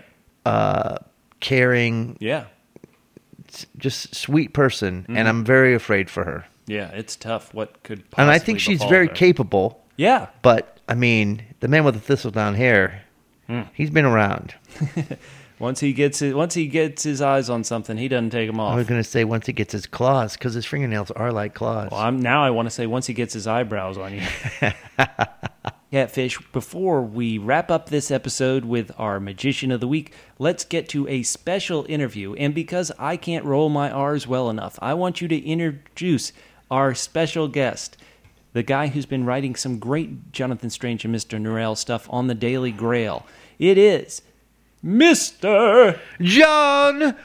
[SPEAKER 3] caring, just sweet person, and I'm very afraid for her.
[SPEAKER 2] Yeah, it's tough. What could possibly
[SPEAKER 3] And I think she's very capable.
[SPEAKER 2] Yeah.
[SPEAKER 3] But, I mean, the man with the thistledown hair, he's been around.
[SPEAKER 2] Once he gets his eyes on something, he doesn't take them off.
[SPEAKER 3] I was going to say once he gets his claws, because his fingernails are like claws.
[SPEAKER 2] Well, I want to say once he gets his eyebrows on you. Catfish, before we wrap up this episode with our Magician of the Week, let's get to a special interview. And because I can't roll my R's well enough, I want you to introduce our special guest, the guy who's been writing some great Jonathan Strange and Mr. Norrell stuff on the Daily Grail. It is Mr.
[SPEAKER 3] John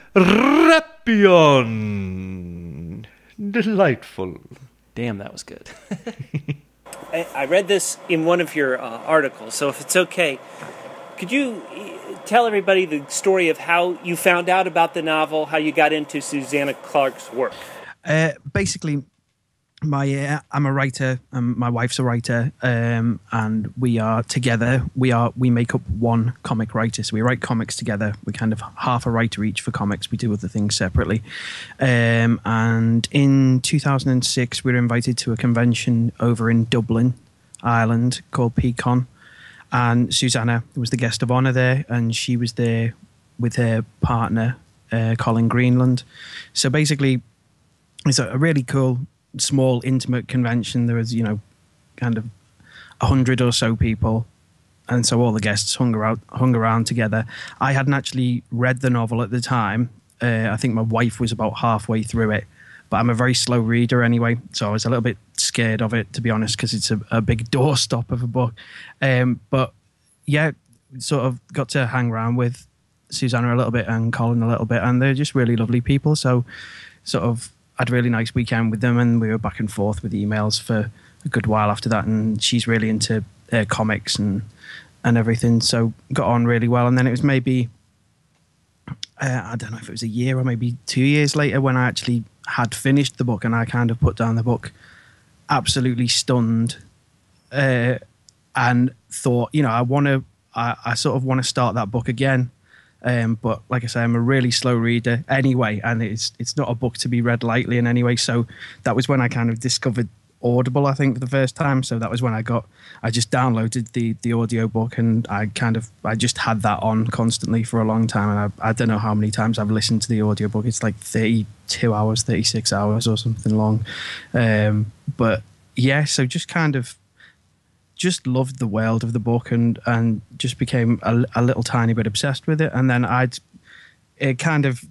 [SPEAKER 3] Rapion. Delightful.
[SPEAKER 2] Damn, that was good. I read this in one of your articles, so if it's okay, could you tell everybody the story of how you found out about the novel, how you got into Susanna Clarke's work?
[SPEAKER 4] Basically, I'm a writer, and my wife's a writer, and we are together. We make up one comic writer, so we write comics together. We're kind of half a writer each for comics. We do other things separately. And in 2006, we were invited to a convention over in Dublin, Ireland, called PCon, and Susanna was the guest of honor there, and she was there with her partner, Colin Greenland. So basically, it's a really cool, small, intimate convention. There was, kind of 100 or so people, and so all the guests hung around together. I hadn't actually read the novel at the time. I think my wife was about halfway through it, but I'm a very slow reader anyway, so I was a little bit scared of it, to be honest, because it's a big doorstop of a book. But yeah, sort of got to hang around with Susanna a little bit and Colin a little bit, and they're just really lovely people. So sort of had a really nice weekend with them, and we were back and forth with emails for a good while after that. And she's really into comics and everything. So got on really well. And then it was maybe, I don't know if it was a year or maybe 2 years later when I actually had finished the book, and I kind of put down the book absolutely stunned, and thought, I sort of want to start that book again. But like I say, I'm a really slow reader anyway, and it's not a book to be read lightly in any way. So that was when I kind of discovered Audible, I think, for the first time. So that was when I just downloaded the audio book, and I just had that on constantly for a long time. And I don't know how many times I've listened to the audio book. It's like 32 hours, 36 hours or something long. But yeah, so just loved the world of the book, and just became a little tiny bit obsessed with it. And then it kind of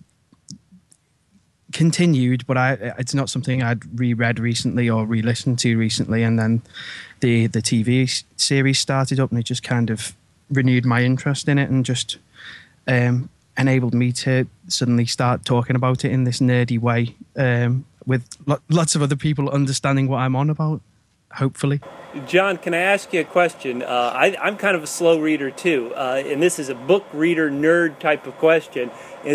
[SPEAKER 4] continued, but it's not something I'd reread recently or re-listened to recently. And then the TV series started up, and it just kind of renewed my interest in it, and just enabled me to suddenly start talking about it in this nerdy way, with lots of other people understanding what I'm on about, hopefully.
[SPEAKER 2] John, can I ask you a question? I'm kind of a slow reader too, and this is a book reader nerd type of question.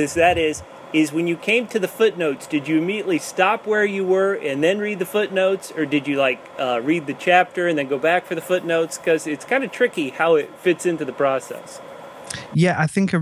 [SPEAKER 2] Is when you came to the footnotes, did you immediately stop where you were and then read the footnotes, or did you read the chapter and then go back for the footnotes? Because it's kind of tricky how it fits into the process.
[SPEAKER 4] Yeah, I think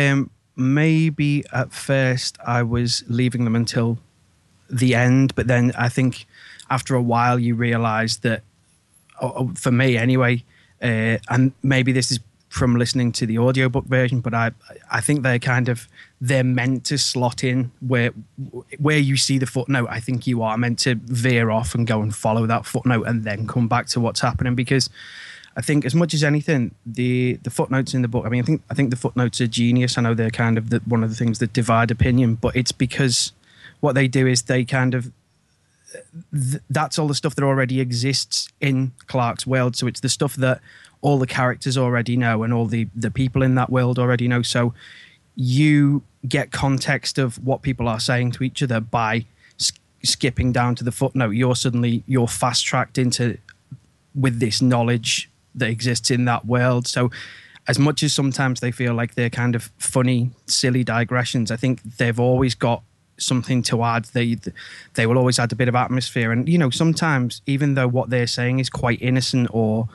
[SPEAKER 4] maybe at first I was leaving them until the end, but then I think after a while you realise that, for me anyway, and maybe this is from listening to the audiobook version, but I think they're meant to slot in where you see the footnote. I think you are meant to veer off and go and follow that footnote and then come back to what's happening, because I think as much as anything, the footnotes in the book, I think the footnotes are genius. I know they're kind of one of the things that divide opinion, but it's because what they do is they kind of, that's all the stuff that already exists in Clark's world. So it's the stuff that all the characters already know and all the people in that world already know. So you get context of what people are saying to each other by skipping down to the footnote. You're fast tracked into with this knowledge that exists in that world. So as much as sometimes they feel like they're kind of funny, silly digressions, I think they've always got something to add. They will always add a bit of atmosphere. And, sometimes even though what they're saying is quite innocent or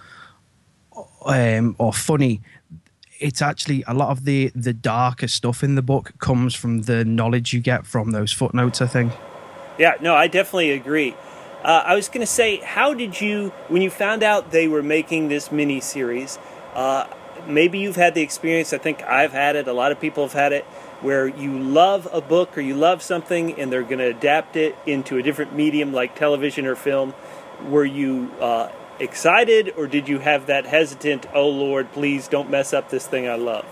[SPEAKER 4] funny, it's actually a lot of the darker stuff in the book comes from the knowledge you get from those footnotes, I think.
[SPEAKER 2] Yeah, no, I definitely agree. I was going to say, how did you, when you found out they were making this mini-series, maybe you've had the experience, I think I've had it, a lot of people have had it, where you love a book or you love something and they're going to adapt it into a different medium like television or film. Were you excited, or did you have that hesitant, oh Lord, please don't mess up this thing I love?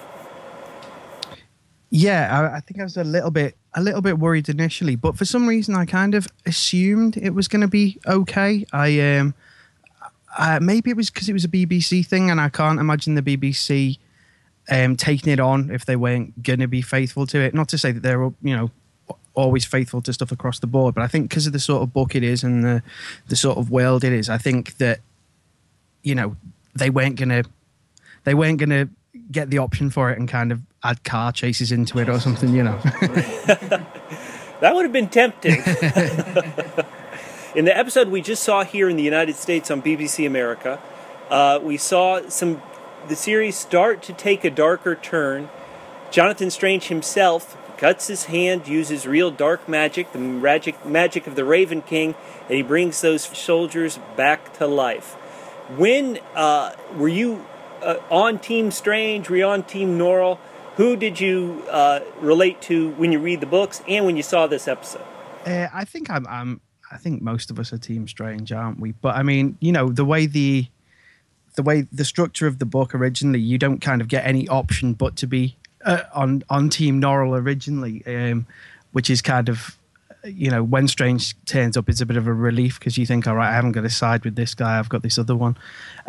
[SPEAKER 4] Yeah, I think I was a little bit worried initially, but for some reason I kind of assumed it was going to be okay. Maybe it was because it was a BBC thing, and I can't imagine the BBC taking it on if they weren't going to be faithful to it. Not to say that they're always faithful to stuff across the board, but I think because of the sort of book it is and the sort of world it is, I think that they weren't gonna get the option for it and kind of add car chases into it or something, That
[SPEAKER 2] would have been tempting. In the episode we just saw here in the United States on BBC America, we saw the series start to take a darker turn. Jonathan Strange himself cuts his hand, uses real dark magic, the magic of the Raven King, and he brings those soldiers back to life. When were you on Team Strange? Were you on Team Norrell? Who did you relate to when you read the books and when you saw this episode?
[SPEAKER 4] I think I think most of us are Team Strange, aren't we? But I mean, the way the structure of the book originally, you don't kind of get any option but to be on Team Norrell originally, which is kind of, when Strange turns up, it's a bit of a relief because you think, all right, I haven't got to side with this guy, I've got this other one.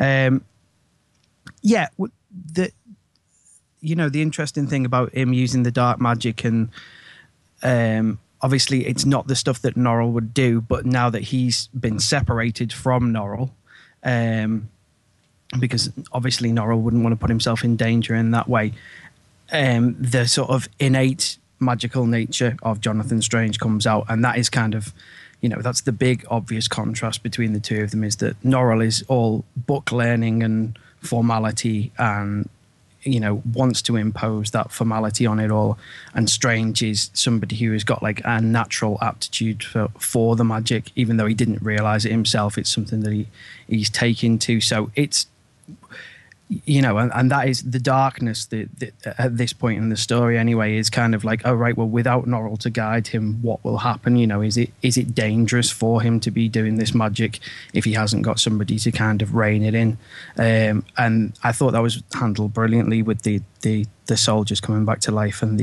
[SPEAKER 4] The interesting thing about him using the dark magic, and obviously it's not the stuff that Norrell would do, but now that he's been separated from Norrell, because obviously Norrell wouldn't want to put himself in danger in that way. The sort of innate magical nature of Jonathan Strange comes out, and that is kind of, that's the big obvious contrast between the two of them, is that Norrell is all book learning and formality and, wants to impose that formality on it all, and Strange is somebody who has got like a natural aptitude for the magic, even though he didn't realize it himself. It's something that he's taken to. So it's, and that is the darkness that at this point in the story anyway is kind of like, oh right, well, without Norrell to guide him, what will happen? Is it dangerous for him to be doing this magic if he hasn't got somebody to kind of rein it in? And I thought that was handled brilliantly with the soldiers coming back to life, and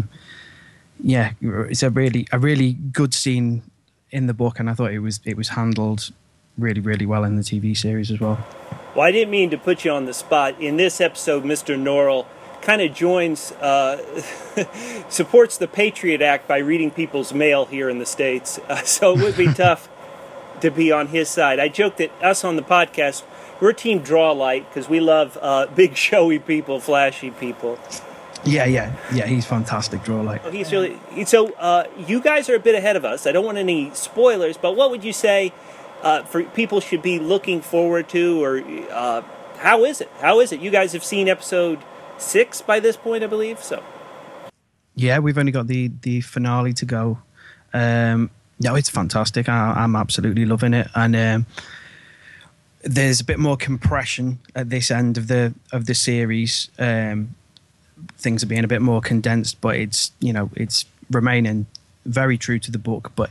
[SPEAKER 4] it's a really good scene in the book, and I thought it was handled really, really well in the TV series as well.
[SPEAKER 2] Well, I didn't mean to put you on the spot. In this episode, Mr. Norrell kind of supports the Patriot Act by reading people's mail here in the States. So it would be tough to be on his side. I joke that us on the podcast, we're Team Drawlight because we love big, showy people, flashy people.
[SPEAKER 4] Yeah. He's fantastic, Drawlight.
[SPEAKER 2] Oh, he's really. So you guys are a bit ahead of us. I don't want any spoilers, but what would you say for people should be looking forward to, or how is it? How is it? You guys have seen episode 6 by this point, I believe. So,
[SPEAKER 4] yeah, we've only got the finale to go. No, it's fantastic. I'm absolutely loving it, and there's a bit more compression at this end of the series. Things are being a bit more condensed, but it's remaining very true to the book, but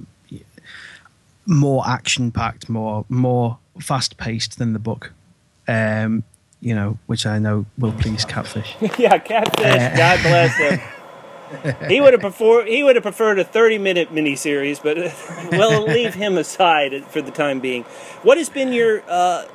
[SPEAKER 4] more action-packed, more fast-paced than the book, which I know will please Catfish.
[SPEAKER 2] Yeah, Catfish, God bless him. He would have preferred a 30-minute miniseries, but we'll leave him aside for the time being. What has been your?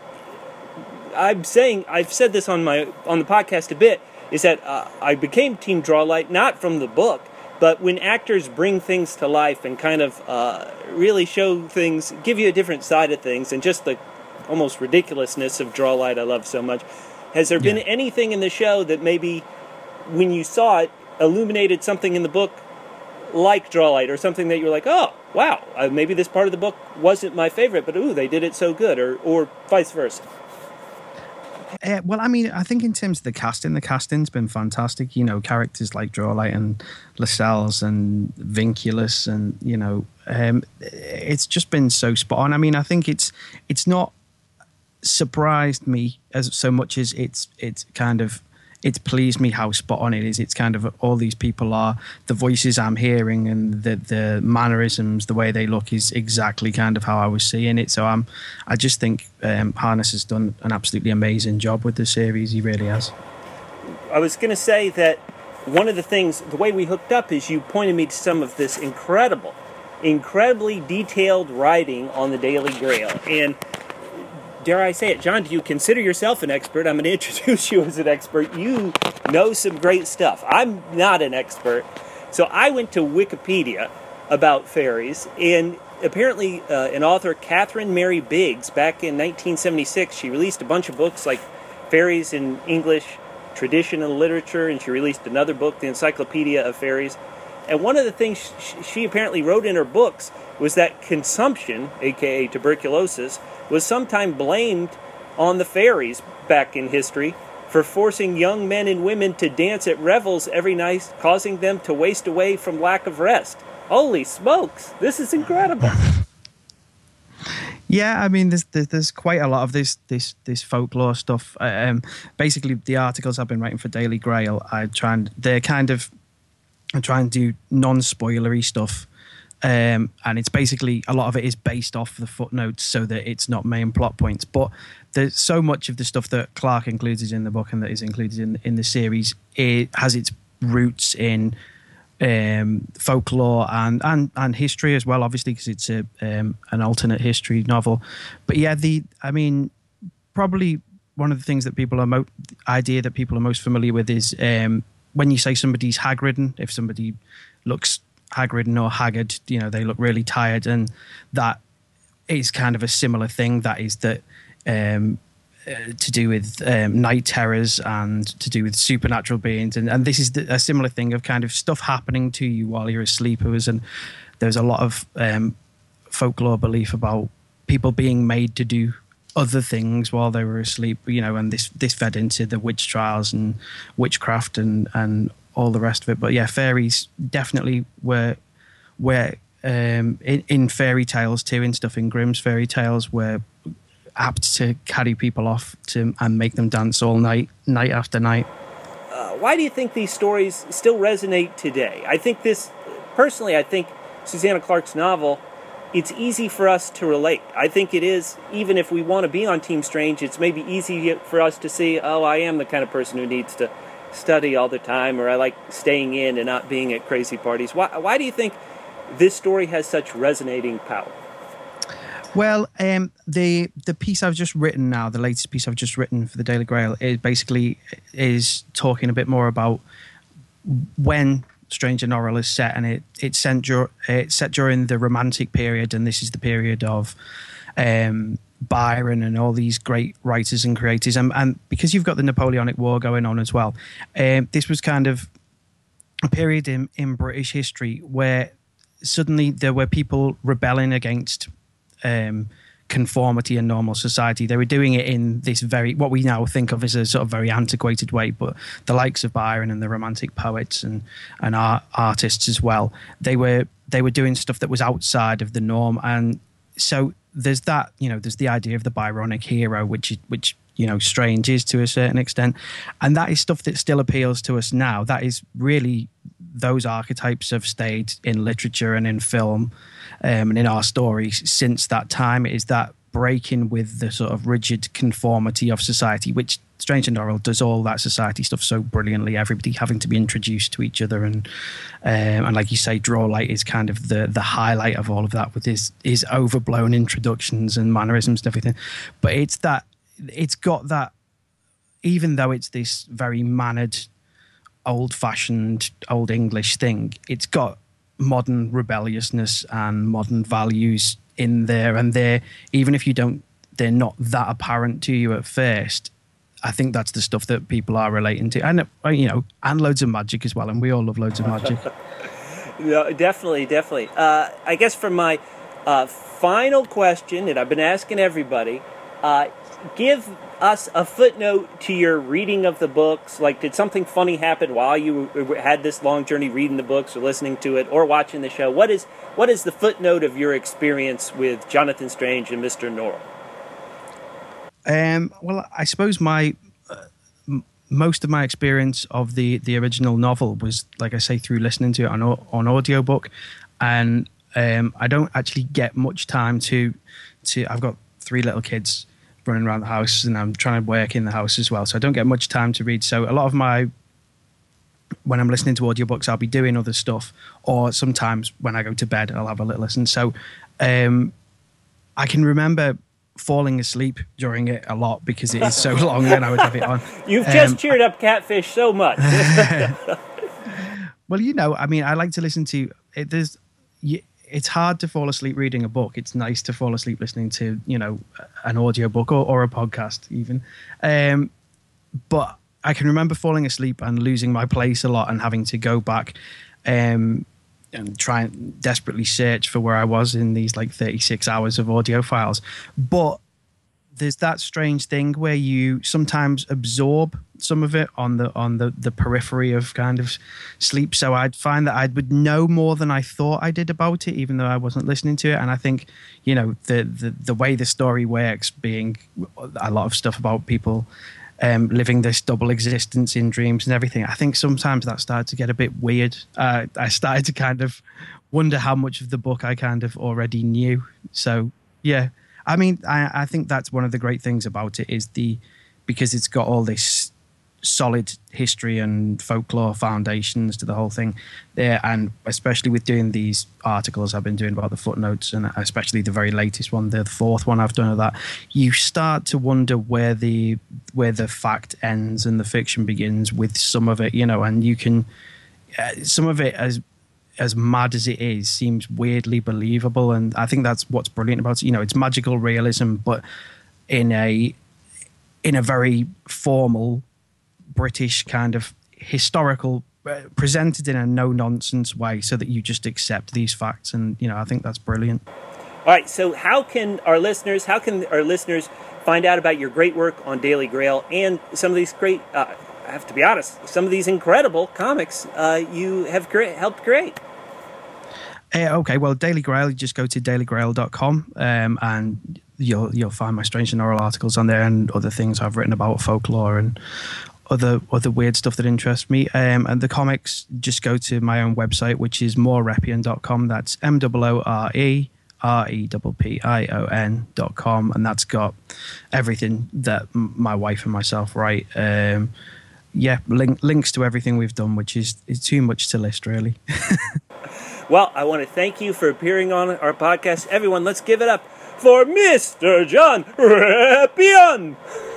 [SPEAKER 2] I've said this on the podcast a bit. Is that I became Team Drawlight not from the book, but when actors bring things to life and kind of really show things, give you a different side of things, and just the almost ridiculousness of Drawlight I love so much. Has there been anything in the show that maybe, when you saw it, illuminated something in the book like Drawlight, or something that you're like, oh, wow, maybe this part of the book wasn't my favorite, but ooh, they did it so good, or vice versa?
[SPEAKER 4] Well, I mean, I think in terms of the casting's been fantastic. Characters like Drawlight and Lascelles and Vinculus, and it's just been so spot on. I mean, I think it's not surprised me as so much as it's pleased me how spot on it is. It's kind of all these people are, the voices I'm hearing and the mannerisms, the way they look is exactly kind of how I was seeing it. So I just think Harness has done an absolutely amazing job with the series. He really has.
[SPEAKER 2] I was going to say that one of the things, the way we hooked up is you pointed me to some of this incredibly detailed writing on the Daily Grail. And dare I say it, John, do you consider yourself an expert? I'm going to introduce you as an expert. You know some great stuff. I'm not an expert. So I went to Wikipedia about fairies, and apparently an author, Catherine Mary Biggs, back in 1976, she released a bunch of books like Fairies in English, Tradition and Literature, and she released another book, The Encyclopedia of Fairies. And one of the things she apparently wrote in her books was that consumption, aka tuberculosis, was sometimes blamed on the fairies back in history for forcing young men and women to dance at revels every night, causing them to waste away from lack of rest. Holy smokes, this is incredible.
[SPEAKER 4] Yeah, I mean, there's quite a lot of this folklore stuff. Basically, the articles I've been writing for Daily Grail, I try and do non-spoilery stuff. And it's basically, a lot of it is based off the footnotes so that it's not main plot points. But there's so much of the stuff that Clark includes in the book and that is included in the series, it has its roots in folklore and history as well, obviously, because it's an alternate history novel. But yeah, probably one of the things that people are most familiar with is when you say somebody's hag-ridden, if somebody looks hag-ridden or haggard, they look really tired, and that is kind of a similar thing. That is that to do with night terrors and to do with supernatural beings, and this is a similar thing of kind of stuff happening to you while you're asleep. There's a lot of folklore belief about people being made to do other things while they were asleep, and this fed into the witch trials and witchcraft and all the rest of it. But yeah, fairies definitely were in fairy tales too, in stuff in Grimm's fairy tales, were apt to carry people off and make them dance all night after night.
[SPEAKER 2] Why do you think these stories still resonate today? I think Susanna Clarke's novel, it's easy for us to relate. I think it is, even if we want to be on Team Strange, it's maybe easy for us to see, oh, I am the kind of person who needs to study all the time, or I like staying in and not being at crazy parties. Why do you think this story has such resonating power?
[SPEAKER 4] Well, the piece I've just written now, the latest piece I've just written for the Daily Grail, is talking a bit more about when Strange and Norrell is set, and it's set during the Romantic period, and this is the period of Byron and all these great writers and creators, and because you've got the Napoleonic War going on as well, this was kind of a period in British history where suddenly there were people rebelling against conformity and normal society. They were doing it in this what we now think of as a sort of very antiquated way, but the likes of Byron and the Romantic poets and artists as well, they were doing stuff that was outside of the norm. And so there's that, there's the idea of the Byronic hero, which Strange is to a certain extent, and that is stuff that still appeals to us now. That is really, those archetypes have stayed in literature and in film and in our stories since that time. It is that breaking with the sort of rigid conformity of society, which Strange and Norrell does all that society stuff so brilliantly, everybody having to be introduced to each other, and like you say, Drawlight is kind of the highlight of all of that, with his overblown introductions and mannerisms and everything. But it's got that, even though it's this very mannered, old-fashioned, old English thing, it's got modern rebelliousness and modern values in there, and even if they're not that apparent to you at first, I think that's the stuff that people are relating to, and and loads of magic as well, and we all love loads of magic.
[SPEAKER 2] No, definitely. I guess for my final question that I've been asking everybody, give us a footnote to your reading of the books. Like, did something funny happen while you had this long journey reading the books or listening to it or watching the show? What is the footnote of your experience with Jonathan Strange and Mr. Norrell?
[SPEAKER 4] Well, I suppose most of my experience of the original novel was, like I say, through listening to it on audiobook, and I don't actually get much time to. I've got 3 little kids running around the house, and I'm trying to work in the house as well, so I don't get much time to read. So a lot of when I'm listening to audiobooks, I'll be doing other stuff, or sometimes when I go to bed, I'll have a little listen. So I can remember falling asleep during it a lot because it is so long, and I would have it on.
[SPEAKER 2] You've just cheered up Catfish so much.
[SPEAKER 4] Well, I like to listen to it. It's hard to fall asleep reading a book. It's nice to fall asleep listening to, an audiobook or a podcast even. But I can remember falling asleep and losing my place a lot and having to go back and try and desperately search for where I was in these 36 hours of audio files. But there's that strange thing where you sometimes absorb some of it on the periphery of kind of sleep. So I'd find that I would know more than I thought I did about it, even though I wasn't listening to it. And I think, the way the story works, being a lot of stuff about people living this double existence in dreams and everything, I think sometimes that started to get a bit weird. I started to kind of wonder how much of the book I kind of already knew. So, yeah. I mean, I think that's one of the great things about it, is because it's got all this solid history and folklore foundations to the whole thing there, and especially with doing these articles I've been doing about the footnotes, and especially the very latest one, the 4th one I've done of that, you start to wonder where the fact ends and the fiction begins with some of it, and you can some of it as mad as it is seems weirdly believable, and I think that's what's brilliant about it. It's magical realism, but in a in a very formal British kind of historical, presented in a no-nonsense way so that you just accept these facts. And, I think that's brilliant.
[SPEAKER 2] All right, so how can our listeners find out about your great work on Daily Grail and some of these great, I have to be honest, some of these incredible comics you have helped create?
[SPEAKER 4] Okay, well, Daily Grail, you just go to dailygrail.com and you'll find my Strange and Oral articles on there and other things I've written about folklore and other weird stuff that interests me. And the comics, just go to my own website, which is moorerepion.com. That's MOOREREPPION.com, and that's got everything that my wife and myself write. Links to everything we've done, which is too much to list, really.
[SPEAKER 2] Well, I want to thank you for appearing on our podcast. Everyone, let's give it up for Mr. John Repion.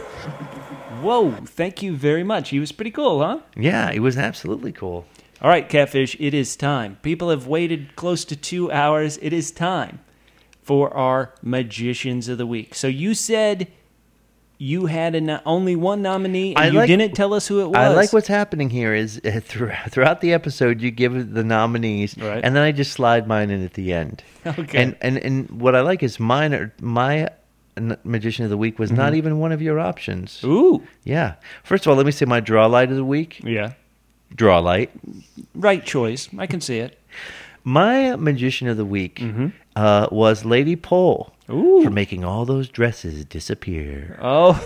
[SPEAKER 2] Whoa, thank you very much. He was pretty cool, huh?
[SPEAKER 3] Yeah, it was absolutely cool.
[SPEAKER 2] All right, Catfish, it is time. People have waited close to 2 hours. It is time for our Magicians of the Week. So you said you had only one nominee, and you didn't tell us who it was.
[SPEAKER 3] I like what's happening here is throughout the episode, you give the nominees,
[SPEAKER 2] right,
[SPEAKER 3] and then I just slide mine in at the end.
[SPEAKER 2] Okay.
[SPEAKER 3] And what I like is my Magician of the Week was not even one of your options.
[SPEAKER 2] Ooh.
[SPEAKER 3] Yeah. First of all, let me say my Draw Light of the Week.
[SPEAKER 2] Yeah.
[SPEAKER 3] Draw Light.
[SPEAKER 2] Right choice. I can see it.
[SPEAKER 3] My Magician of the Week was Lady Pole.
[SPEAKER 2] Ooh.
[SPEAKER 3] For making all those dresses disappear.
[SPEAKER 2] Oh,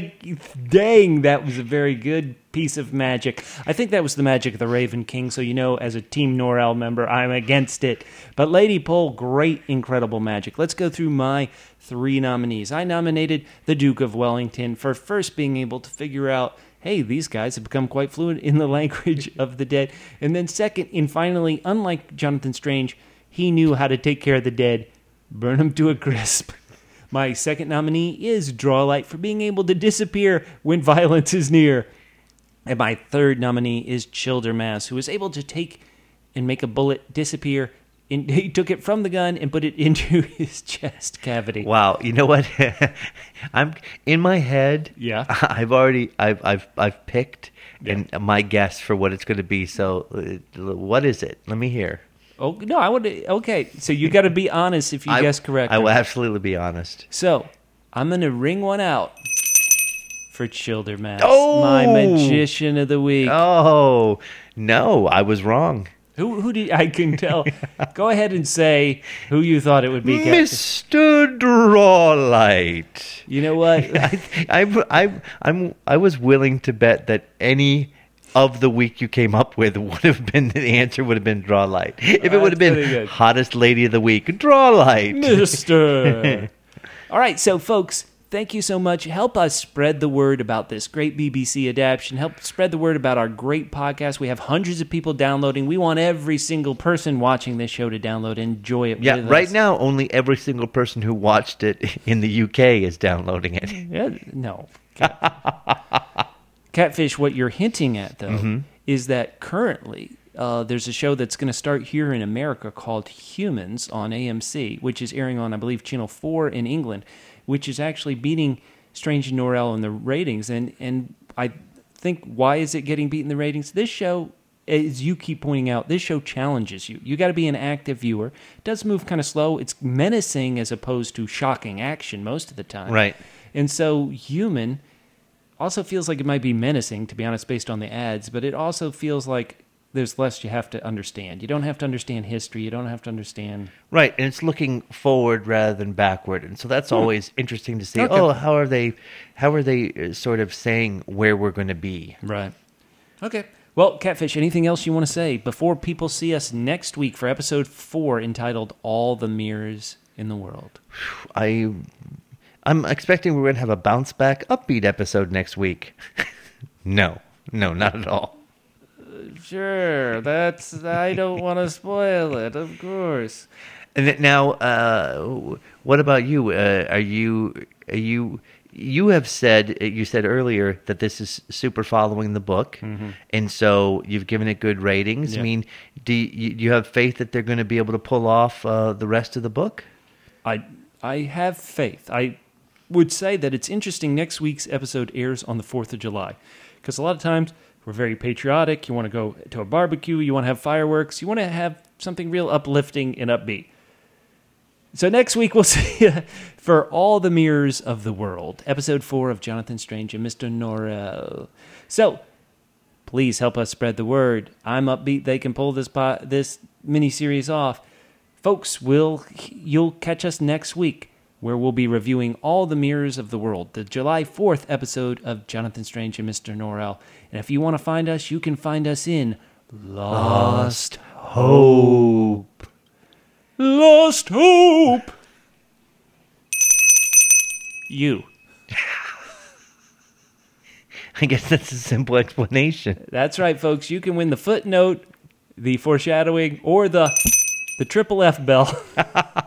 [SPEAKER 2] dang, that was a very good piece of magic. I think that was the magic of the Raven King, so as a Team Norrell member, I'm against it. But Lady Pole, great, incredible magic. Let's go through my 3 nominees. I nominated the Duke of Wellington for first being able to figure out, hey, these guys have become quite fluent in the language of the dead. And then second, and finally, unlike Jonathan Strange, he knew how to take care of the dead, burn them to a crisp. My second nominee is Drawlight for being able to disappear when violence is near. And my third nominee is Childermass, who was able to take and make a bullet disappear. He took it from the gun and put it into his chest cavity.
[SPEAKER 3] Wow, you know what? I'm in my head.
[SPEAKER 2] Yeah,
[SPEAKER 3] I've picked and my guess for what it's going to be. So, what is it? Let me hear.
[SPEAKER 2] Oh no, I would. Okay, so you got to be honest if you guess correctly.
[SPEAKER 3] I will absolutely be honest.
[SPEAKER 2] So I'm going to ring one out for Childermass,
[SPEAKER 3] my
[SPEAKER 2] Magician of the Week.
[SPEAKER 3] Oh no, I was wrong.
[SPEAKER 2] Who did I can tell? Go ahead and say who you thought it would be,
[SPEAKER 3] Mr. Drawlight.
[SPEAKER 2] You know what?
[SPEAKER 3] I was willing to bet that any of the week you came up with would have been the answer would have been Drawlight. If it would have been hottest lady of the week, Drawlight,
[SPEAKER 2] Mister. All right, so folks, thank you so much. Help us spread the word about this great BBC adaptation. Help spread the word about our great podcast. We have hundreds of people downloading. We want every single person watching this show to download and enjoy it with us.
[SPEAKER 3] Right now, only every single person who watched it in the UK is downloading it.
[SPEAKER 2] Yeah, no. Catfish, what you're hinting at, though, is that currently there's a show that's going to start here in America called Humans on AMC, which is airing on, I believe, Channel 4 in England, which is actually beating Strange and Norrell in the ratings. And I think, why is it getting beat in the ratings? This show, as you keep pointing out, this show challenges you. You got to be an active viewer. It does move kind of slow. It's menacing as opposed to shocking action most of the time.
[SPEAKER 3] Right.
[SPEAKER 2] And so Human also feels like it might be menacing, to be honest, based on the ads, but it also feels like there's less you have to understand. You don't have to understand history. You don't have to understand...
[SPEAKER 3] Right, and it's looking forward rather than backward, and so that's always interesting to see. Okay. Oh, how are they sort of saying where we're going to be?
[SPEAKER 2] Right. Okay. Well, Catfish, anything else you want to say before people see us next week for episode 4 entitled All the Mirrors in the World?
[SPEAKER 3] I'm expecting we're going to have a bounce back, upbeat episode next week. No, not at all.
[SPEAKER 2] Sure, I don't want to spoil it, of course.
[SPEAKER 3] And now, what about you? You said earlier that this is super following the book, and so you've given it good ratings. Yeah. I mean, do you have faith that they're going to be able to pull off the rest of the book?
[SPEAKER 2] I have faith. would say that it's interesting next week's episode airs on the 4th of July. Because a lot of times we're very patriotic. You want to go to a barbecue. You want to have fireworks. You want to have something real uplifting and upbeat. So next week we'll see you for All the Mirrors of the World, episode 4 of Jonathan Strange and Mr. Norrell. So please help us spread the word. I'm upbeat they can pull this mini-series off. Folks, you'll catch us next week, where we'll be reviewing All the Mirrors of the World, the July 4th episode of Jonathan Strange and Mr. Norrell. And if you want to find us, you can find us in Lost Hope. Lost Hope! You.
[SPEAKER 3] I guess that's a simple explanation.
[SPEAKER 2] That's right, folks. You can win the footnote, the foreshadowing, or the triple F bell.